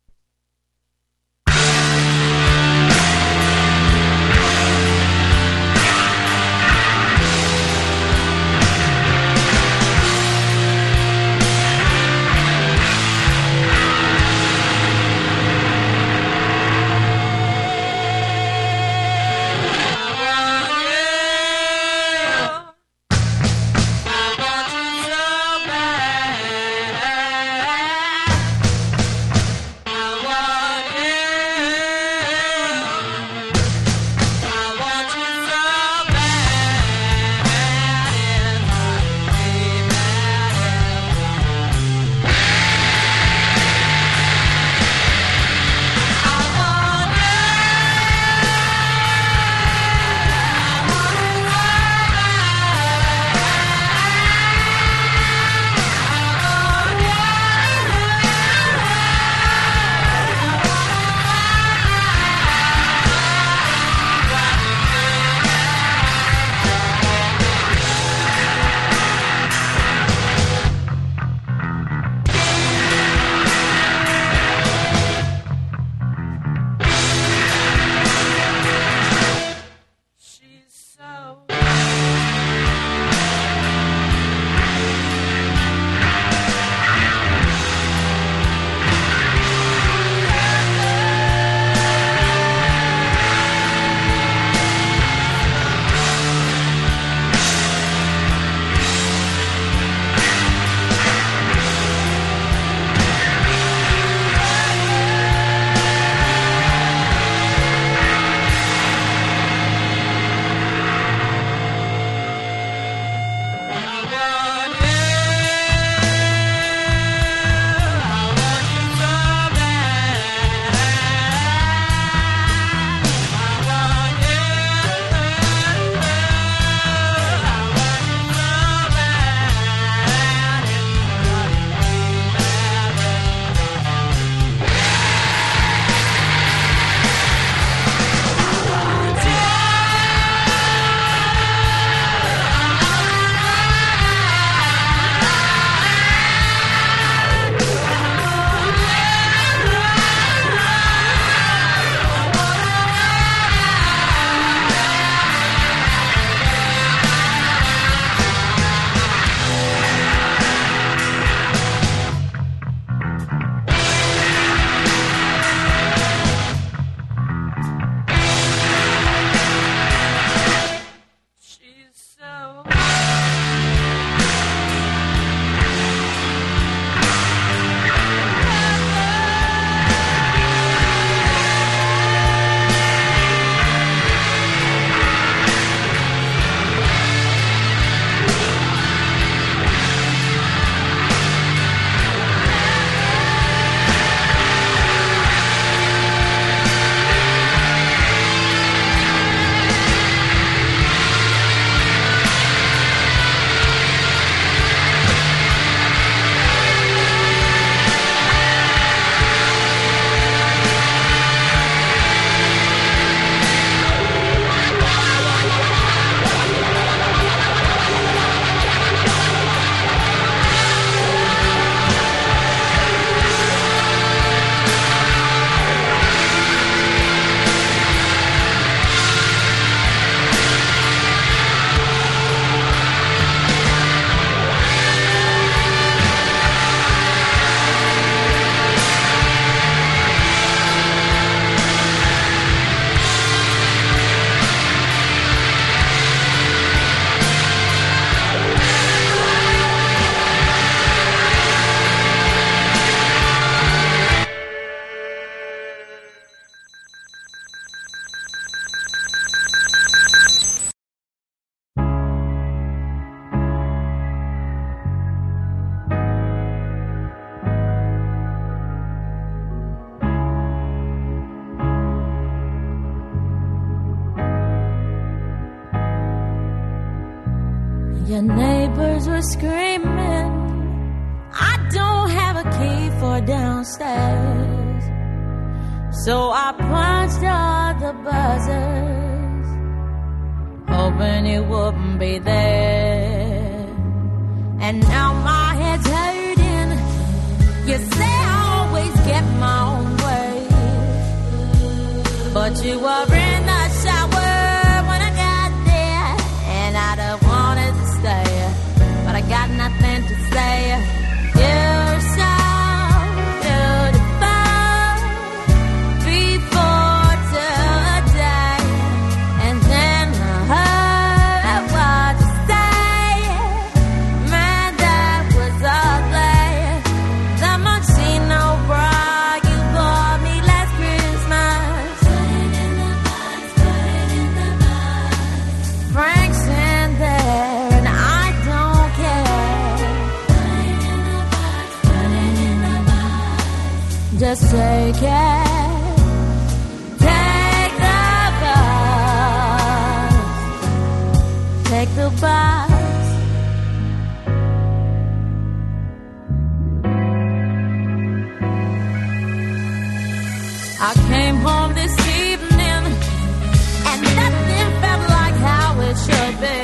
Your neighbors were screaming, I don't have a key for downstairs. So I punched all the buzzers, hoping you wouldn't be there. And now my head's hurting. You say I always get my own way, but you were in the shower when I got there, and I'd have wanted to stay, but I got nothing to say. You're so beautiful before today, and then I heard what you say. Man, that was ugly. The Moschino bra you bought me last Christmas. Frank's in there, and I don't care. Just take it. Take the bus. Take the bus. I came home this evening, and nothing felt like how it should be.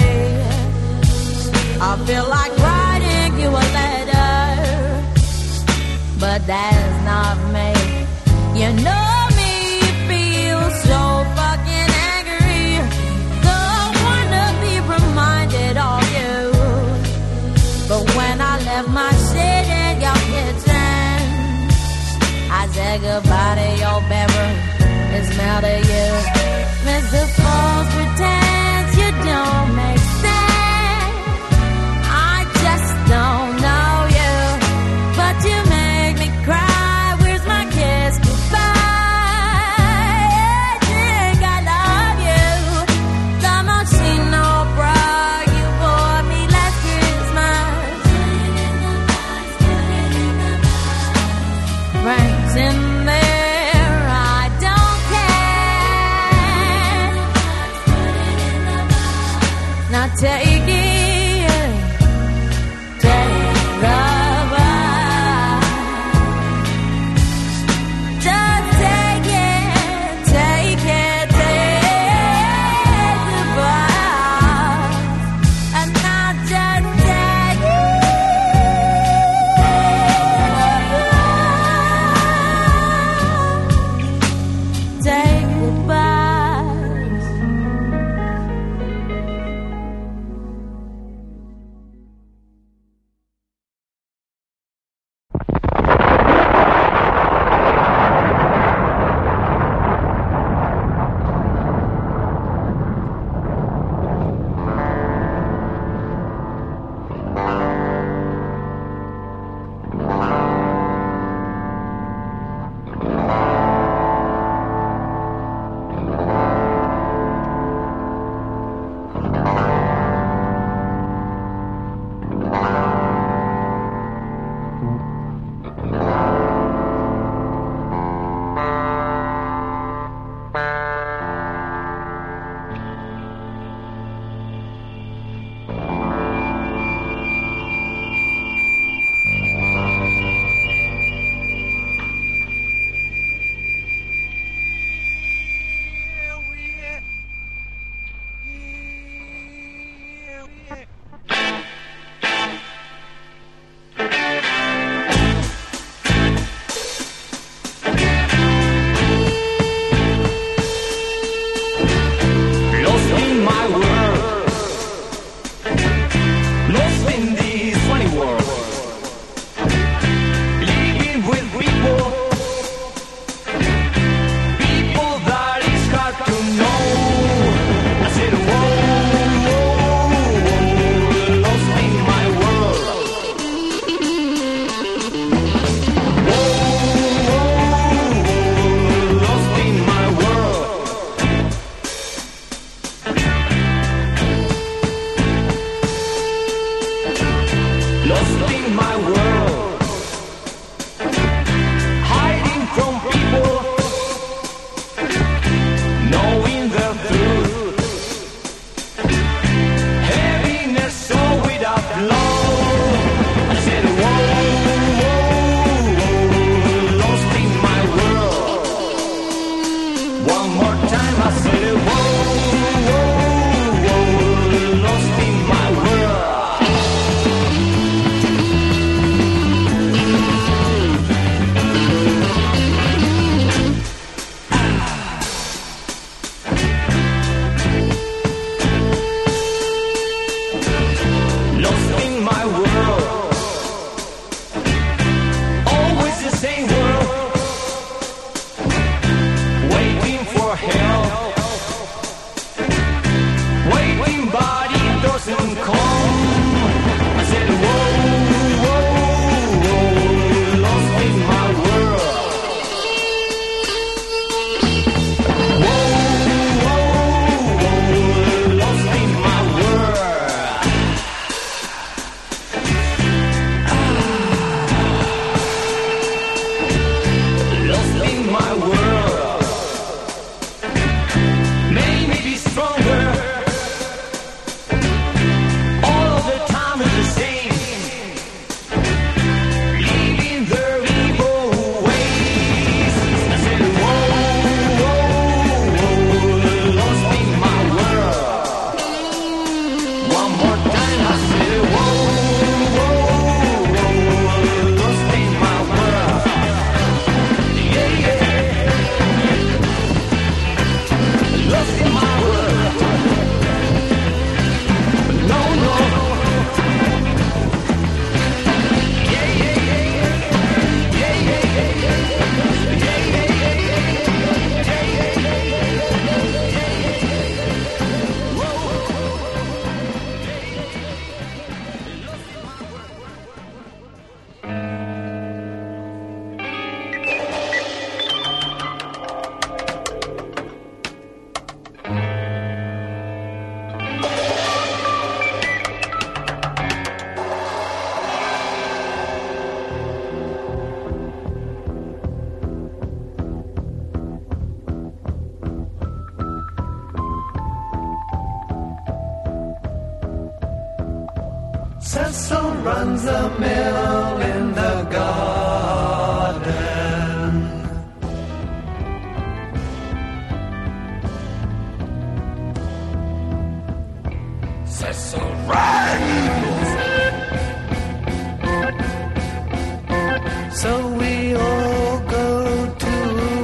I feel like writing you a letter, but that's not me. You know me, feel so fucking angry. Don't wanna be reminded of you, but when I left my shit in your kitchen, I said goodbye to your bedroom. It's smell to you. Mr. Falls pretends you don't make sense. I just don't know you, but you make me cry. Where's my kiss goodbye? I think I love you. The Moschino bra you bought me last Christmas. Frank's in there, I don't care. Now take it, take the bus. Just take it, take it, take the bus. And now just take it. Take the bus.
Cecil runs the mill in the garden. Cecil runs. So we all go to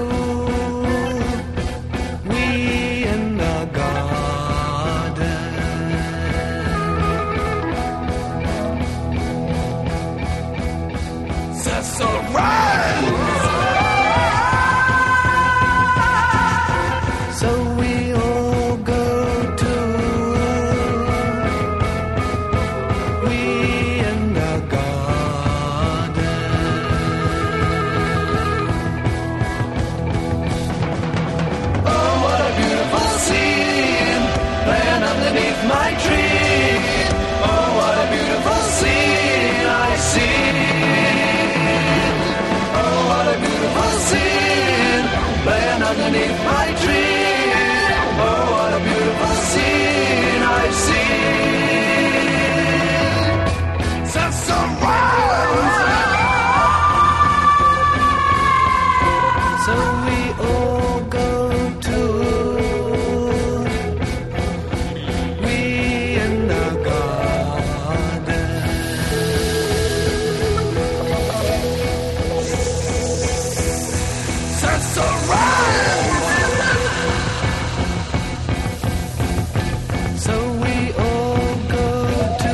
we in the garden. Cecil runs. So we all go to we in the garden. Oh, what a beautiful scene, laying underneath my tree. Oh, what a beautiful scene I see. Oh, what a beautiful scene, laying underneath my tree. Oh, what a beautiful scene I see. Cecil Rose. So we all go to we in the garden. Cecil Rose. So we all go to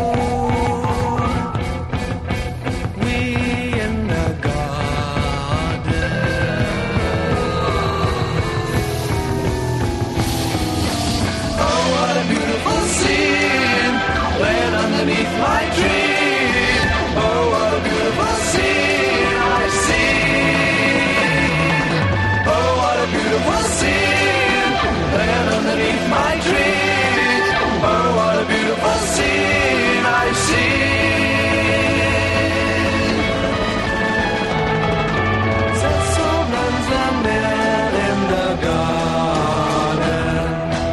we in the garden. Oh, what a beautiful scene, laying underneath my tree. Oh, what a beautiful scene I see. Oh, what a beautiful scene, laying underneath my tree. Oh, what a beautiful scene I see. Cecil runs the mill in the garden.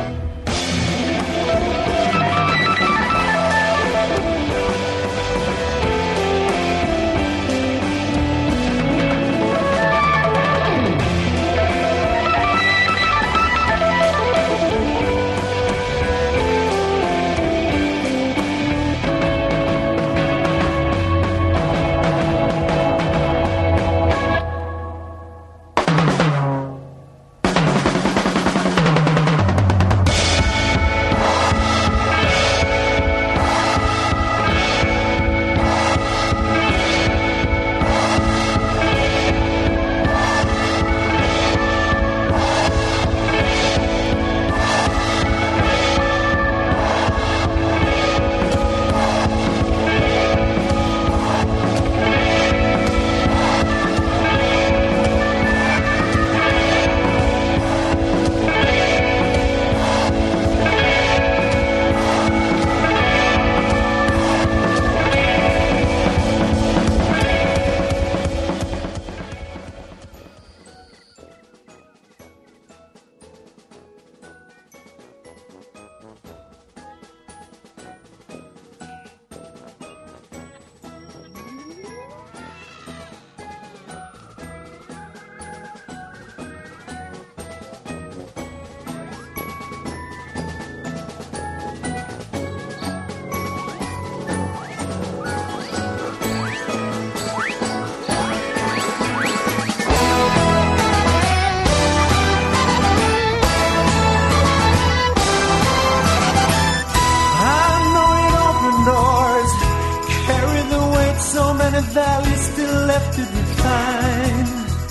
the valley still left to define.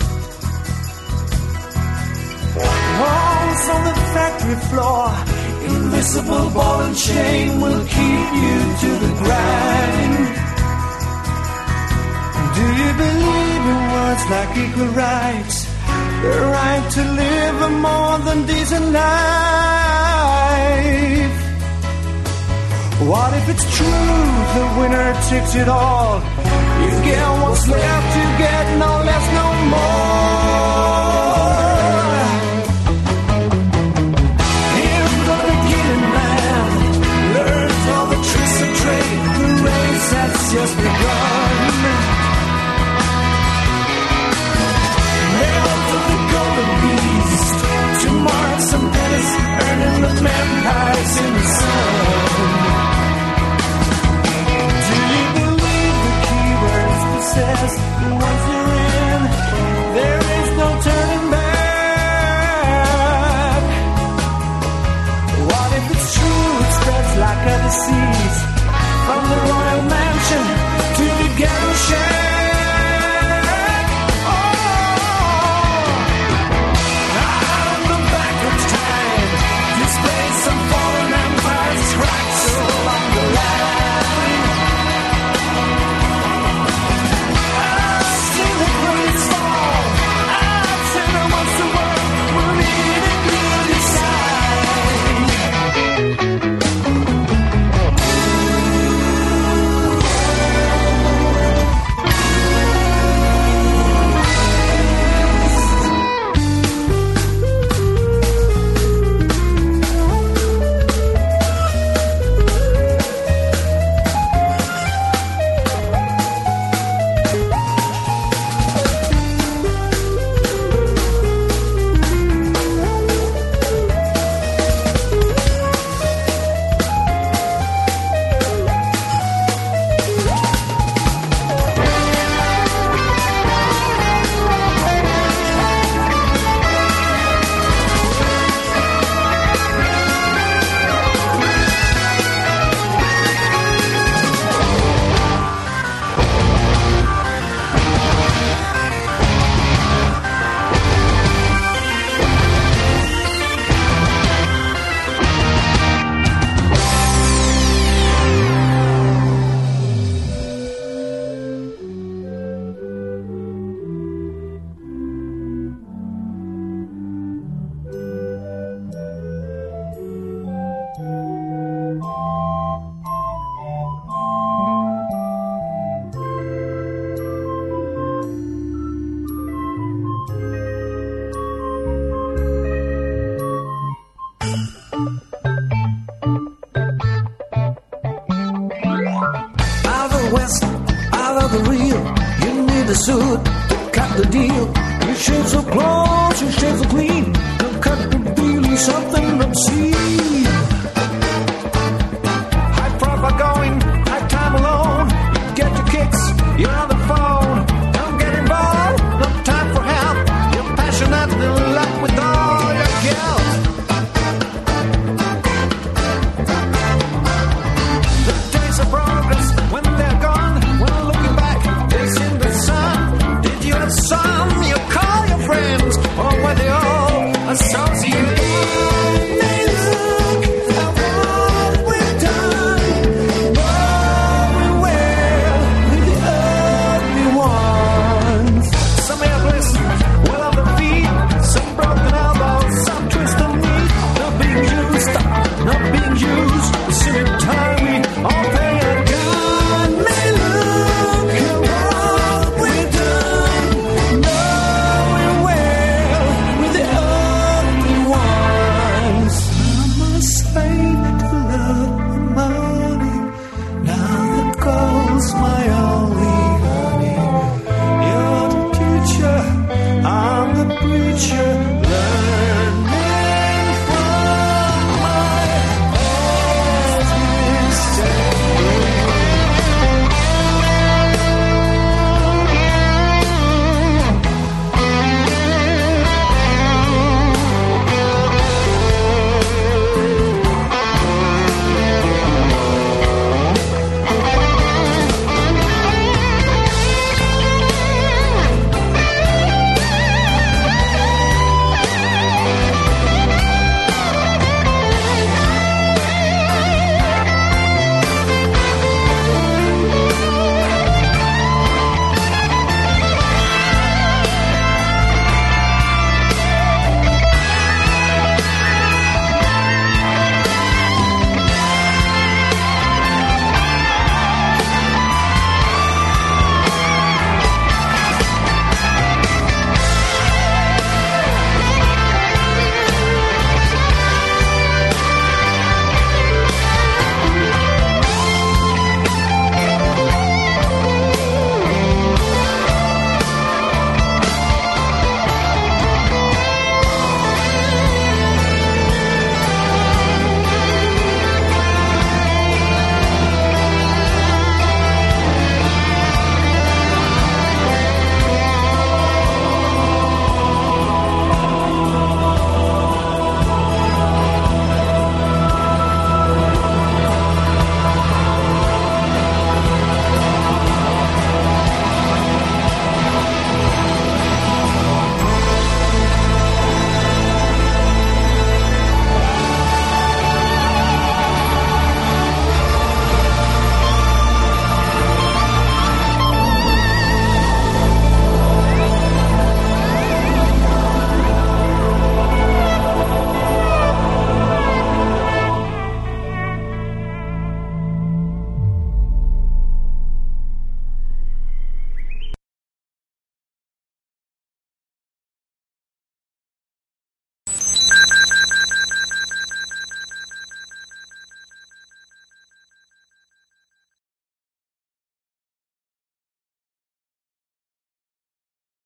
Walls on the factory floor, invisible ball and chain will keep you to the grind. Do you believe in words like equal rights, the right to live a more than decent life? What if it's true, the winner takes it all? You get what's left, you get no less, no more. In the beginning, man learns all the tricks of trade, the
suit to cut the deal. Your shades so close, your shades so clean. No cut would really something obscene.